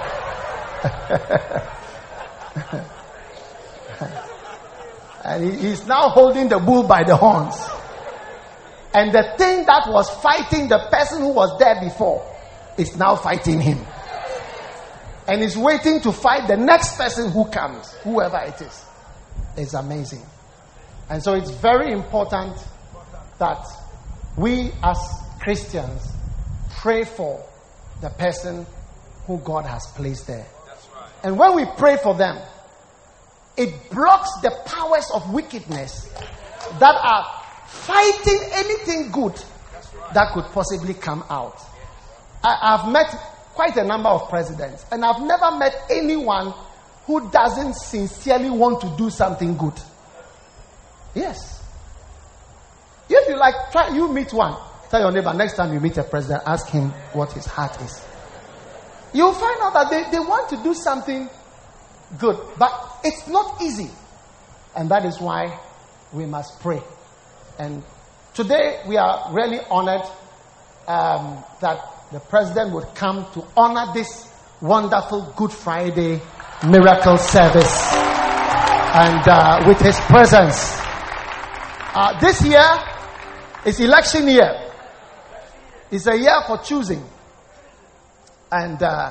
And he, he's now holding the bull by the horns. And the thing that was fighting the person who was there before is now fighting him. And is waiting to fight the next person who comes, whoever it is. It's amazing. And so it's very important that we as Christians pray for the person who God has placed there. That's right. And when we pray for them, it blocks the powers of wickedness that are fighting anything good that could possibly come out. I, I've met quite a number of presidents, and I've never met anyone who doesn't sincerely want to do something good. Yes. If you like, try, you meet one. Tell your neighbor, next time you meet a president, ask him what his heart is. You'll find out that they, they want to do something good, but it's not easy. And that is why we must pray. And today we are really honored um, that the president would come to honor this wonderful Good Friday miracle service. And uh, with his presence. Uh, this year is election year. It's a year for choosing. And uh,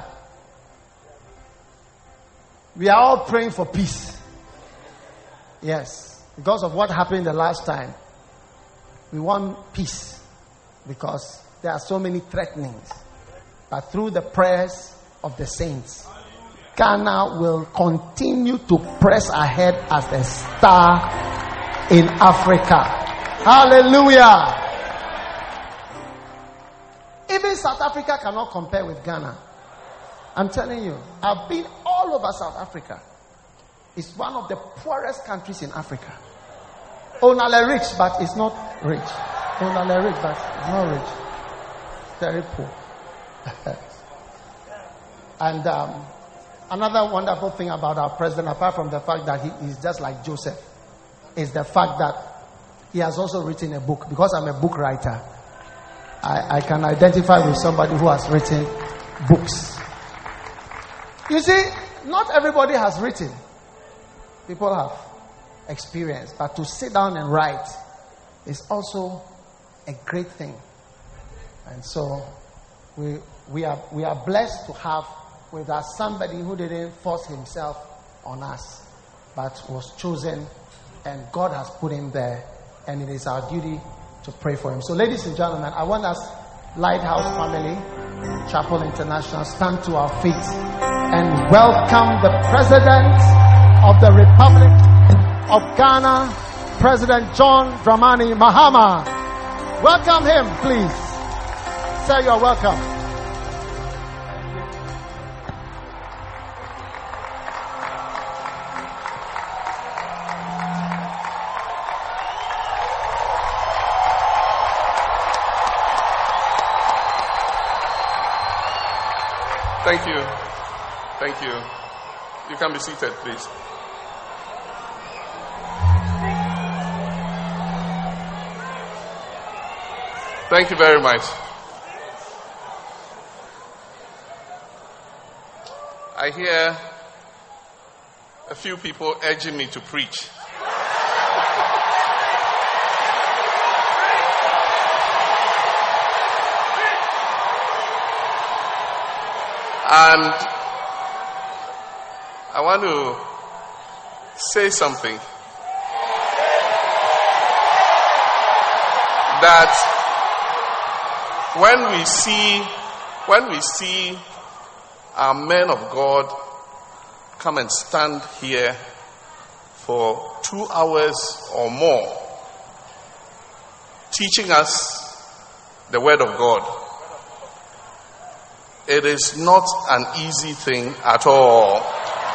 we are all praying for peace. Yes. Because of what happened the last time. We want peace. Because there are so many threatenings. But through the prayers of the saints, Ghana will continue to press ahead as a star in Africa. Hallelujah. Even South Africa cannot compare with Ghana. I'm telling you, I've been all over South Africa. It's one of the poorest countries in Africa. Onale rich, but it's not rich. Onale rich, but it's not rich. Very poor. And um, another wonderful thing about our president, apart from the fact that he is just like Joseph, is the fact that he has also written a book. Because I'm a book writer, I, I can identify with somebody who has written books. You see, not everybody has written. People have experience. But to sit down and write is also a great thing. And so we we are we are blessed to have with us somebody who didn't force himself on us, but was chosen, and God has put him there, and it is our duty to pray for him. So, ladies and gentlemen, I want us, Lighthouse family, Chapel International, stand to our feet and welcome the President of the Republic of Ghana, President John Dramani Mahama. Welcome him, please. Sir, you are welcome. Thank you. Thank you. You can be seated, please. Thank you very much. I hear a few people urging me to preach. And I want to say something that when we see when we see our men of God come and stand here for two hours or more teaching us the word of God, it is not an easy thing at all.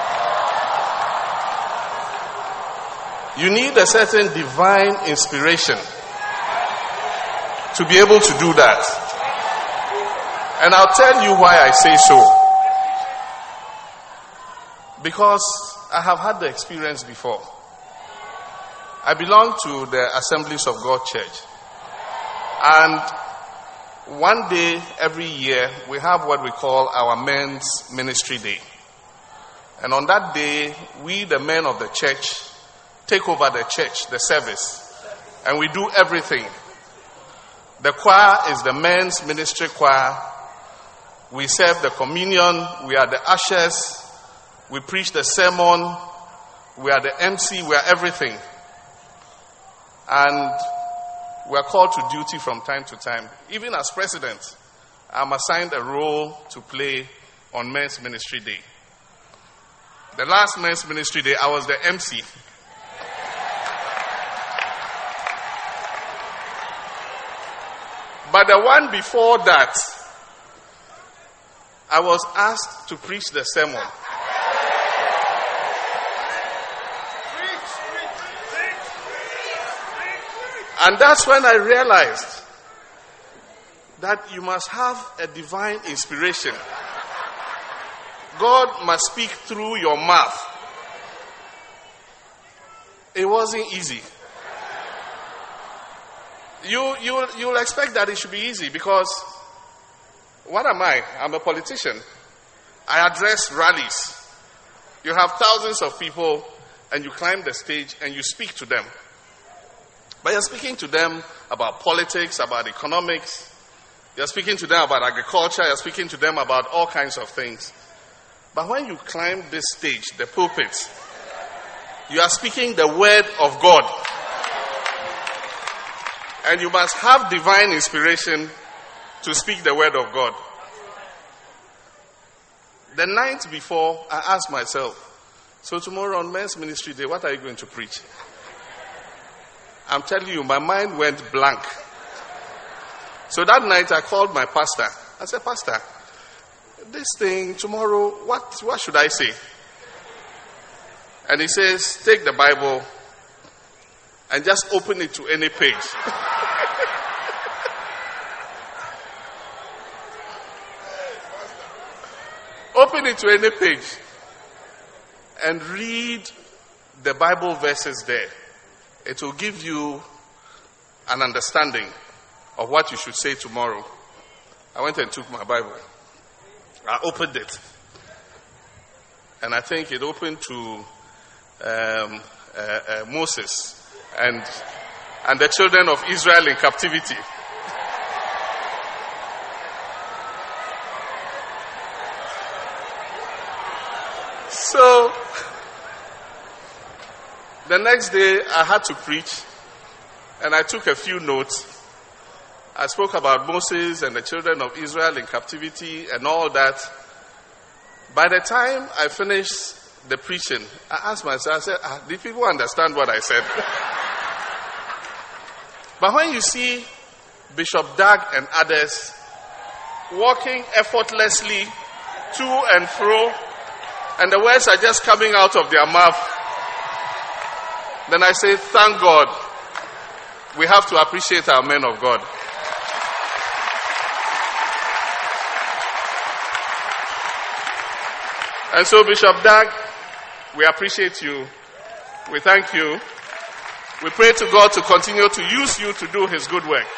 You need a certain divine inspiration to be able to do that. And I'll tell you why I say so. Because I have had the experience before. I belong to the Assemblies of God Church. And one day every year, we have what we call our Men's Ministry Day. And on that day, we, the men of the church, take over the church, the service. And we do everything. The choir is the men's ministry choir. We serve the communion. We are the ushers. We preach the sermon. We are the M C. We are everything. And we are called to duty from time to time. Even as president, I'm assigned a role to play on Men's Ministry Day. The last Men's Ministry Day, I was the M C. But the one before that, I was asked to preach the sermon. And that's when I realized that you must have a divine inspiration. God must speak through your mouth. It wasn't easy. You, you, you'll expect that it should be easy because what am I? I'm a politician. I address rallies. You have thousands of people and you climb the stage and you speak to them. But you're speaking to them about politics, about economics. You're speaking to them about agriculture. You're speaking to them about all kinds of things. But when you climb this stage, the pulpit, you are speaking the word of God. And you must have divine inspiration to speak the word of God. The night before, I asked myself, so tomorrow on Men's Ministry Day, what are you going to preach? I'm telling you, my mind went blank. So that night I called my pastor. I said, Pastor, this thing tomorrow, what, what should I say? And he says, take the Bible and just open it to any page. Open it to any page and read the Bible verses there. It will give you an understanding of what you should say tomorrow. I went and took my Bible. I opened it. And I think it opened to um, uh, uh, Moses and, and the children of Israel in captivity. So, the next day I had to preach, and I took a few notes. I spoke about Moses and the children of Israel in captivity and all that. By the time I finished the preaching, I asked myself, I said, ah, did people understand what I said? But when you see Bishop Doug and others walking effortlessly to and fro, and the words are just coming out of their mouth, then I say, thank God, we have to appreciate our men of God. And so, Bishop Doug, we appreciate you. We thank you. We pray to God to continue to use you to do His good work.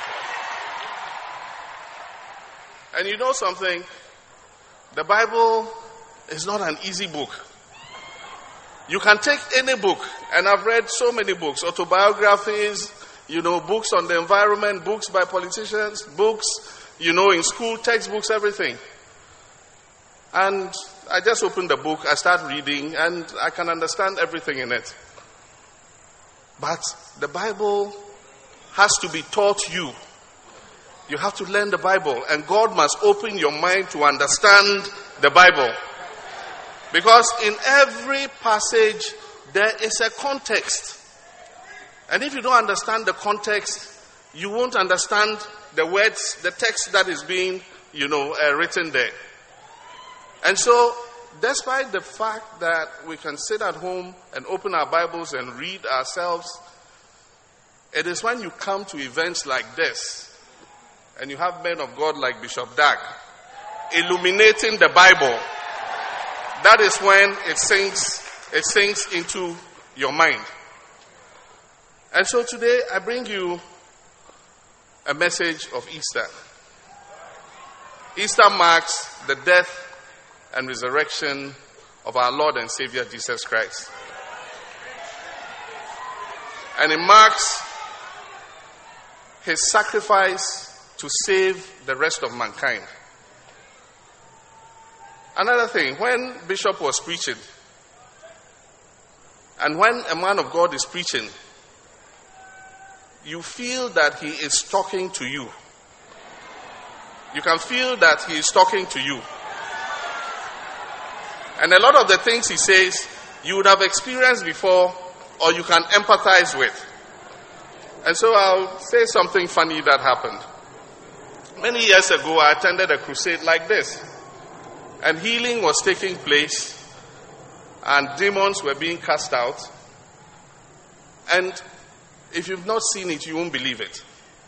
And you know something? The Bible is not an easy book. You can take any book, and I've read so many books, autobiographies, you know, books on the environment, books by politicians, books, you know, in school, textbooks, everything. And I just open the book, I start reading, and I can understand everything in it. But the Bible has to be taught you. You have to learn the Bible, and God must open your mind to understand the Bible. Because in every passage, there is a context. And if you don't understand the context, you won't understand the words, the text that is being, you know, uh, written there. And so, despite the fact that we can sit at home and open our Bibles and read ourselves, it is when you come to events like this, and you have men of God like Bishop Doug illuminating the Bible, that is when it sinks, it sinks into your mind. And so today I bring you a message of Easter. Easter marks the death and resurrection of our Lord and Savior Jesus Christ. And it marks his sacrifice to save the rest of mankind. Another thing, when Bishop was preaching, and when a man of God is preaching, you feel that he is talking to you. You can feel that he is talking to you. And a lot of the things he says, you would have experienced before, or you can empathize with. And so I'll say something funny that happened. Many years ago, I attended a crusade like this. And healing was taking place. And demons were being cast out. And if you've not seen it, you won't believe it.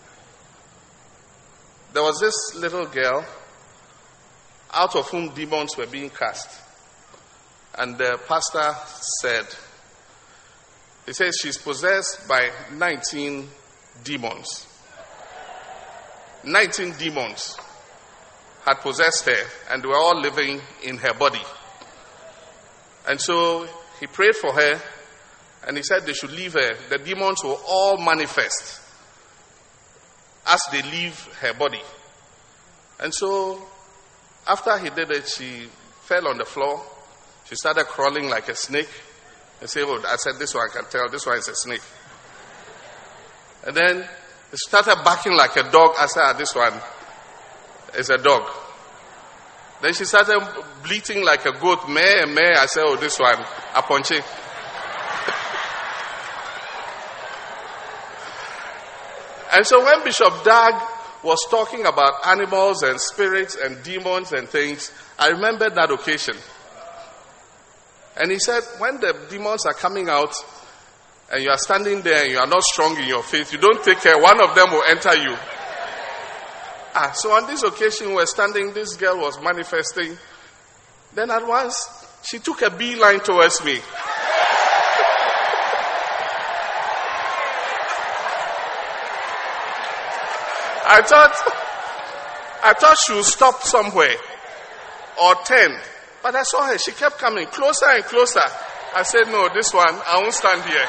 There was this little girl, out of whom demons were being cast. And the pastor said, he says she's possessed by nineteen demons. nineteen demons had possessed her, and they were all living in her body. And so he prayed for her, and he said they should leave her. The demons will all manifest as they leave her body. And so after he did it, she fell on the floor. She started crawling like a snake. I said, oh, I said, this one I can tell, this one is a snake. And then she started barking like a dog. I said, ah, this one is a dog. Then she started bleating like a goat, meh, meh. I said, oh, this one, a ponche. And so when Bishop Dag was talking about animals and spirits and demons and things, I remembered that occasion. And he said, when the demons are coming out and you are standing there and you are not strong in your faith, you don't take care, one of them will enter you. Ah, so on this occasion we were standing, this girl was manifesting. Then at once, she took a beeline towards me. I thought, I thought she would stop somewhere or turn. But I saw her, she kept coming closer and closer. I said, no, this one, I won't stand here.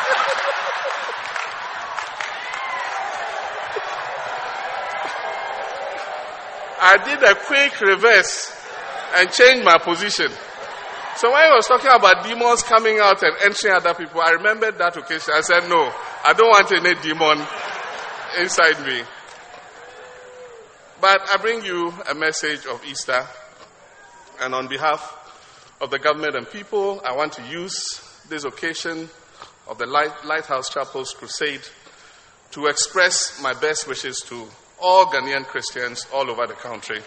I did a quick reverse and changed my position. So when I was talking about demons coming out and entering other people, I remembered that occasion. I said, no, I don't want any demon inside me. But I bring you a message of Easter. And on behalf of the government and people, I want to use this occasion of the Light, Lighthouse Chapel's crusade to express my best wishes to all Ghanaian Christians all over the country.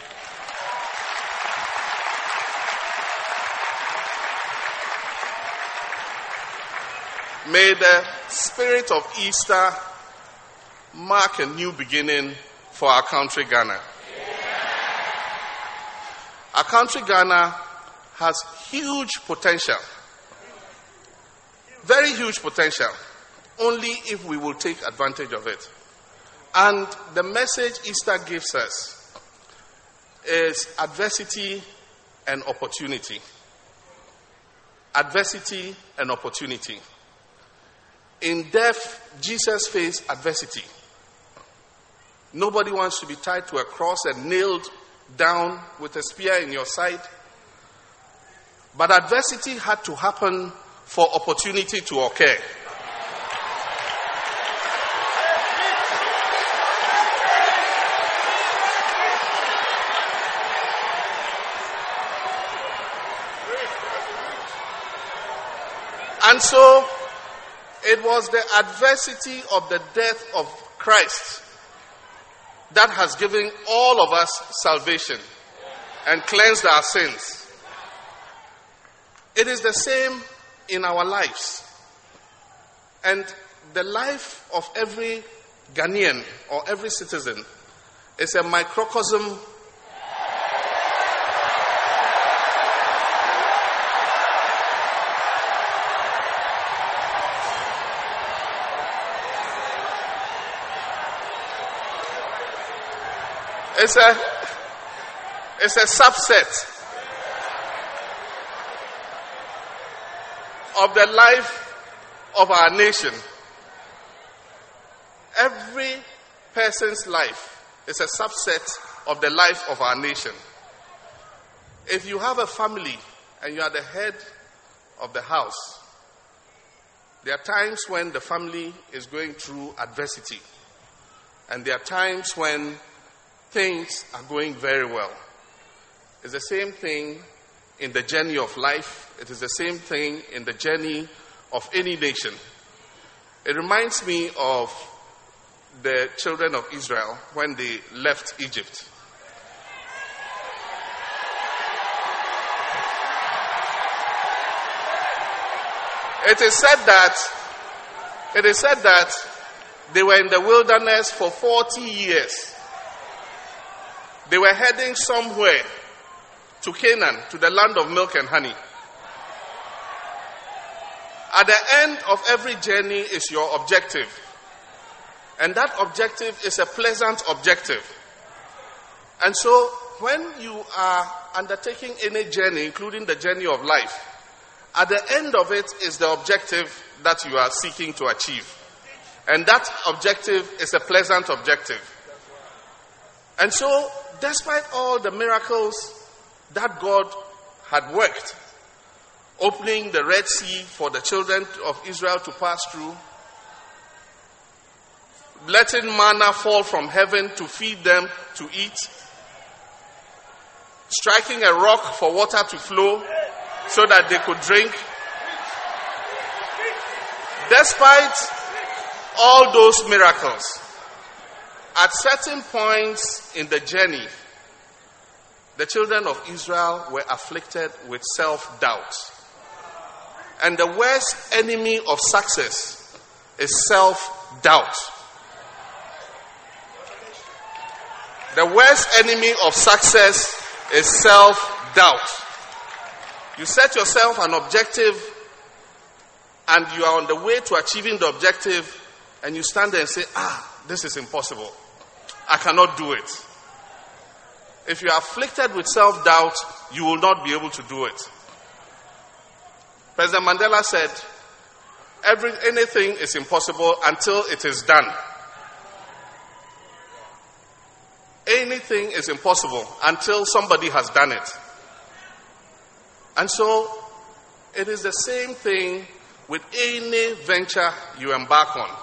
May the spirit of Easter mark a new beginning for our country, Ghana. Our country, Ghana, has huge potential. Very huge potential. Only if we will take advantage of it. And the message Easter gives us is adversity and opportunity. Adversity and opportunity. In death, Jesus faced adversity. Nobody wants to be tied to a cross and nailed down with a spear in your side. But adversity had to happen for opportunity to occur. And so, it was the adversity of the death of Christ that has given all of us salvation and cleansed our sins. It is the same in our lives. And the life of every Ghanaian or every citizen is a microcosm It's a, it's a subset of the life of our nation. Every person's life is a subset of the life of our nation. If you have a family and you are the head of the house, there are times when the family is going through adversity. And there are times when things are going very well. It's the same thing in the journey of life. It is the same thing in the journey of any nation. It reminds me of the children of Israel when they left Egypt. It is said that it is said that they were in the wilderness for forty years. They were heading somewhere to Canaan, to the land of milk and honey. At the end of every journey is your objective. And that objective is a pleasant objective. And so when you are undertaking any journey, including the journey of life, at the end of it is the objective that you are seeking to achieve. And that objective is a pleasant objective. And so, despite all the miracles that God had worked, opening the Red Sea for the children of Israel to pass through, letting manna fall from heaven to feed them to eat, striking a rock for water to flow so that they could drink. Despite all those miracles, at certain points in the journey, the children of Israel were afflicted with self-doubt. And the worst enemy of success is self-doubt. The worst enemy of success is self-doubt. You set yourself an objective and you are on the way to achieving the objective, and you stand there and say, ah, this is impossible. I cannot do it. If you are afflicted with self-doubt, you will not be able to do it. President Mandela said, Every, anything is impossible until it is done. Anything is impossible until somebody has done it. And so, it is the same thing with any venture you embark on.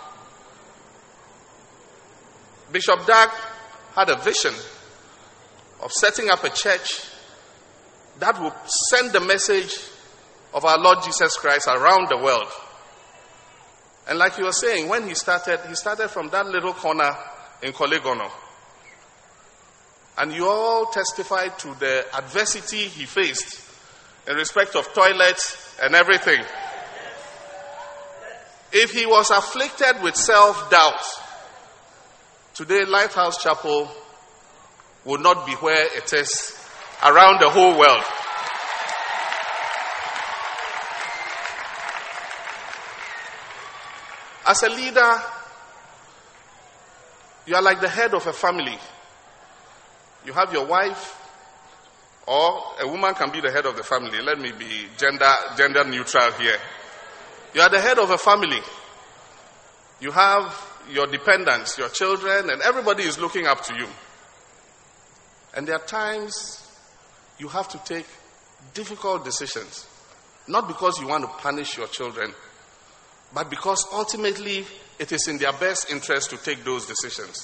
Bishop Dag had a vision of setting up a church that would send the message of our Lord Jesus Christ around the world. And like you were saying, when he started, he started from that little corner in Kolegono. And you all testified to the adversity he faced in respect of toilets and everything. If he was afflicted with self-doubt, today Lighthouse Chapel would not be where it is around the whole world. As a leader, you are like the head of a family. You have your wife, or a woman can be the head of the family. Let me be gender, gender neutral here. You are the head of a family. You have your dependents, your children, and everybody is looking up to you. And there are times you have to take difficult decisions. Not because you want to punish your children, but because ultimately it is in their best interest to take those decisions.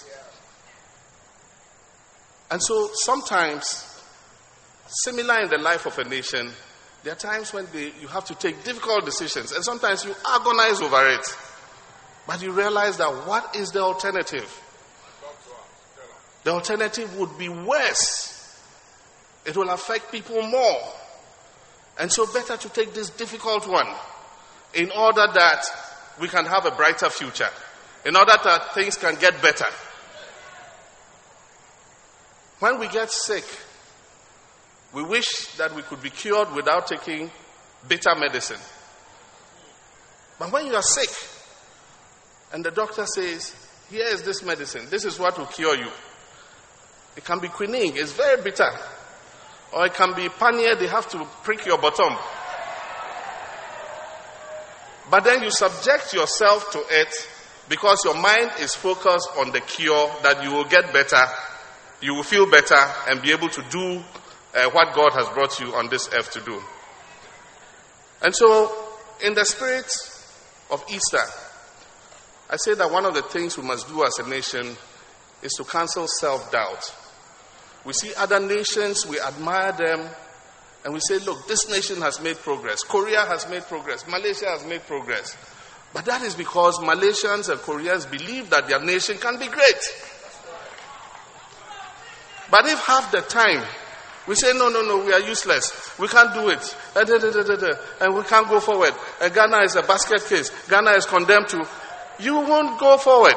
And so sometimes, similar in the life of a nation, there are times when they, you have to take difficult decisions, and sometimes you agonize over it. But you realize that what is the alternative? The alternative would be worse. It will affect people more. And so better to take this difficult one in order that we can have a brighter future, in order that things can get better. When we get sick, we wish that we could be cured without taking bitter medicine. But when you are sick, and the doctor says, here is this medicine, this is what will cure you, It can be quinine. It's very bitter. Or it can be panier. They have to prick your bottom. But then you subject yourself to it because your mind is focused on the cure, that you will get better, you will feel better, and be able to do uh, what God has brought you on this earth to do. And so, in the spirit of Easter, I say that one of the things we must do as a nation is to cancel self-doubt. We see other nations, we admire them, and we say, look, this nation has made progress. Korea has made progress. Malaysia has made progress. But that is because Malaysians and Koreans believe that their nation can be great. But if half the time we say, no, no, no, we are useless, we can't do it, and we can't go forward, and Ghana is a basket case, Ghana is condemned to, you won't go forward.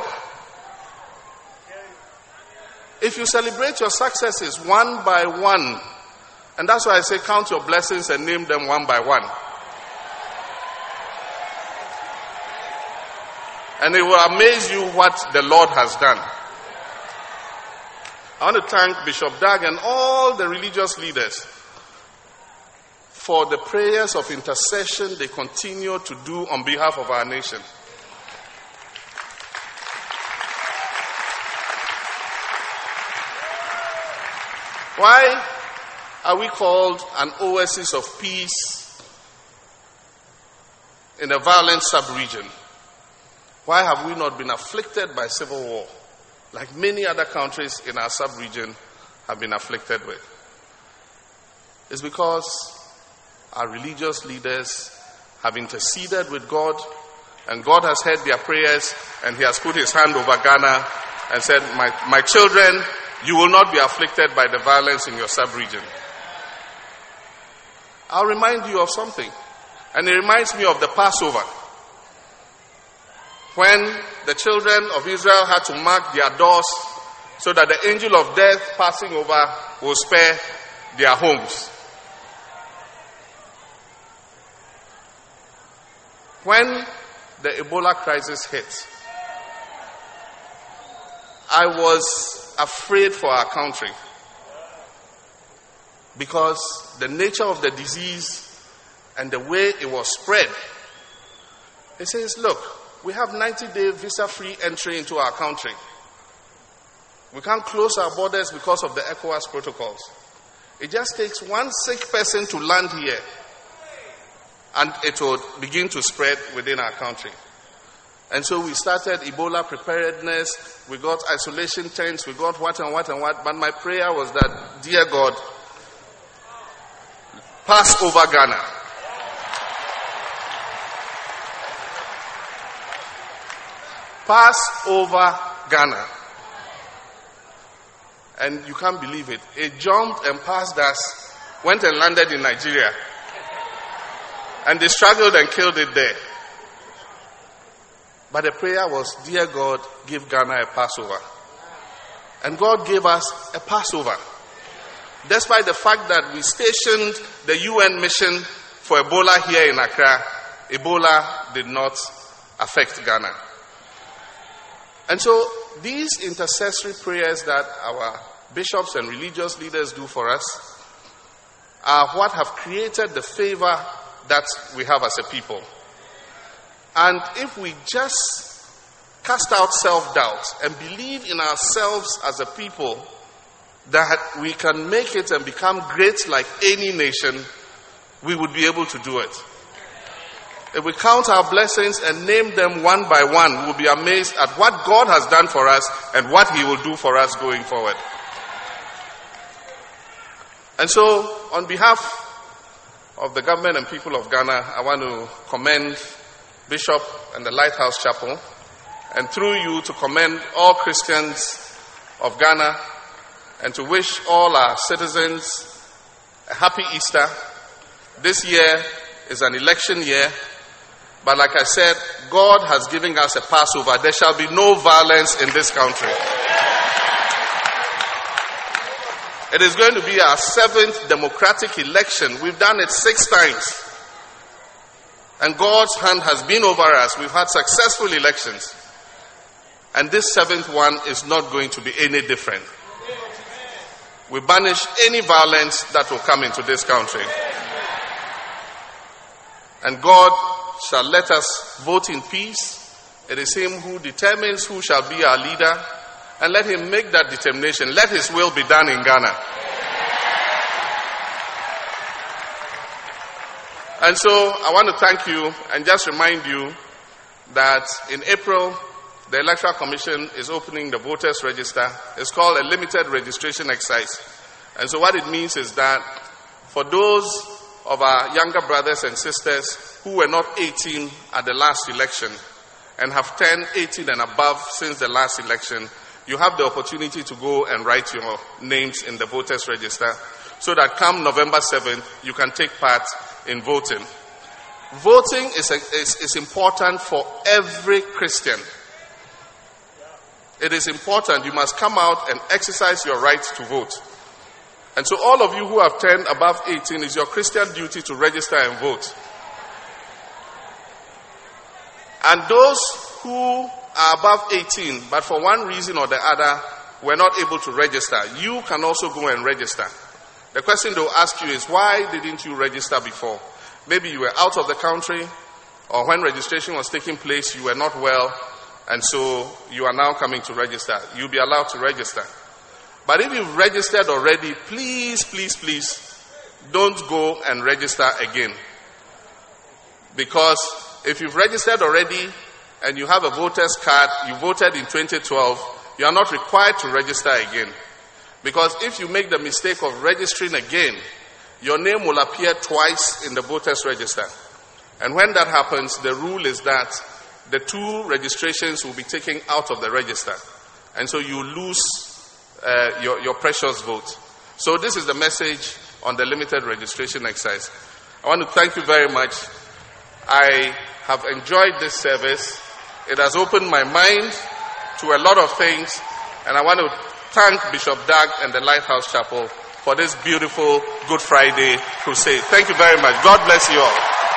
If you celebrate your successes one by one, and that's why I say count your blessings and name them one by one. And it will amaze you what the Lord has done. I want to thank Bishop Dag and all the religious leaders for the prayers of intercession they continue to do on behalf of our nation. Why are we called an oasis of peace in a violent sub-region? Why have we not been afflicted by civil war like many other countries in our sub-region have been afflicted with? It's because our religious leaders have interceded with God, and God has heard their prayers, and He has put His hand over Ghana and said, my, my children, you will not be afflicted by the violence in your sub-region. I'll remind you of something, and it reminds me of the Passover. When the children of Israel had to mark their doors so that the angel of death passing over will spare their homes. When the Ebola crisis hit, I was afraid for our country because the nature of the disease and the way it was spread. It says, look, we have ninety-day visa-free entry into our country. We can't close our borders because of the ECOWAS protocols. It just takes one sick person to land here, and it will begin to spread within our country. And so we started Ebola preparedness, we got isolation tents, we got what and what and what. But my prayer was that, dear God, pass over Ghana. Pass over Ghana. And you can't believe it. It jumped and passed us, went and landed in Nigeria. And they struggled and killed it there. But the prayer was, dear God, give Ghana a Passover. And God gave us a Passover. Despite the fact that we stationed the U N mission for Ebola here in Accra, Ebola did not affect Ghana. And so these intercessory prayers that our bishops and religious leaders do for us are what have created the favor that we have as a people. And if we just cast out self-doubt and believe in ourselves as a people that we can make it and become great like any nation, we would be able to do it. If we count our blessings and name them one by one, we'll be amazed at what God has done for us and what He will do for us going forward. And so, on behalf of the government and people of Ghana, I want to commend Bishop and the Lighthouse Chapel, and through you to commend all Christians of Ghana, and to wish all our citizens a happy Easter. This year is an election year, but like I said, God has given us a Passover. There shall be no violence in this country. It is going to be our seventh democratic election. We've done it six times. And God's hand has been over us. We've had successful elections. And this seventh one is not going to be any different. We banish any violence that will come into this country. And God shall let us vote in peace. It is Him who determines who shall be our leader. And let Him make that determination. Let His will be done in Ghana. And so I want to thank you and just remind you that in April, the Electoral Commission is opening the voters register. It's called a limited registration exercise. And so what it means is that for those of our younger brothers and sisters who were not eighteen at the last election and have turned eighteen and above since the last election, you have the opportunity to go and write your names in the voters register so that come November seventh, you can take part in voting. Voting is, a, is, is important for every Christian. It is important. You must come out and exercise your right to vote. And so all of you who have turned above eighteen, it's your Christian duty to register and vote. And those who are above eighteen, but for one reason or the other, were not able to register, you can also go and register. The question they'll ask you is, why didn't you register before? Maybe you were out of the country, or when registration was taking place, you were not well, and so you are now coming to register. You'll be allowed to register. But if you've registered already, please, please, please, don't go and register again. Because if you've registered already and you have a voter's card, you voted in twenty twelve, you are not required to register again. Because if you make the mistake of registering again, your name will appear twice in the voters register. And when that happens, the rule is that the two registrations will be taken out of the register. And so you lose uh, your, your precious vote. So this is the message on the limited registration exercise. I want to thank you very much. I have enjoyed this service. It has opened my mind to a lot of things. And I want to thank Bishop Doug and the Lighthouse Chapel for this beautiful Good Friday crusade. Thank you very much. God bless you all.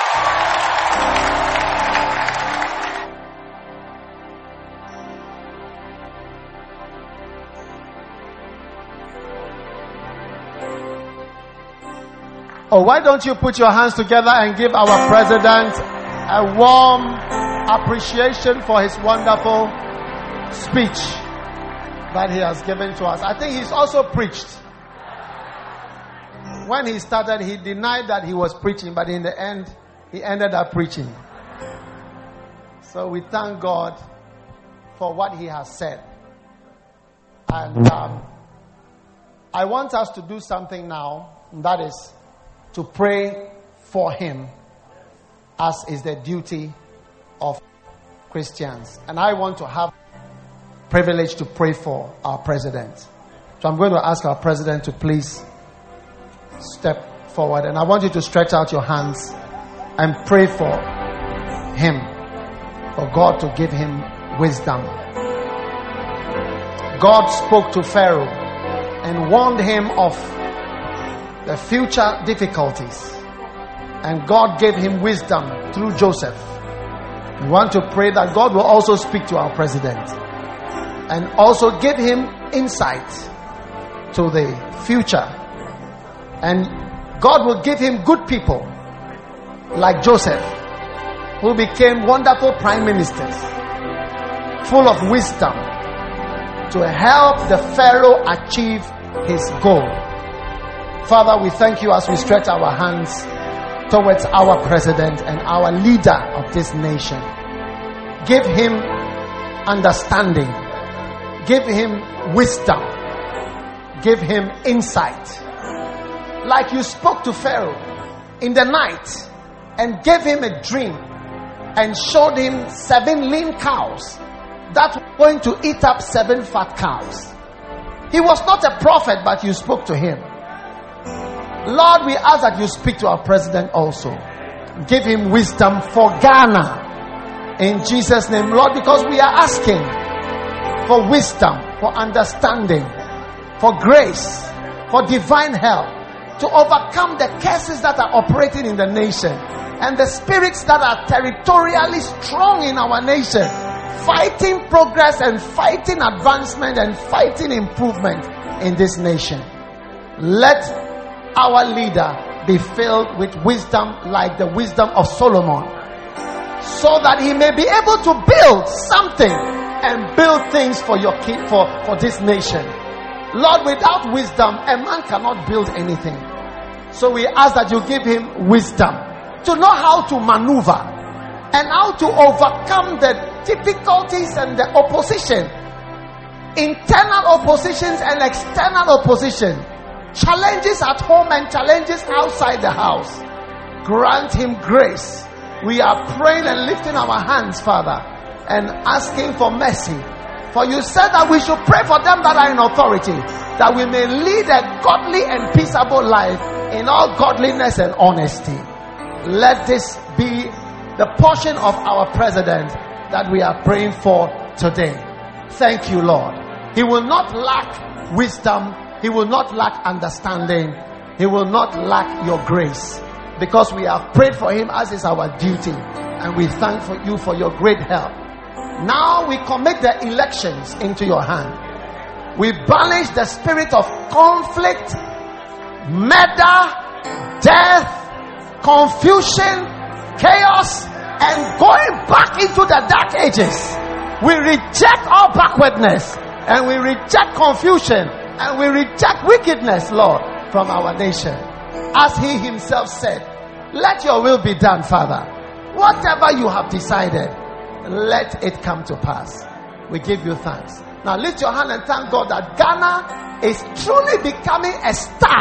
Oh, why don't you put your hands together and give our president a warm appreciation for his wonderful speech that he has given to us. I think he's also preached. When he started, he denied that he was preaching, but in the end, he ended up preaching. So we thank God for what he has said. And um, I want us to do something now, and that is to pray for him, as is the duty of Christians. And I want to have privilege to pray for our president. So I'm going to ask our president to please step forward, and I want you to stretch out your hands and pray for him, for God to give him wisdom. God spoke to Pharaoh and warned him of the future difficulties, and God gave him wisdom through Joseph. We want to pray that God will also speak to our president and also give him insight to the future, and God will give him good people like Joseph, who became wonderful prime ministers full of wisdom to help the Pharaoh achieve his goal. Father, we thank you as we stretch our hands towards our president and our leader of this nation. Give him understanding. Give him wisdom. Give him insight. Like you spoke to Pharaoh in the night and gave him a dream and showed him seven lean cows that were going to eat up seven fat cows. He was not a prophet, but you spoke to him. Lord, we ask that you speak to our president also. Give him wisdom for Ghana. In Jesus' name, Lord, because we are asking for wisdom, for understanding, for grace, for divine help to overcome the curses that are operating in the nation and the spirits that are territorially strong in our nation, fighting progress and fighting advancement and fighting improvement in this nation. Let our leader be filled with wisdom like the wisdom of Solomon, so that he may be able to build something and build things for your kid, for, for this nation. Lord, without wisdom, a man cannot build anything. So we ask that you give him wisdom to know how to maneuver and how to overcome the difficulties and the opposition, internal oppositions and external opposition, challenges at home and challenges outside the house. Grant him grace. We are praying and lifting our hands, Father, and asking for mercy. For you said that we should pray for them that are in authority, that we may lead a godly and peaceable life in all godliness and honesty. Let this be the portion of our president that we are praying for today. Thank you, Lord. He will not lack wisdom. He will not lack understanding. He will not lack your grace, because we have prayed for him as is our duty, and we thank for you for your great help. Now we commit the elections into your hand. We banish the spirit of conflict, murder, death, confusion, chaos, and going back into the dark ages. We reject all backwardness, and we reject confusion, and we reject wickedness, Lord, from our nation. As he himself said, let your will be done, Father. Whatever you have decided, let it come to pass. We give you thanks. Now lift your hand and thank God that Ghana is truly becoming a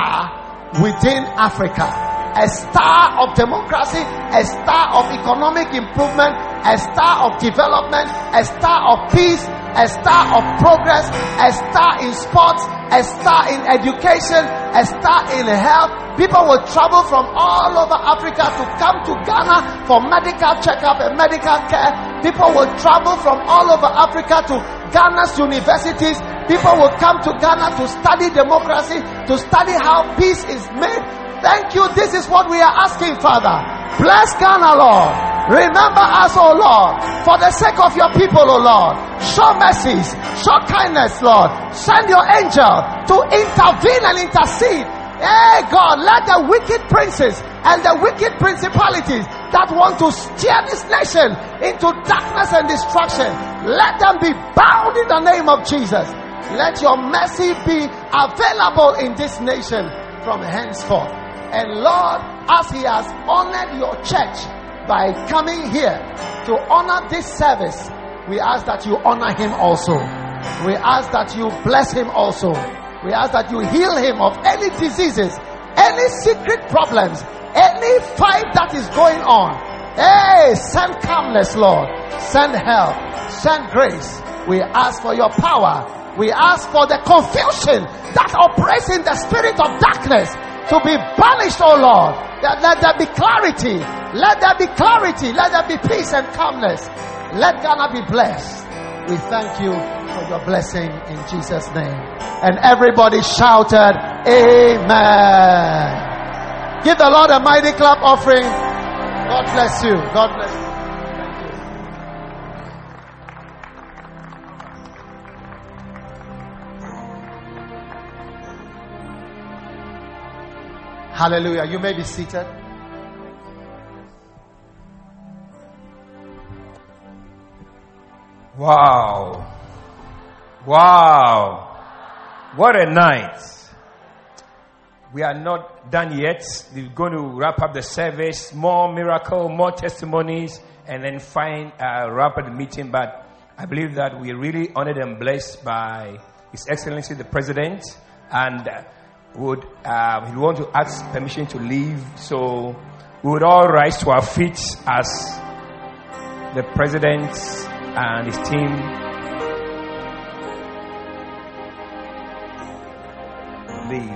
star within Africa. A star of democracy, a star of economic improvement, a star of development, a star of peace, a star of progress, a star in sports, a star in education, a star in health. People will travel from all over Africa to come to Ghana for medical checkup and medical care. People will travel from all over Africa to Ghana's universities. People will come to Ghana to study democracy, to study how peace is made. Thank you. This is what we are asking, Father. Bless Ghana, Lord. Remember us, oh Lord, for the sake of your people, oh Lord. Show mercies, show kindness, Lord. Send your angel to intervene and intercede. Hey God, let the wicked princes and the wicked principalities that want to steer this nation into darkness and destruction, let them be bound in the name of Jesus. Let your mercy be available in this nation from henceforth. And Lord, as he has honored your church by coming here to honor this service, we ask that you honor him also. We ask that you bless him also. We ask that you heal him of any diseases, any secret problems, any fight that is going on. Hey, send calmness, Lord. Send help. Send grace. We ask for your power. We ask for the confusion that operates in the spirit of darkness to be banished, oh Lord. Let, let there be clarity. Let there be clarity. Let there be peace and calmness. Let Ghana be blessed. We thank you for your blessing in Jesus' name. And everybody shouted, Amen. Give the Lord a mighty clap offering. God bless you. God bless you. Hallelujah. You may be seated. Wow. Wow. What a night. We are not done yet. We're going to wrap up the service. More miracle, more testimonies, and then find uh, wrap up the meeting. But I believe that we are really honored and blessed by His Excellency the President, and uh, would uh, we want to ask permission to leave, so we would all rise to our feet as the President and his team leave.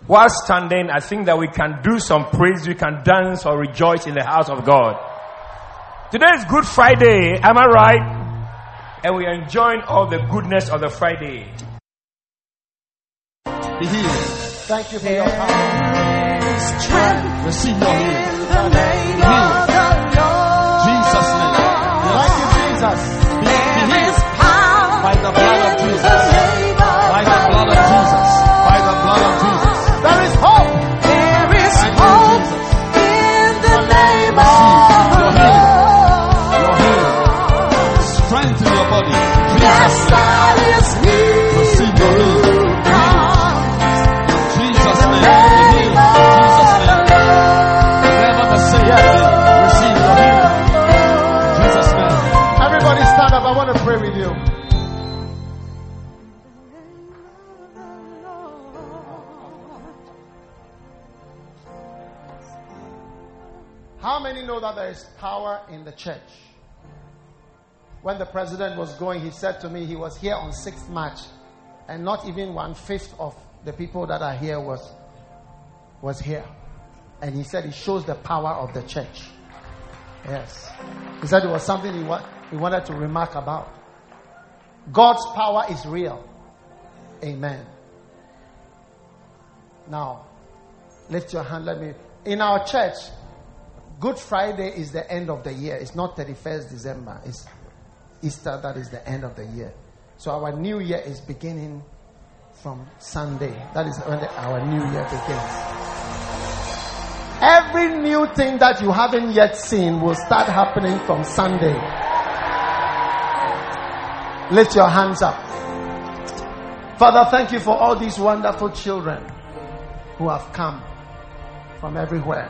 While standing, I think that we can do some praise, we can dance or rejoice in the house of God. Today is Good Friday, am I right? And we are enjoying all the goodness of the Friday. Be healed. Thank you for your power. Strength Receive your healing. in the name of the Lord. Jesus' name. Thank you, Jesus. Be, be There is healed. power By the blood of in Jesus. the name of By the the blood of Jesus. By the blood of Jesus. There is hope. There is Thank you, hope Jesus. in the name of Receive the your healing. Your Lord. healing. Strength in your body. Yes, Jesus' God is here. Receive your healing. Jesus' name. Be Name healed. of Jesus' the name. Never the same again. Receive your healing. Jesus' name. Everybody stand up. I want to pray with you. How many know that there is power in the church? When the president was going, he said to me he was here on sixth March, and not even one-fifth of the people that are here was, was here. And he said it shows the power of the church. Yes. He said it was something he, wa- he wanted to remark about. God's power is real. Amen. Now, lift your hand. Let me. In our church, Good Friday is the end of the year. It's not thirty-first December. It's Easter that is the end of the year. So our new year is beginning from Sunday. That is when the, our new year begins. Every new thing that you haven't yet seen will start happening from Sunday. Lift your hands up. Father, thank you for all these wonderful children who have come from everywhere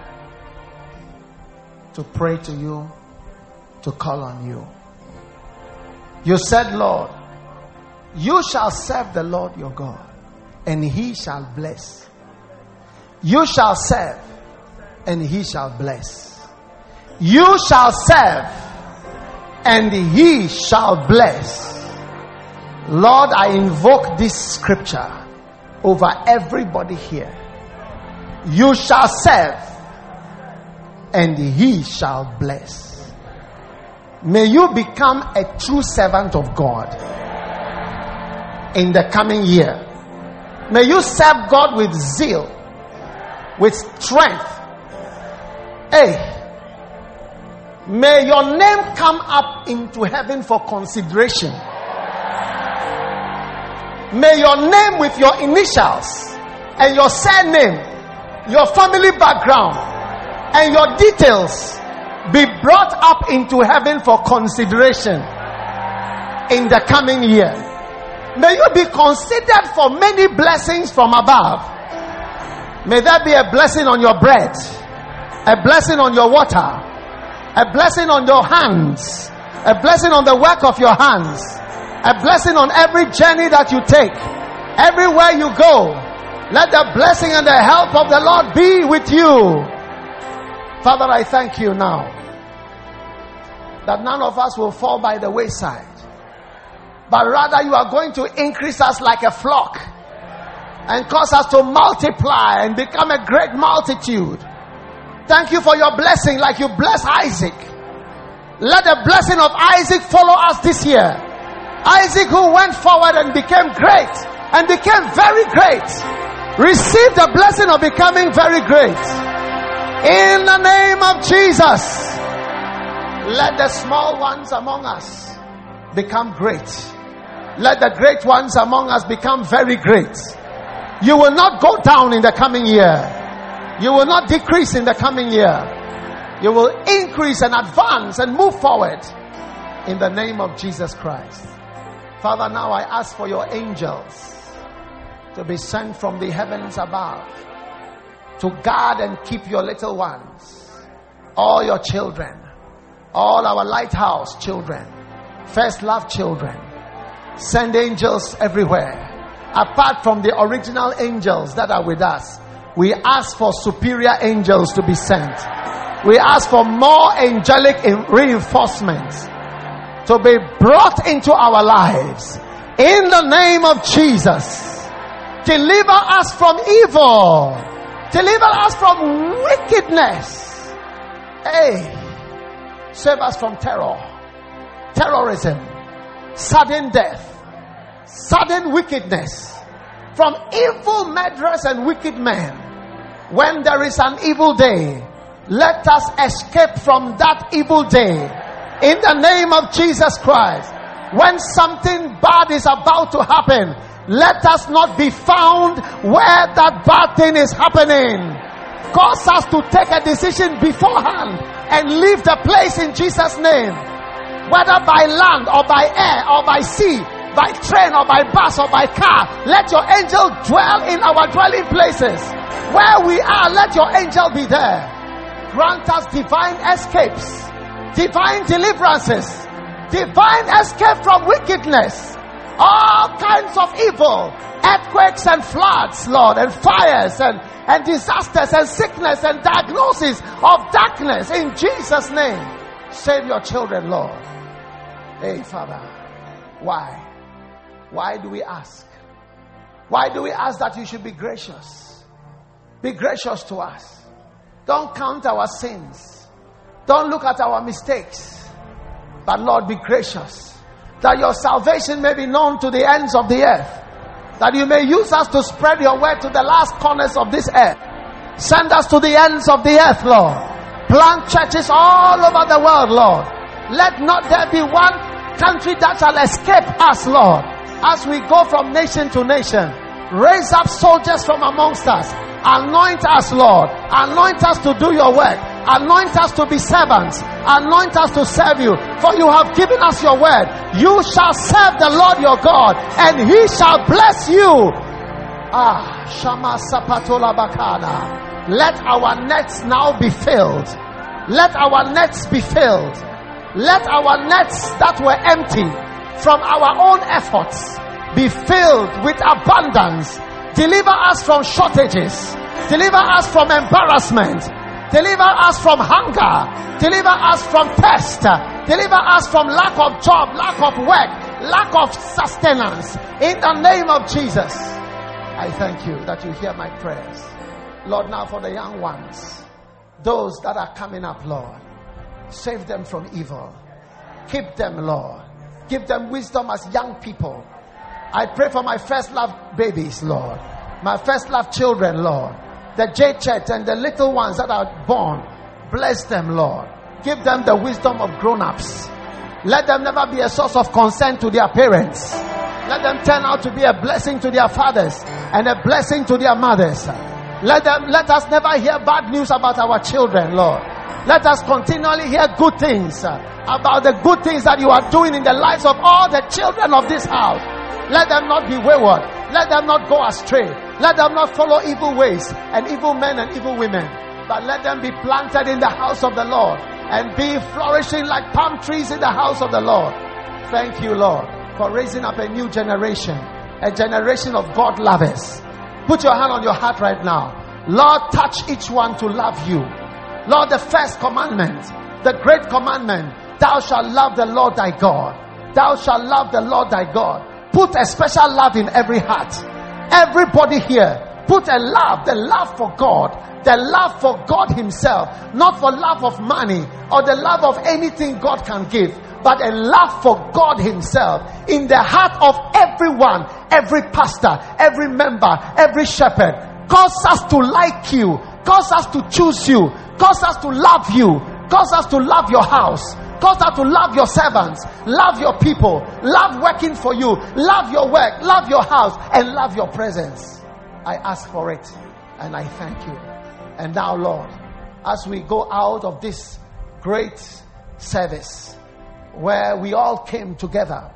to pray to you, to call on you. You said, Lord, you shall serve the Lord your God, and he shall bless. You shall serve, and he shall bless. You shall serve, and he shall bless. Lord, I invoke this scripture over everybody here. You shall serve, and he shall bless. May you become a true servant of God in the coming year. May you serve God with zeal, with strength. Hey, may your name come up into heaven for consideration. May your name with your initials and your surname, your family background, and your details be brought up into heaven for consideration in the coming year. May you be considered for many blessings from above. May there be a blessing on your bread, a blessing on your water, a blessing on your hands, a blessing on the work of your hands, a blessing on every journey that you take, everywhere you go. Let the blessing and the help of the Lord be with you. Father, I thank you now that none of us will fall by the wayside, but rather you are going to increase us like a flock and cause us to multiply and become a great multitude. Thank you for your blessing like you blessed Isaac. Let the blessing of Isaac follow us this year. Isaac who went forward and became great and became very great. Receive the blessing of becoming very great. In the name of Jesus, let the small ones among us become great. Let the great ones among us become very great. You will not go down in the coming year. You will not decrease in the coming year. You will increase and advance and move forward in the name of Jesus Christ. Father, now I ask for your angels to be sent from the heavens above to guard and keep your little ones, all your children, all our lighthouse children, first love children. Send angels everywhere. Apart from the original angels that are with us, we ask for superior angels to be sent. We ask for more angelic reinforcements to be brought into our lives. In the name of Jesus, Deliver us from evil. Deliver us from wickedness. Hey, save us from terror, terrorism, sudden death, sudden wickedness, from evil murderers and wicked men. When there is an evil day, let us escape from that evil day in the name of Jesus Christ. When something bad is about to happen, let us not be found where that bad thing is happening. Cause us to take a decision beforehand and leave the place in Jesus' name. Whether by land or by air or by sea, by train or by bus or by car, let your angel dwell in our dwelling places. Where we are, let your angel be there. Grant us divine escapes, divine deliverances, divine escape from wickedness, all kinds of evil, earthquakes and floods, Lord, and fires and, and disasters and sickness and diagnosis of darkness in Jesus' name. Save your children, Lord. Hey, Father, why? Why do we ask? Why do we ask that you should be gracious? Be gracious to us. Don't count our sins. Don't look at our mistakes. But Lord, be gracious, that your salvation may be known to the ends of the earth, that you may use us to spread your word to the last corners of this earth. Send us to the ends of the earth, Lord. Plant churches all over the world, Lord. Let not there be one country that shall escape us, Lord, as we go from nation to nation. Raise up soldiers from amongst us. Anoint us, Lord. Anoint us to do your work. Anoint us to be servants. Anoint us to serve you. For you have given us your word. You shall serve the Lord your God, and he shall bless you. Ah, Shama Sapatola Bakana. Let our nets now be filled. Let our nets be filled. Let our nets that were empty from our own efforts be filled with abundance. Deliver us from shortages. Deliver us from embarrassment. Deliver us from hunger. Deliver us from thirst. Deliver us from lack of job, lack of work, lack of sustenance. In the name of Jesus, I thank you that you hear my prayers. Lord, now for the young ones, those that are coming up, Lord, save them from evil. Keep them, Lord. Give them wisdom as young people. I pray for my first love babies, Lord. My first love children, Lord. The J Church and the little ones that are born. Bless them, Lord. Give them the wisdom of grown-ups. Let them never be a source of concern to their parents. Let them turn out to be a blessing to their fathers and a blessing to their mothers. Let them, let us never hear bad news about our children, Lord. Let us continually hear good things about the good things that you are doing in the lives of all the children of this house. Let them not be wayward. Let them not go astray. Let them not follow evil ways and evil men and evil women. But let them be planted in the house of the Lord and be flourishing like palm trees in the house of the Lord. Thank you, Lord, for raising up a new generation, a generation of God lovers. Put your hand on your heart right now. Lord, touch each one to love you. Lord, the first commandment, the great commandment, thou shalt love the Lord thy God. Thou shalt love the Lord thy God. Put a special love in every heart. Everybody here, put a love, the love for God, the love for God himself, not for love of money or the love of anything God can give, but a love for God himself in the heart of everyone, every pastor, every member, every shepherd. Cause us to like you, cause us to choose you, cause us to love you, cause us to love your house, cause us to love your servants, love your people, love working for you, love your work, love your house, and love your presence. I ask for it and I thank you. And now, Lord, as we go out of this great service where we all came together,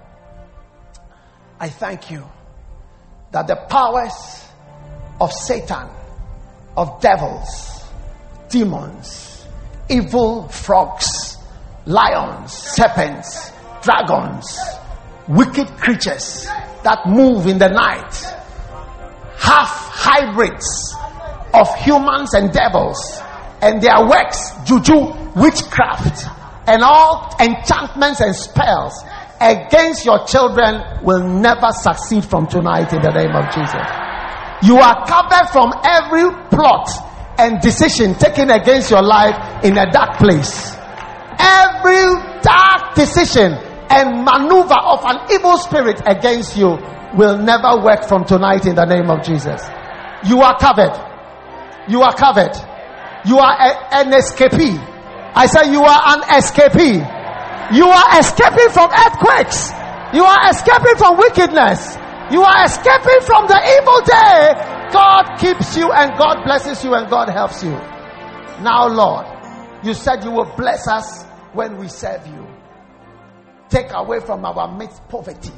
I thank you that the powers of Satan, of devils, demons, evil frogs, lions, serpents, dragons, wicked creatures that move in the night, half hybrids of humans and devils, and their works, juju, witchcraft, and all enchantments and spells against your children will never succeed from tonight in the name of Jesus. You are covered from every plot and decision taken against your life in a dark place. Every dark decision and maneuver of an evil spirit against you will never work from tonight in the name of Jesus. You are covered. You are covered. You are a, an escapee. I say you are an escapee. You are escaping from earthquakes. You are escaping from wickedness. You are escaping from the evil day. God keeps you and God blesses you and God helps you. Now, Lord, you said you will bless us when we serve you. Take away from our midst poverty,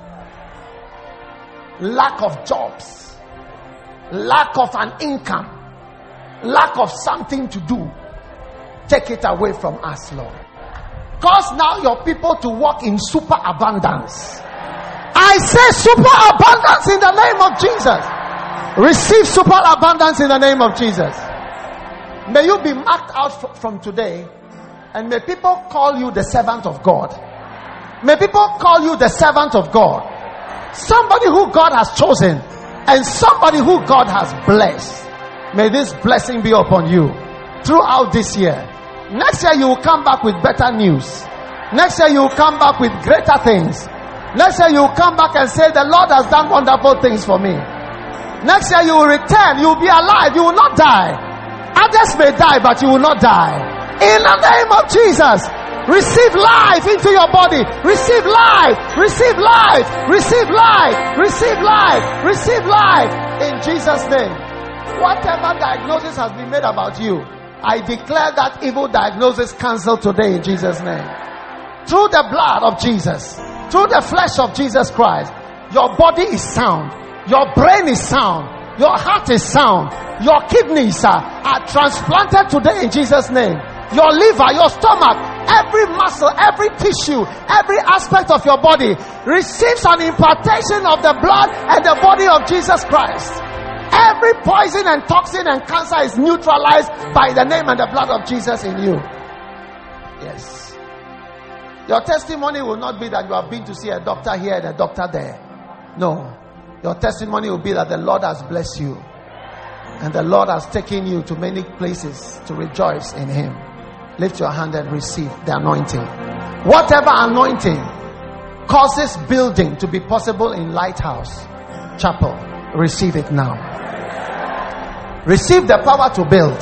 lack of jobs, lack of an income, lack of something to do. Take it away from us, Lord. Cause now your people to walk in super abundance. I say super abundance in the name of Jesus. Receive super abundance in the name of Jesus. May you be marked out f- from today, and may people call you the servant of God. May people call you the servant of God. Somebody who God has chosen and somebody who God has blessed. May this blessing be upon you throughout this year. Next year you will come back with better news. Next year you will come back with greater things. Next year you will come back and say, the Lord has done wonderful things for me. Next year you will return. You will be alive. You will not die. Others may die, but you will not die. In the name of Jesus, receive life into your body. Receive life. Receive life. Receive life. Receive life. Receive life. In Jesus' name. Whatever diagnosis has been made about you, I declare that evil diagnosis cancelled today in Jesus' name. Through the blood of Jesus, through the flesh of Jesus Christ, your body is sound. Your brain is sound. Your heart is sound. Your kidneys are, are transplanted today in Jesus' name. Your liver, your stomach, every muscle, every tissue, every aspect of your body receives an impartation of the blood and the body of Jesus Christ. Every poison and toxin and cancer is neutralized by the name and the blood of Jesus in you. Yes. Your testimony will not be that you have been to see a doctor here and a doctor there. No. Your testimony will be that the Lord has blessed you. And the Lord has taken you to many places to rejoice in Him. Lift your hand and receive the anointing. Whatever anointing causes building to be possible in Lighthouse Chapel, receive it now. Receive the power to build.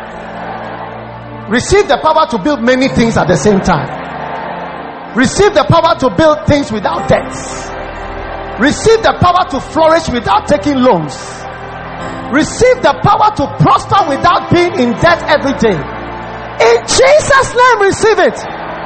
Receive the power to build many things at the same time. Receive the power to build things without debts. Receive the power to flourish without taking loans. Receive the power to prosper without being in debt every day. In Jesus' name, receive it.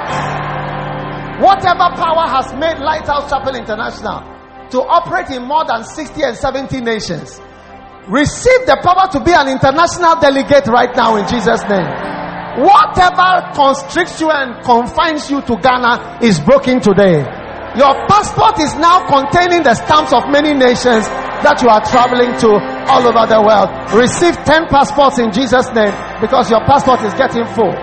Whatever power has made Lighthouse Chapel International to operate in more than sixty and seventy nations, receive the power to be an international delegate right now in Jesus' name. Whatever constricts you and confines you to Ghana is broken today. Your passport is now containing the stamps of many nations that you are traveling to all over the world. Receive ten passports in Jesus' name, because your passport is getting full.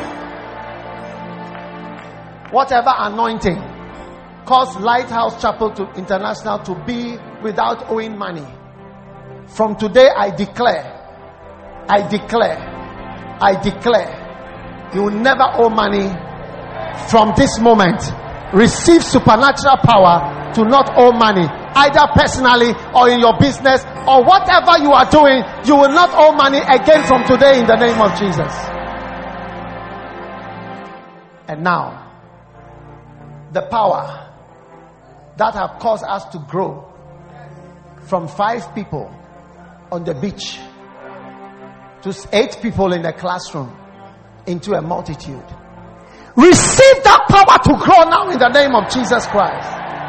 Whatever anointing caused Lighthouse Chapel to International to be without owing money, from today I declare, I declare, I declare, you will never owe money from this moment. Receive supernatural power to not owe money, either personally or in your business or whatever you are doing. You will not owe money again from today in the name of Jesus. And now, the power that have caused us to grow from five people on the beach to eight people in the classroom into a multitude. Receive that power to grow now in the name of Jesus Christ.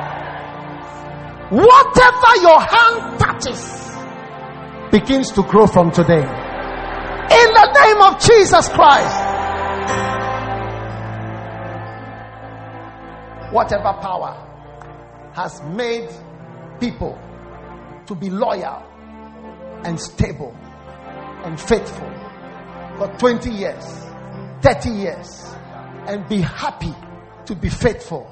Whatever your hand touches begins to grow from today. In the name of Jesus Christ. Whatever power has made people to be loyal and stable and faithful for twenty years, thirty years, and be happy to be faithful.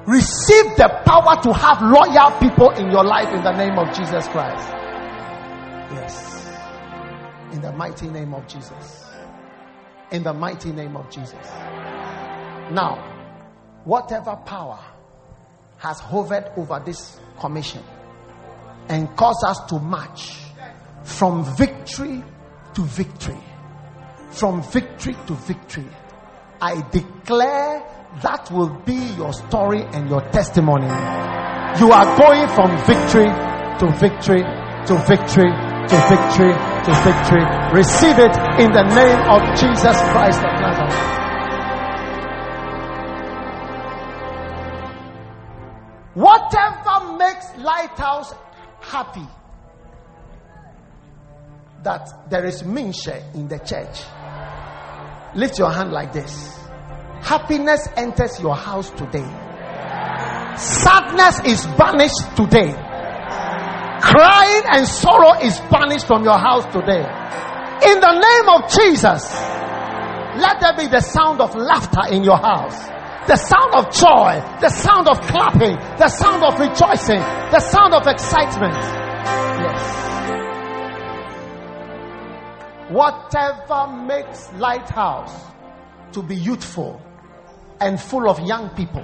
Receive the power to have loyal people in your life in the name of Jesus Christ. Yes. In the mighty name of Jesus. In the mighty name of Jesus. Now, whatever power has hovered over this commission and caused us to march from victory to victory, from victory to victory, I declare that will be your story and your testimony. You are going from victory to victory to victory to victory to victory. Receive it in the name of Jesus Christ of Nazareth. Whatever makes Lighthouse happy, that there is minche in the church. Lift your hand like this. Happiness enters your house today. Sadness is banished today. Crying and sorrow is banished from your house today. In the name of Jesus, let there be the sound of laughter in your house. The sound of joy, the sound of clapping, the sound of rejoicing, the sound of excitement. Yes. Whatever makes Lighthouse to be youthful and full of young people,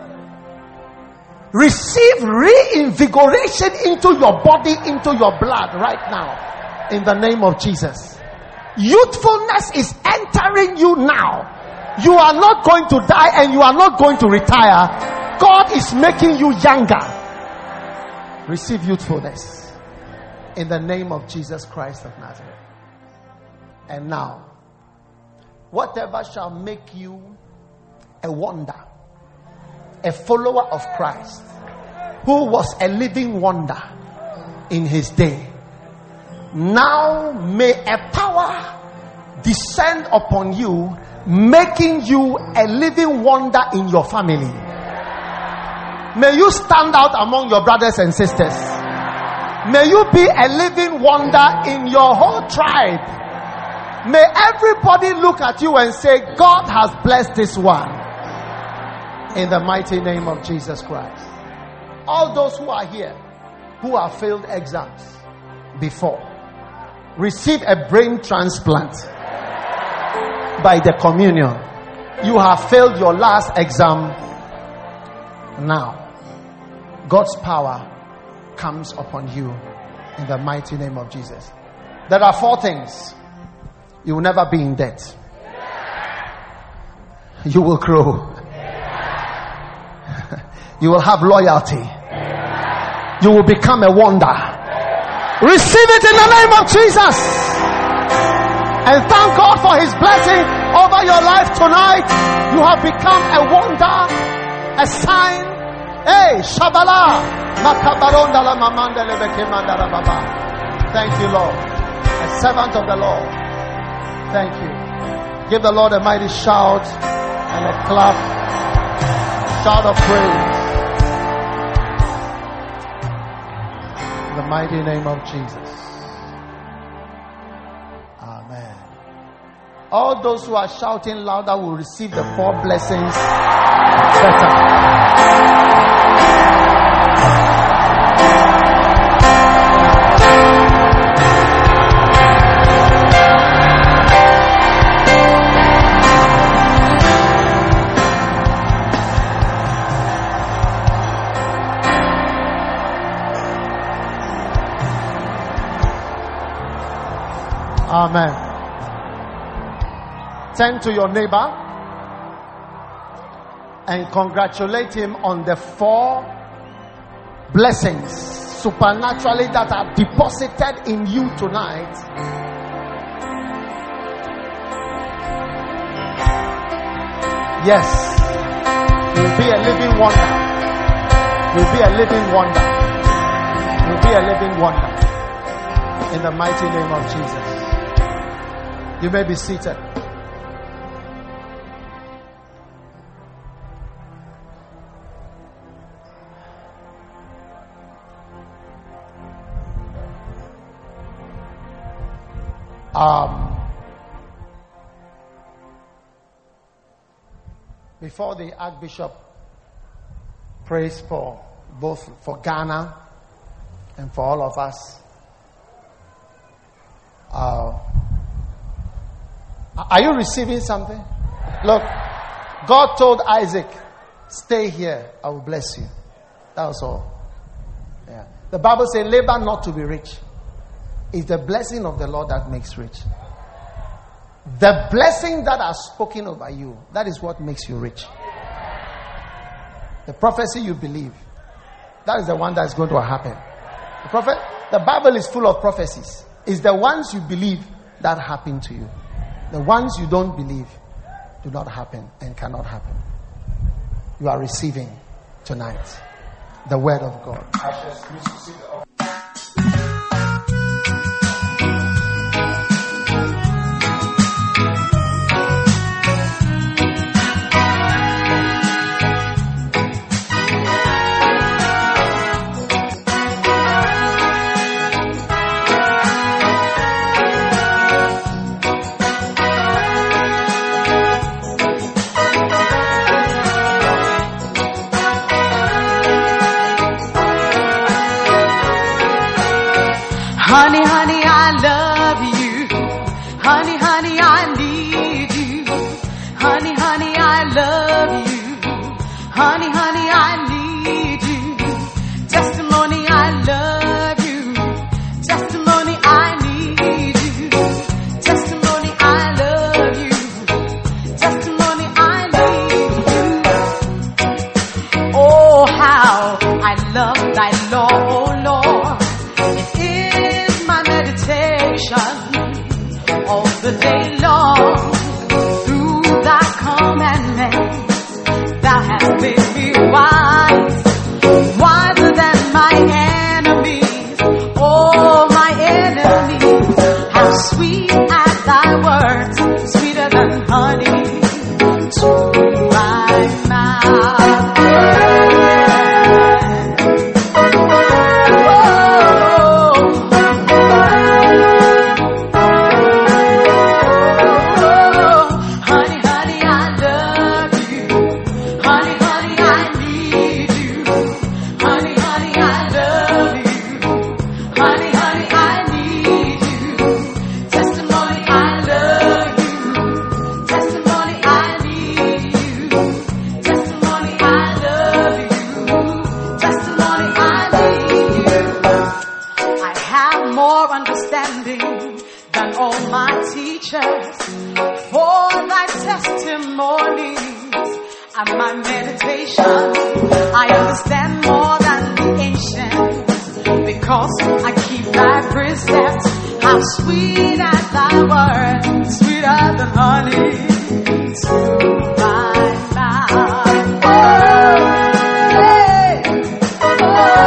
receive reinvigoration into your body, into your blood right now, in the name of Jesus. Youthfulness is entering you now. You are not going to die and you are not going to retire. God is making you younger. Receive youthfulness in the name of Jesus Christ of Nazareth. And now, whatever shall make you a wonder, a follower of Christ, who was a living wonder in his day, now may a power descend upon you, making you a living wonder in your family. May you stand out among your brothers and sisters. May you be a living wonder in your whole tribe. May everybody look at you and say, God has blessed this one. In the mighty name of Jesus Christ. All those who are here, who have failed exams before, receive a brain transplant by the communion. You have failed your last exam. Now, God's power comes upon you in the mighty name of Jesus. There are four things. You will never be in debt. You will grow. You will have loyalty. You will become a wonder. Receive it in the name of Jesus. And thank God for his blessing over your life tonight. You have become a wonder, a sign. Hey, Shabala. Thank you, Lord. A servant of the Lord. Thank you. Give the Lord a mighty shout and a clap. Shout of praise. In the mighty name of Jesus. Amen. All those who are shouting louder will receive the four blessings better. Amen. Turn to your neighbor and congratulate him on the four blessings supernaturally that are deposited in you tonight. Yes, you'll be a living wonder. You'll be a living wonder. You'll be a living wonder. In the mighty name of Jesus. You may be seated. Um, before the Archbishop prays for both for Ghana and for all of us, Uh, are you receiving something? Look, God told Isaac, stay here, I will bless you. That was all. Yeah. The Bible says, labor not to be rich. It's the blessing of the Lord that makes rich. The blessing that has spoken over you, that is what makes you rich. The prophecy you believe, that is the one that is going to happen. The prophet, the Bible is full of prophecies. It's the ones you believe that happen to you. The ones you don't believe do not happen and cannot happen. You are receiving tonight the word of God. Honey, honey, I love you. Honey, honey, I need you. Honey, honey, I love you. Honey, honey, I need you. Testimony, I love you. Testimony, I need you. Testimony, I love you. Testimony, I need you. Oh, how I love thy law, oh Lord. All the day long, through thy commandments, thou hast made me wise, wiser than my enemies. Oh, my enemies, how sweet are thy words, sweeter than honey to my mouth. Sweet as thy word, sweeter than honey to my mouth. Oh, hey. Oh,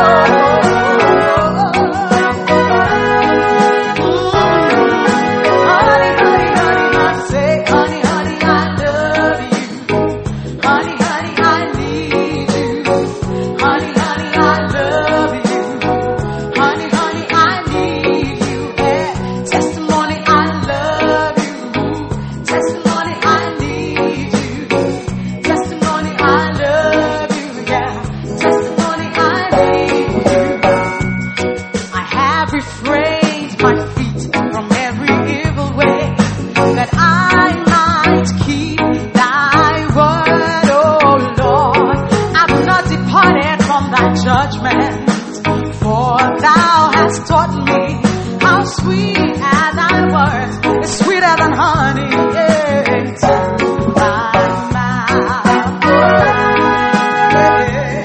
honey, honey, honey, I say, honey, honey, I love you. Honey, honey, I need you. Honey, honey, I love you. Honey, honey, I need you. Testimony, I love you. Testimony, I need you. Testimony, I love you. Yeah. Testimony, I need you. I have refrained my feet from every evil way, that I might keep thy word, oh Lord. I've not departed from thy judgment, for thou hast taught me how sweet are thy words, it's sweeter than honey, yeah, to my mouth. Oh, yeah.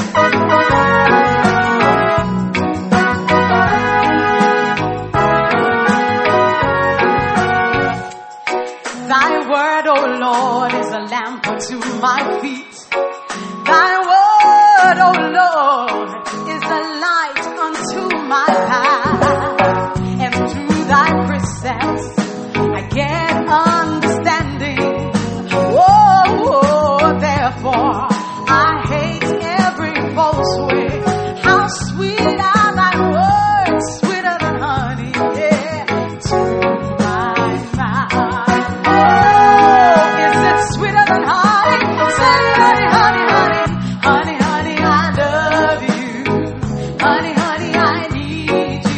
Thy word, oh Lord, is a lamp unto my feet. Thy word, oh Lord, is a light unto my path. And through thy precepts I get understanding. Oh, oh, therefore I hate every false way. How sweet are thy words, sweeter than honey, yeah, to my mouth. Oh, is it sweeter than honey? Say honey, honey, honey, honey, honey, I love you. Honey, honey, I need you.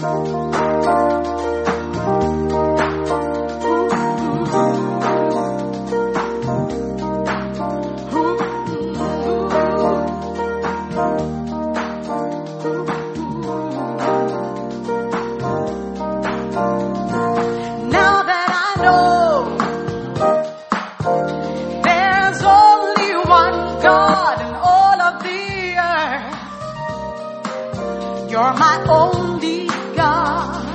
You're my only God,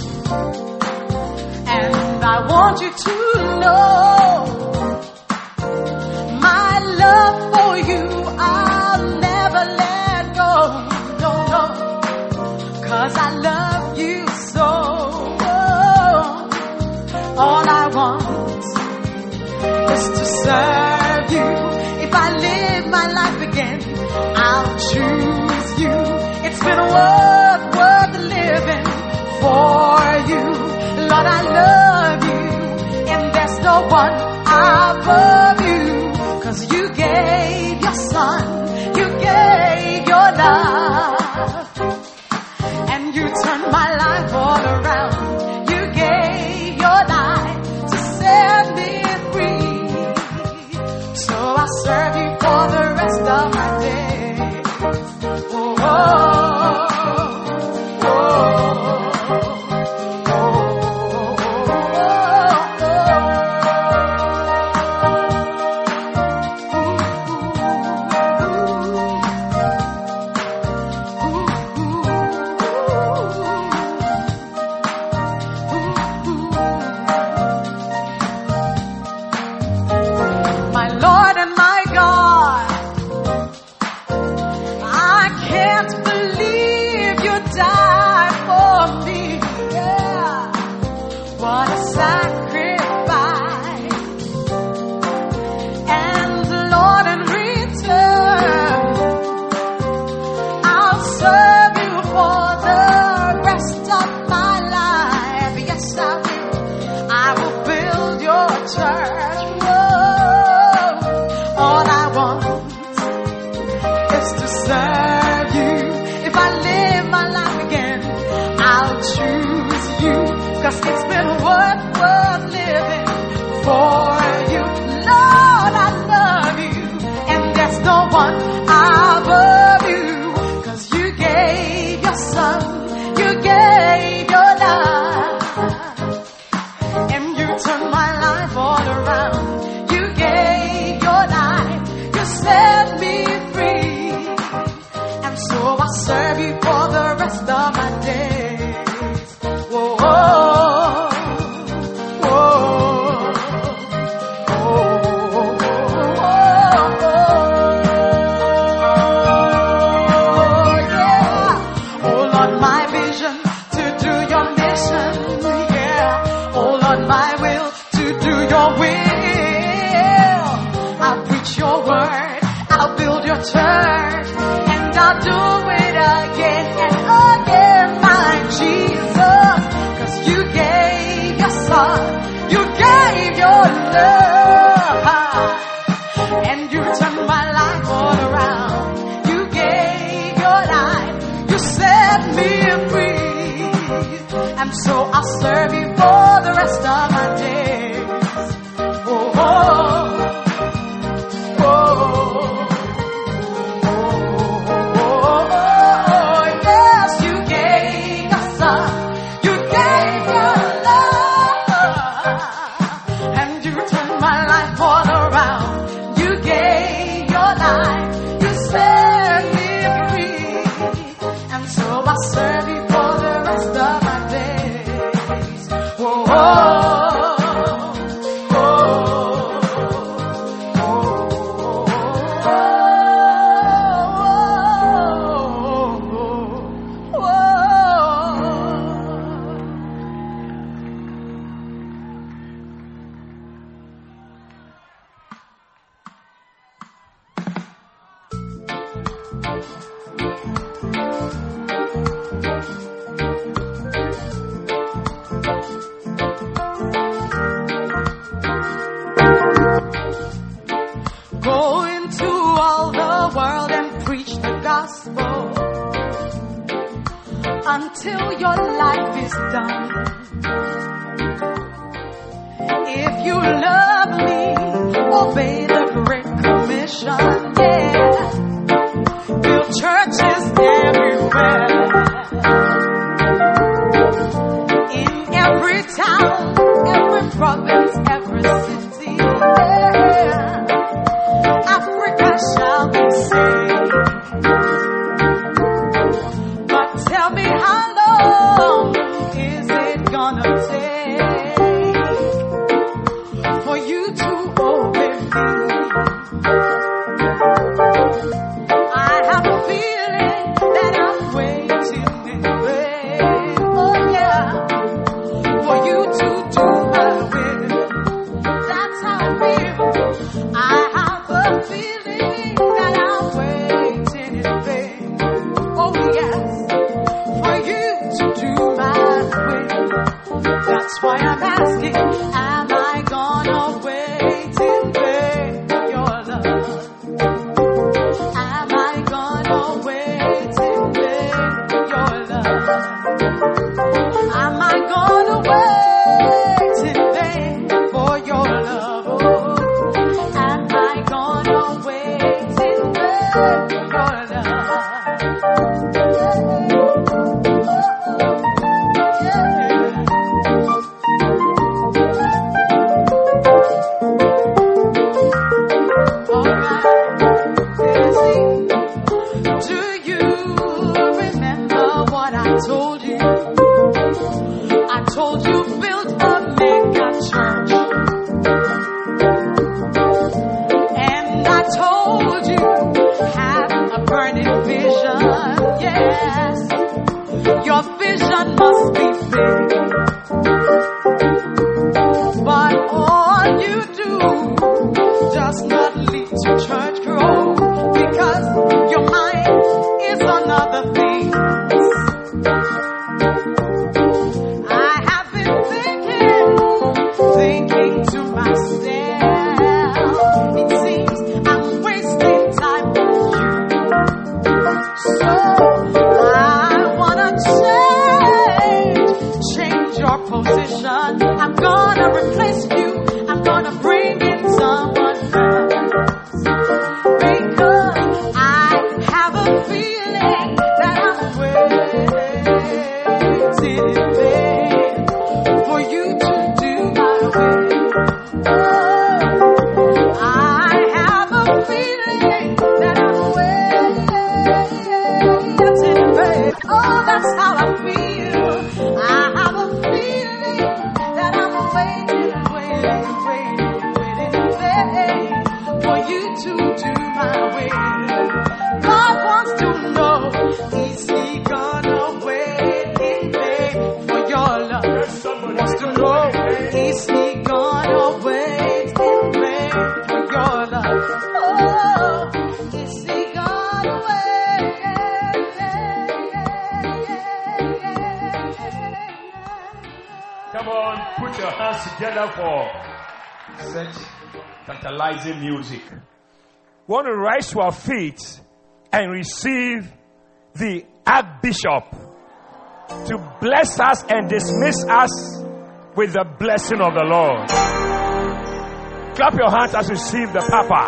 and I want you to know my love for you I'll never let go, no, no, 'cause I love you so. All I want is to serve you. If I live my life again, I'll choose you. It's been worth, worth living for you. Lord, I love you, and there's no one above you. 'Cause you gave your son, you gave your love, and you turned my life all around. You gave your life to set me free. So I serve you for the rest of my days. Oh, oh. It's been worth, worth living for you. Lord, I love you, and there's no one above you. 'Cause you gave your son, you gave your love, and you turned my life all around. You gave your life, you set me free, and so I serve you for the rest of my days. Whoa, whoa. Church, and I'll do it again and again, my Jesus. 'Cause you gave your son, you gave your love, and you turned my life all around. You gave your life, you set me free, and so I'll serve you for the rest of my days. Oh, oh. until your life is done. If you love me, obey the Great Commission. Yeah, build churches everywhere, in every town, every province, every city. Yeah, Africa shall be saved. But tell me, how long is it gonna take for you to obey me? I have a feeling that I'm waiting in vain. Oh yeah, for you to do my will. That's how I feel. I have a feeling that I'm waiting in vain. Oh yes, for you to do my will. That's why I'm asking, am I gonna wait in vain for your love? Am I gonna wait in vain for your love? Am I gonna wait in vain for your love? Oh, am I gonna wait in vain for your love? Do you remember what I told you? I told you build a mega church. And I told you have a burning vision. Yes, your vision must be big. But all you do does not lead to church growth, because your mind is on other things. I have been thinking, thinking to myself, it seems I'm wasting time with you. So I wanna change, change your position. I'm gonna replace you. I'm gonna bring in someone else, because I have a feeling that I'm waiting in vain for you to do my will. Oh, I have a feeling that I'm waiting in vain. Oh, that's how I feel. I have a feeling that I'm waiting, waiting, waiting, waiting in vain for you to do my will. God wants to know, is he gonna wait in vain for your love? Wants to know, is he gonna wait in vain for your love? Oh, is he gonna wait? Come on, put your hands together for such tantalizing music. We want to rise to our feet and receive the Archbishop to bless us and dismiss us with the blessing of the Lord. Clap your hands as you receive the Papa.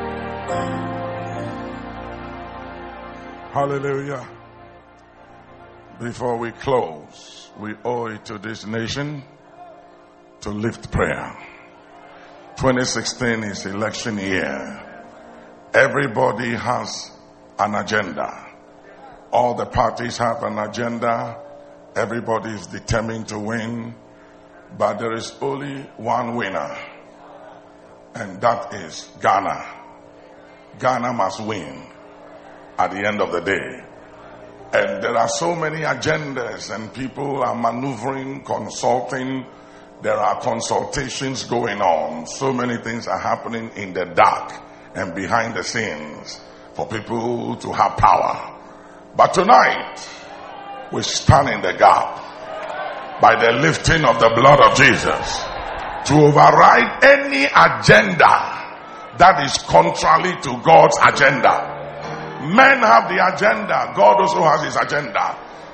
Hallelujah. Before we close, we owe it to this nation to lift prayer. twenty sixteen is election year. Everybody has an agenda. All the parties have an agenda. Everybody is determined to win. But there is only one winner, and that is Ghana. Ghana must win at the end of the day. And there are so many agendas, and people are maneuvering, consulting. There are consultations going on. So many things are happening in the dark and behind the scenes for people to have power. But tonight, we stand in the gap by the lifting of the blood of Jesus to override any agenda that is contrary to God's agenda. Men have the agenda. God also has his agenda.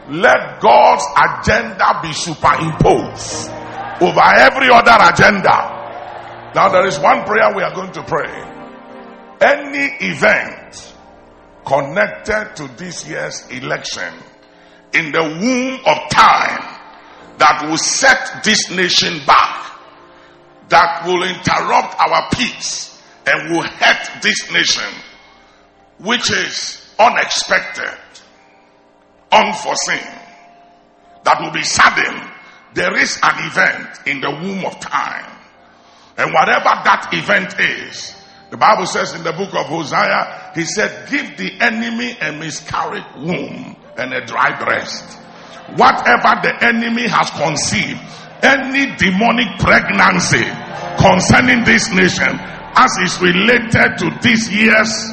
let God's agenda be superimposed over every other agenda. Now there is one prayer we are going to pray. Any event connected to this year's election in the womb of time that will set this nation back, that will interrupt our peace and will hurt this nation, which is unexpected, unforeseen, that will be sudden. There is an event in the womb of time. And whatever that event is, the Bible says in the book of Hosea, he said, give the enemy a miscarried womb and a dry breast. Whatever the enemy has conceived, any demonic pregnancy concerning this nation as is related to this year's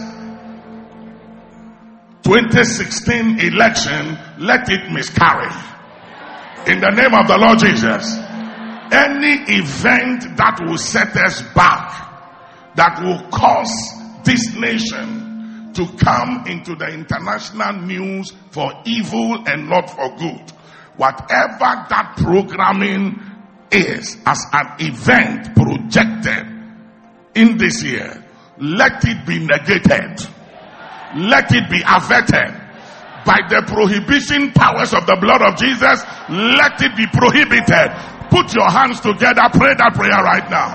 twenty sixteen election, let it miscarry. In the name of the Lord Jesus. Any event that will set us back, that will cause this nation to come into the international news for evil and not for good, whatever that programming is as an event projected in this year, let it be negated. Let it be averted by the prohibition powers of the blood of Jesus. Let it be prohibited. Put your hands together. Pray that prayer right now.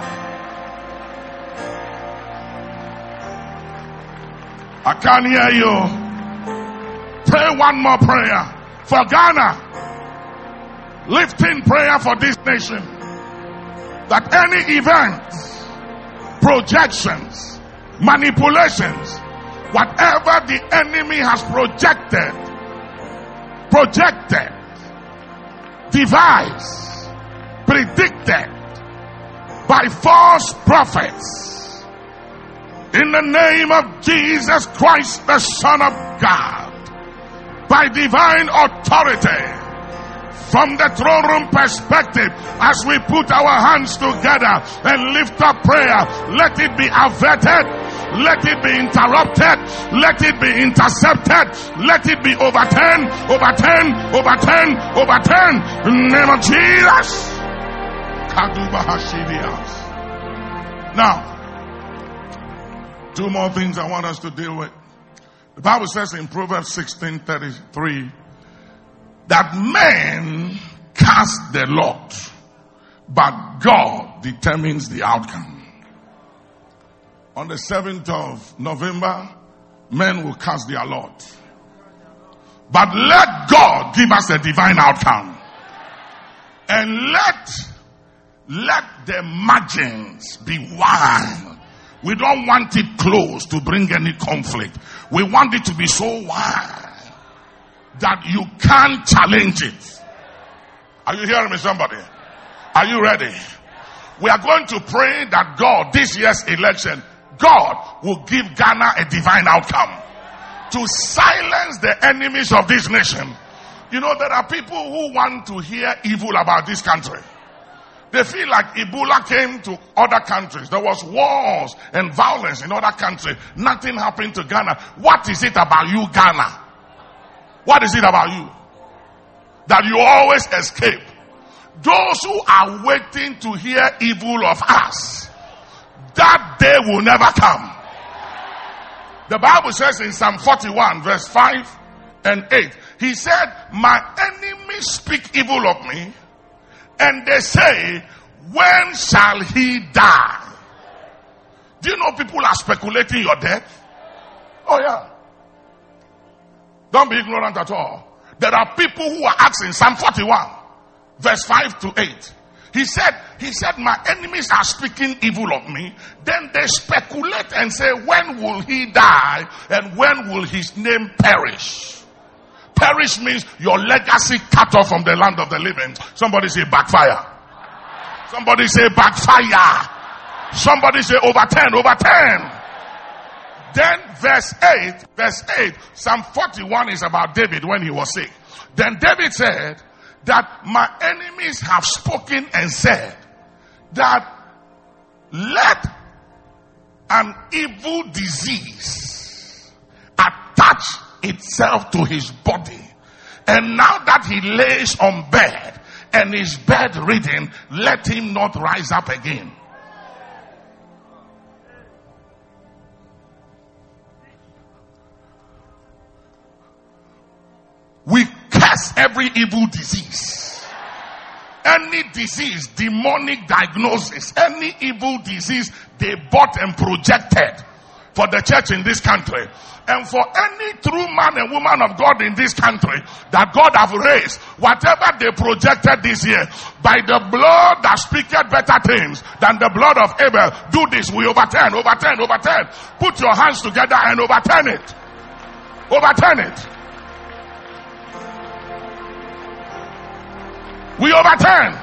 I can't hear you. Pray one more prayer for Ghana. Lifting prayer for this nation. That any events, projections, manipulations, whatever the enemy has projected, projected, devised, predicted by false prophets, in the name of Jesus Christ, the Son of God, by divine authority, from the throne room perspective, as we put our hands together and lift up prayer, let it be averted, let it be interrupted, let it be intercepted, let it be overturned, overturned, overturned, overturned, in the name of Jesus. Now, two more things I want us to deal with. The Bible says in Proverbs sixteen thirty-three that men cast the lot, but God determines the outcome. On the seventh of November, men will cast their lot. But let God give us a divine outcome. And let, let the margins be wide. We don't want it close to bring any conflict. We want it to be so wide that you can't challenge it. Are you hearing me, somebody? Are you ready? We are going to pray that God, this year's election, God will give Ghana a divine outcome to silence the enemies of this nation. You know, there are people who want to hear evil about this country. They feel like Ebola came to other countries. There was wars and violence in other countries. Nothing happened to Ghana. What is it about you, Ghana? What is it about you that you always escape? Those who are waiting to hear evil of us, that day will never come. The Bible says in Psalm forty-one verse five and eight, he said, my enemies speak evil of me, and they say, when shall he die? Do you know people are speculating your death? Oh yeah. Don't be ignorant at all. There are people who are asking, Psalm forty-one verse five to eight. He said, he said, my enemies are speaking evil of me. Then they speculate and say, when will he die? And when will his name perish? Perish means your legacy cut off from the land of the living. Somebody say backfire. Somebody say backfire. Somebody say overturn, overturn. Then verse eight, verse eight, Psalm forty-one is about David when he was sick. Then David said that my enemies have spoken and said that let an evil disease attach itself to his body And now that he lays on bed and is bedridden, let him not rise up again. We curse every evil disease. Any disease, demonic diagnosis, any evil disease they bought and projected for the church in this country, and for any true man and woman of God in this country that God have raised, whatever they projected this year, by the blood that speaketh better things than the blood of Abel, do this. We overturn, overturn, overturn. Put your hands together and overturn it. Overturn it. We overturn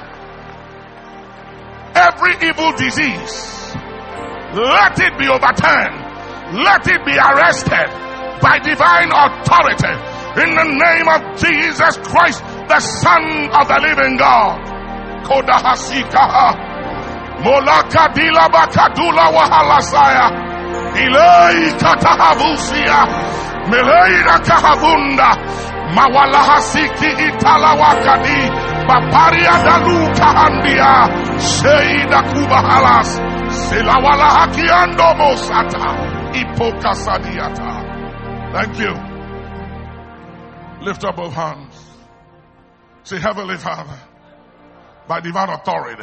every evil disease. Let it be overturned. Let it be arrested by divine authority in the name of Jesus Christ, the Son of the living God. Kodahasikaha Molakadila Bakadula Wahalasaya Ilai Katahabusia Meleira Kahabunda Mawalahasiki Italawakadi Baparia Dalu Kahandia Sheida Kubahalas Silawalahakiando Mosata Ipokasadiata. Thank you. Lift up both hands. Say, Heavenly Father, by divine authority,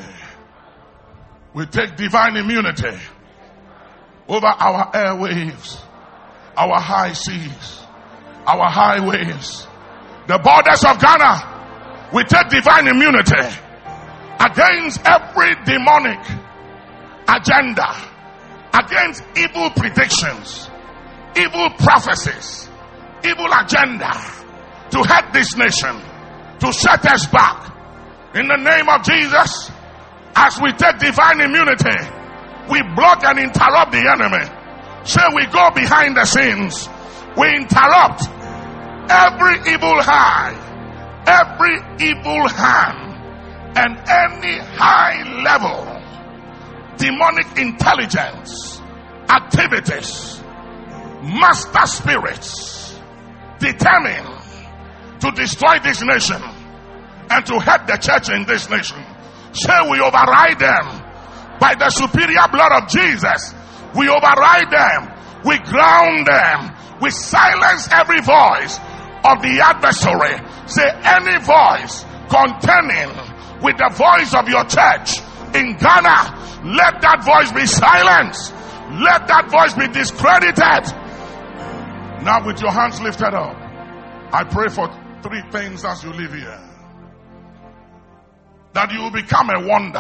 we take divine immunity over our airwaves, our high seas, our highways, the borders of Ghana. We take divine immunity against every demonic agenda, against evil predictions, evil prophecies, evil agenda to hurt this nation, to set us back. In the name of Jesus, as we take divine immunity, we block and interrupt the enemy. So we go behind the scenes. We interrupt every evil eye, every evil hand, and any high level demonic intelligence, activities, master spirits determined to destroy this nation and to hurt the church in this nation. So we override them by the superior blood of Jesus. We override them. We ground them. We silence every voice of the adversary. Say, any voice contending with the voice of your church in Ghana, let that voice be silenced. Let that voice be discredited. Now with your hands lifted up, I pray for three things as you live here. That you will become a wonder.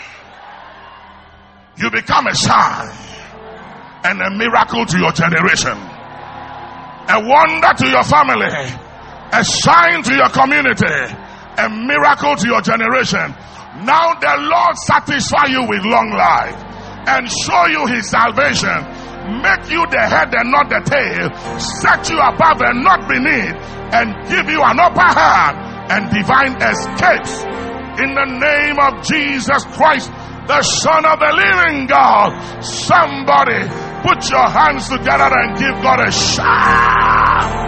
You become a sign and a miracle to your generation. A wonder to your family. A sign to your community. A miracle to your generation. Now the Lord satisfy you with long life and show you his salvation. Make you the head and not the tail. Set you above and not beneath. And give you an upper hand and divine escapes. In the name of Jesus Christ, the Son of the living God. Somebody put your hands together and give God a shout.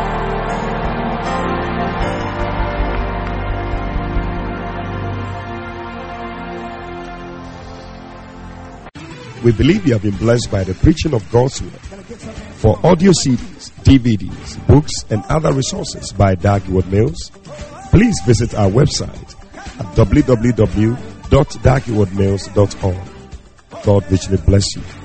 We believe you have been blessed by the preaching of God's word. For audio C Ds, D V Ds, books, and other resources by Dag Heward-Mills, please visit our website at w w w dot dag heward mills dot org. God richly bless you.